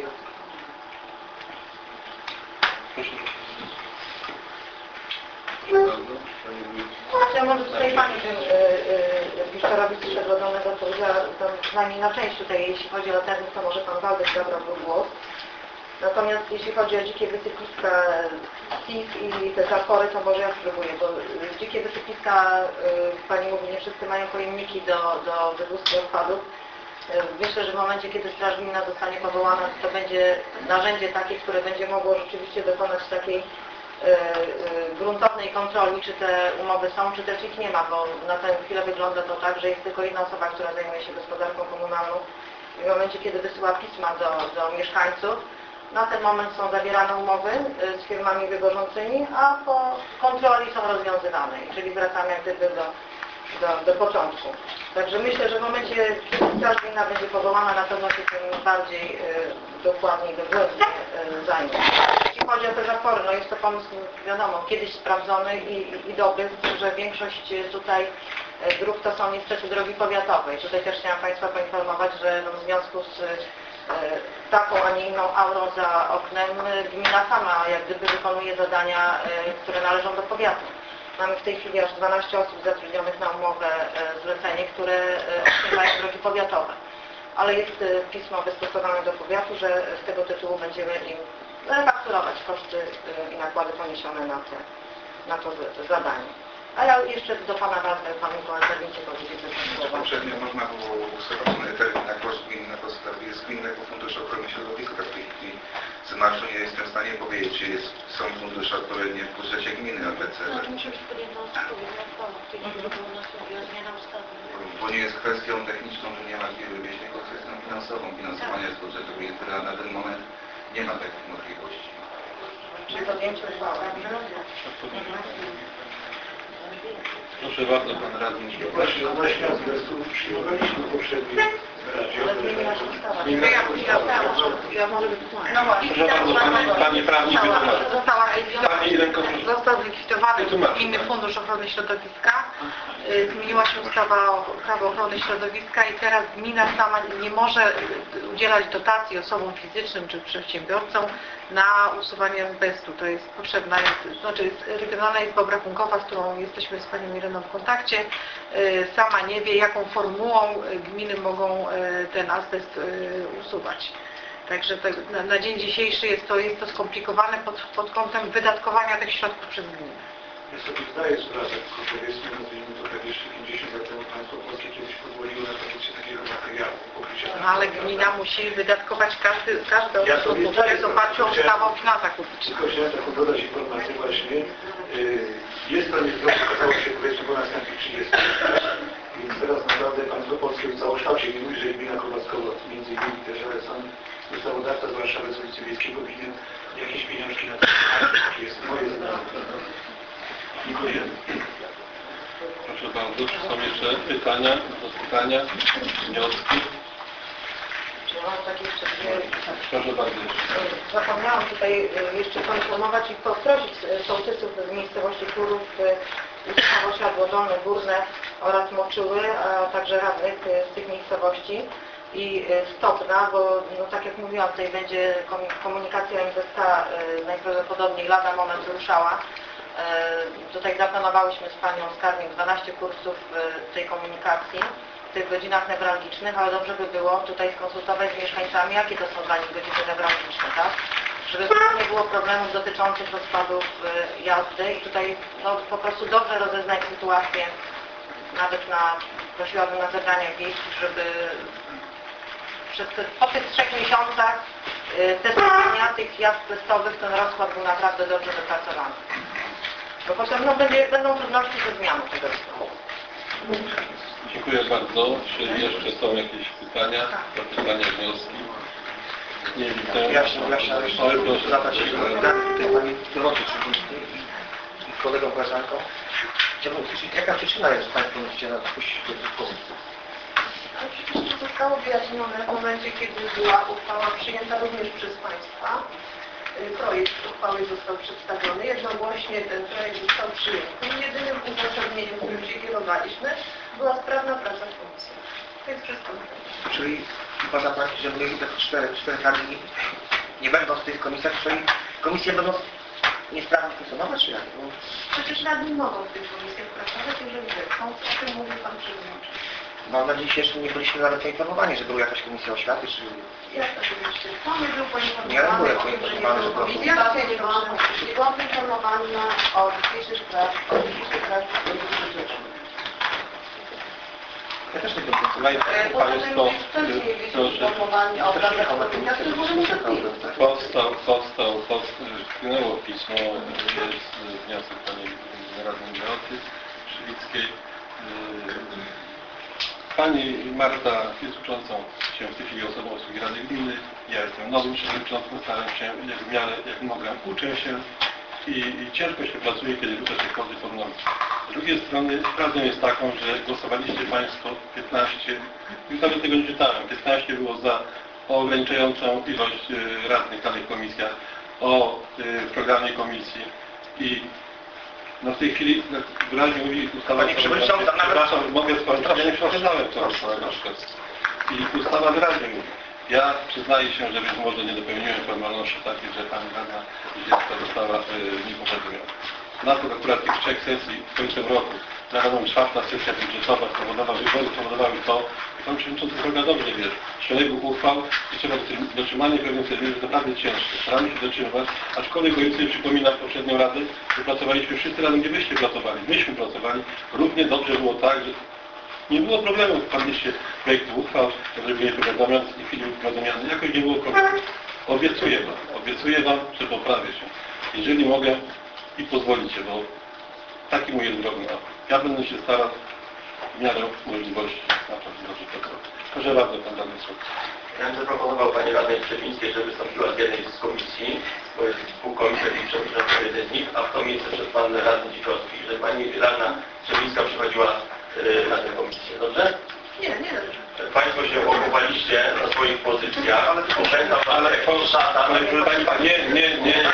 Ja może tutaj Pani Wiktorowi z Przeglądonego powiedziała, to przynajmniej na część tutaj, jeśli chodzi o latarnik, to może Pan Waldek zabrał głos. Natomiast jeśli chodzi o dzikie wysypiska S I F i te zapory, to może ja spróbuję, bo dzikie wysypiska, Pani mówi, nie wszyscy mają pojemniki do, do wywózki odpadów. Myślę, że w momencie, kiedy Straż Gminna zostanie powołana, to będzie narzędzie takie, które będzie mogło rzeczywiście dokonać takiej gruntownej kontroli, czy te umowy są, czy też ich nie ma, bo na tę chwilę wygląda to tak, że jest tylko jedna osoba, która zajmuje się gospodarką komunalną i w momencie, kiedy wysyła pisma do, do mieszkańców, na ten moment są zawierane umowy z firmami wywożącymi, a po kontroli są rozwiązywane, czyli wracamy jak gdyby do, do, do początku. Także myślę, że w momencie, kiedy Straż Gminna będzie powołana, na pewno się tym bardziej y, dokładniej, dogłębnie y, zajmie. Jeśli chodzi o te zapory, no jest to pomysł, wiadomo, kiedyś sprawdzony i, i, i dobry, że większość tutaj dróg to są niestety drogi powiatowe. I tutaj też chciałam Państwa poinformować, że no, w związku z y, taką, a nie inną aurą za oknem, gmina sama jak gdyby wykonuje zadania, y, które należą do powiatu. Mamy w tej chwili aż dwanaście osób zatrudnionych na umowę zlecenie, które otrzymają drogi powiatowe. Ale jest pismo wystosowane do powiatu, że z tego tytułu będziemy im refakturować koszty i nakłady poniesione na, te, na to zadanie. A ja jeszcze do Pana Waldka, Panu Kołęcernicie powiedzieć te słowa. Poprzednio można było ustalony termin na koszt gminy na podstawie z Gminnego Funduszu Ochrony Środowiska. W tej chwili z marszu nie jestem w stanie powiedzieć, czy jest, są fundusze odpowiednie w budżecie gminy A B C. Bo nie jest kwestią techniczną, że nie ma gdzie wywieźć, tylko kwestią finansową, finansowania z budżetu gminy, która na ten moment nie ma takich możliwości. Czy podjęcie uchwały? Proszę bardzo, Pan Radny. Właśnie, właśnie przyjmowaliśmy poprzednio. Ja może wytłumaczę. No właśnie, Pani Prawnik Został zlikwidowany Gminny Fundusz Ochrony Środowiska. Zmieniła się ustawa o prawo ochrony środowiska i teraz gmina sama nie może udzielać dotacji osobom fizycznym czy przedsiębiorcom na usuwanie azbestu. To jest potrzebna, jest, znaczy Regionalna Izba Obrachunkowa, z którą jesteśmy z Panią Ireną w kontakcie, sama nie wie, jaką formułą gminy mogą ten azbest usuwać. Także to, na, na dzień dzisiejszy jest to, jest to skomplikowane pod, pod kątem wydatkowania tych środków przez gminę. Ja sobie zdaję sprawę, tylko powiedzmy, nazwijmy to tak jeszcze pięćdziesiąt lat temu państwo polskie kiedyś pozwoliło na pokrycie takiego materiału. Pokrycie No ale gmina musi wydatkować każdy, każde Ja sobie usługi, zdaję w oparciu o sprawę. ustawę o finansach publicznych. Tylko chciałem taką dodać informację właśnie. Yy, Jest to niestety okazało się powiedzmy po następnych trzydziestu latach. Więc teraz naprawdę państwo polskie w całokształcie, nie mówi, że gmina Kowaskowa, między innymi też, ale sam ustawodawca z Warszawy, z ulicy Wiejskiego winien jakieś pieniążki na to. Takie jest moje zdanie. Dziękuję. Proszę bardzo, czy są jeszcze pytania, zapytania, wnioski? Czy mam takie jeszcze dwie... Proszę bardzo. Zapomniałam tutaj jeszcze poinformować i poprosić sołtysów z miejscowości Turów, Ustawosia, Dolne, Górne oraz Moczyły, a także radnych z tych miejscowości i Stopna, bo no, tak jak mówiłam, tutaj będzie komunikacja M Z K najprawdopodobniej lada moment ruszała. Tutaj zaplanowałyśmy z Panią Skarbnik dwanaście kursów tej komunikacji w tych godzinach newralgicznych, ale dobrze by było tutaj skonsultować z mieszkańcami, jakie to są dla nich godziny newralgiczne, tak? Żeby nie było problemów dotyczących rozkładów jazdy i tutaj no, po prostu dobrze rozeznać sytuację, nawet na, prosiłabym na zebraniach wiejskich, żeby przez te, po tych trzech miesiącach testowania tych jazd testowych ten rozkład był naprawdę dobrze wypracowany. Bo potem no, będzie, będą trudności ze zmianą tego rozkładu. Dziękuję bardzo. Czy jeszcze są jakieś pytania, zapytania, wnioski? Nie widzę. Ja się muszę zadać tutaj Pani Dorocie i kolegom koleżankom. Chciałbym usłyszeć, jaka przyczyna jest, że Państwo musicie dopuścić do dyspozycji? A przecież to zostało wyjaśnione w momencie, kiedy była uchwała przyjęta również przez Państwa. Projekt uchwały został przedstawiony, jednogłośnie ten projekt został przyjęty. Jedynym uzasadnieniem, którym się kierowaliśmy, była sprawna praca w komisji. To jest wszystko. Czyli uważa Pani, że my jako cztery, cztery radni nie będą w tych komisjach, czyli komisje będą niesprawnie funkcjonować, czy jak? No. Przecież radni mogą w tych komisjach pracować, jeżeli zechcą. O tym mówił Pan Przewodniczący. Mam nadzieję, że jeszcze nie byliśmy nawet poinformowani, że była jakaś komisja oświaty, czy... Jak to oczywiście? Pan nie był Nie, ja byłem poinformowany, poinformowany, że była komisja. Ja nie byłam, nie byłam poinformowana o dzisiejszych spraw, o dzisiejszych spraw. Ja też nie byłem poinformowany. Państwo, proszę, powstał, powstał, powstał, wpłynęło pismo, jest wniosek Pani Radnej Doroty Szywickiej. Pani Marta jest uczącą się w tej chwili osobą obsługi Rady Gminy. Ja jestem nowym przewodniczącym, staram się jak w miarę, jak mogę, uczę się i, i ciężko się pracuje, kiedy uczę się chodzić pod nogi. Z drugiej strony prawdą jest taką, że głosowaliście Państwo piętnaście, już nawet tego nie czytałem, piętnaście było za o ograniczającą ilość y, radnych w danych komisjach, o y, programie komisji i no w tej chwili wyraźnie mówi ustawa... Panie Przewodniczący, tam nawet... Przepraszam, mogę skończyć, ja nie przeczytałem to na przykład. I ustawa wyraźnie mówi. Ja przyznaję się, że być może nie dopełniłem formalności takich, że Pani Radna Zielska została y, niepowodzeniem. Na to akurat tych trzech sesji w końcu roku, zarazem czwarta sesja budżetowa spowodowała, wybory spowodowały to, i Pan Przewodniczący Droga dobrze wie, szeregu uchwał i trzeba dotrzymanie pewnych terminów jest naprawdę ciężkie. Staramy się dotrzymywać, aczkolwiek o ile sobie przypominam poprzednią Radę, że pracowaliśmy wszyscy razem, gdzie byście pracowali, myśmy pracowali, równie dobrze było tak, że nie było problemu w podnieście projektu uchwał, żeby nie powiadamiać i chwili powiadamiany, jakoś nie było problemu. Obiecuję Wam, obiecuję Wam, że poprawię się. Jeżeli mogę i pozwolicie, bo taki mój jest drogi. Ja będę się starał w miarę możliwości na to dobrze pracować. Proszę bardzo, Pan Radny Słów. Ja bym zaproponował Pani Radnej Przewińskiej, żeby wystąpiła z jednej z komisji, bo jest dwóch komisji i przewodniczący jeden z nich, a w to miejsce przed Pan Radny Dzikowski, żeby Pani Radna Przewińska przychodziła yy, na tę komisję. Dobrze? Nie, nie dobrze. Państwo się ochowaliście na swoich pozycjach, ale pamiętam, ale Pani, nie, nie, nie, nie,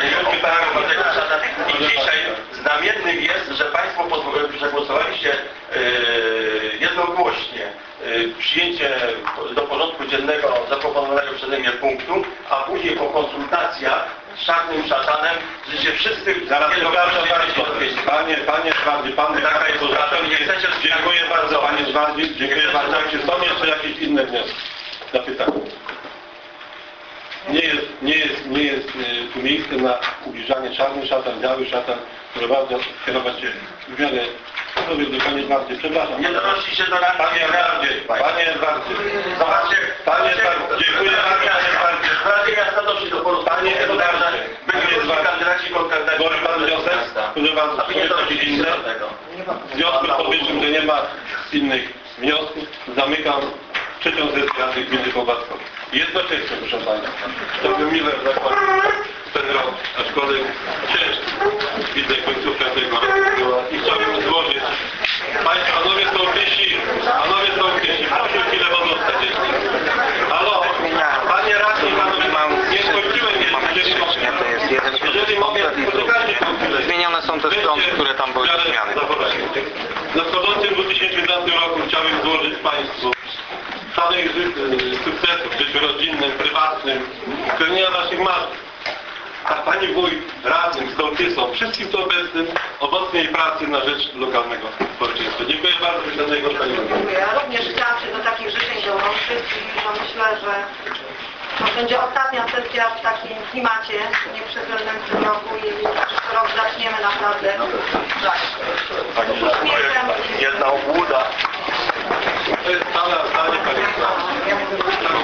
i dzisiaj znamiennym jest, że Państwo przegłosowaliście yy, jednogłośnie yy, przyjęcie do porządku dziennego zaproponowanego przeze mnie punktu, a później po konsultacjach z czarnym szatanem, że się wszyscy zaraz przepraszam bardzo. Panie, Panie Żwardy, Pan taka jest ustawa, nie chcecie... Dziękuję bardzo Panie Żwardy, dziękuję bardzo. Czy są jeszcze jakieś inne wnioski? Zapytania. nie jest, nie jest, nie jest y, tu miejsce na ubliżanie czarny szatan, biały szatan, które bardzo kierować się w miarę sobie do panie Edwardzie, przepraszam. Nie dorości się do rady. Panie Edwardzie, panie Edwardzie, panie Edwardzie, dziękuję bardzo, panie Edwardzie. Rady miasta doszli do porozumienia. Panie Edwardzie, Byli kandydaci kontratacji. złoży pan wniosek, który wam A wy nie coś inne. do tego. W związku z powyższym, że nie ma innych wniosków, zamykam trzecią sesję Rady Gminy Kołbaskowej. Jednocześnie, proszę Państwa, to by mile zakładać ten rok, aczkolwiek ciężki. Widzę końcówkę tego roku była i chciałbym złożyć. Państwo, panowie sołtysi, panowie sołtysi, proszę chwilę pozostać jeszcze. Halo, panie radni, panowie, nie skończyłem jeszcze. Jeżeli mogę, poczekajcie chwilę. Zmienione są te strony, które tam były zmiany. W nadchodzącym dwa tysiące piętnastym roku chciałbym złożyć Państwu samych sukcesów w życiu rodzinnym, prywatnym, spełnienia naszych marzeń. A Pani Wójt, radnym, sołtysom, wszystkim tu obecnym, owocnej pracy na rzecz lokalnego społeczeństwa. Dziękuję bardzo za tego Pani Wójt. Dziękuję. Ja również chciałam się do takich życzeń dołączyć i no myślę, że to będzie ostatnia sesja w takim klimacie nieprzedzielonym w tym roku i przyszły rok zaczniemy naprawdę uśmiechem. Jedna obłuda. To jest stale zdanie Pani.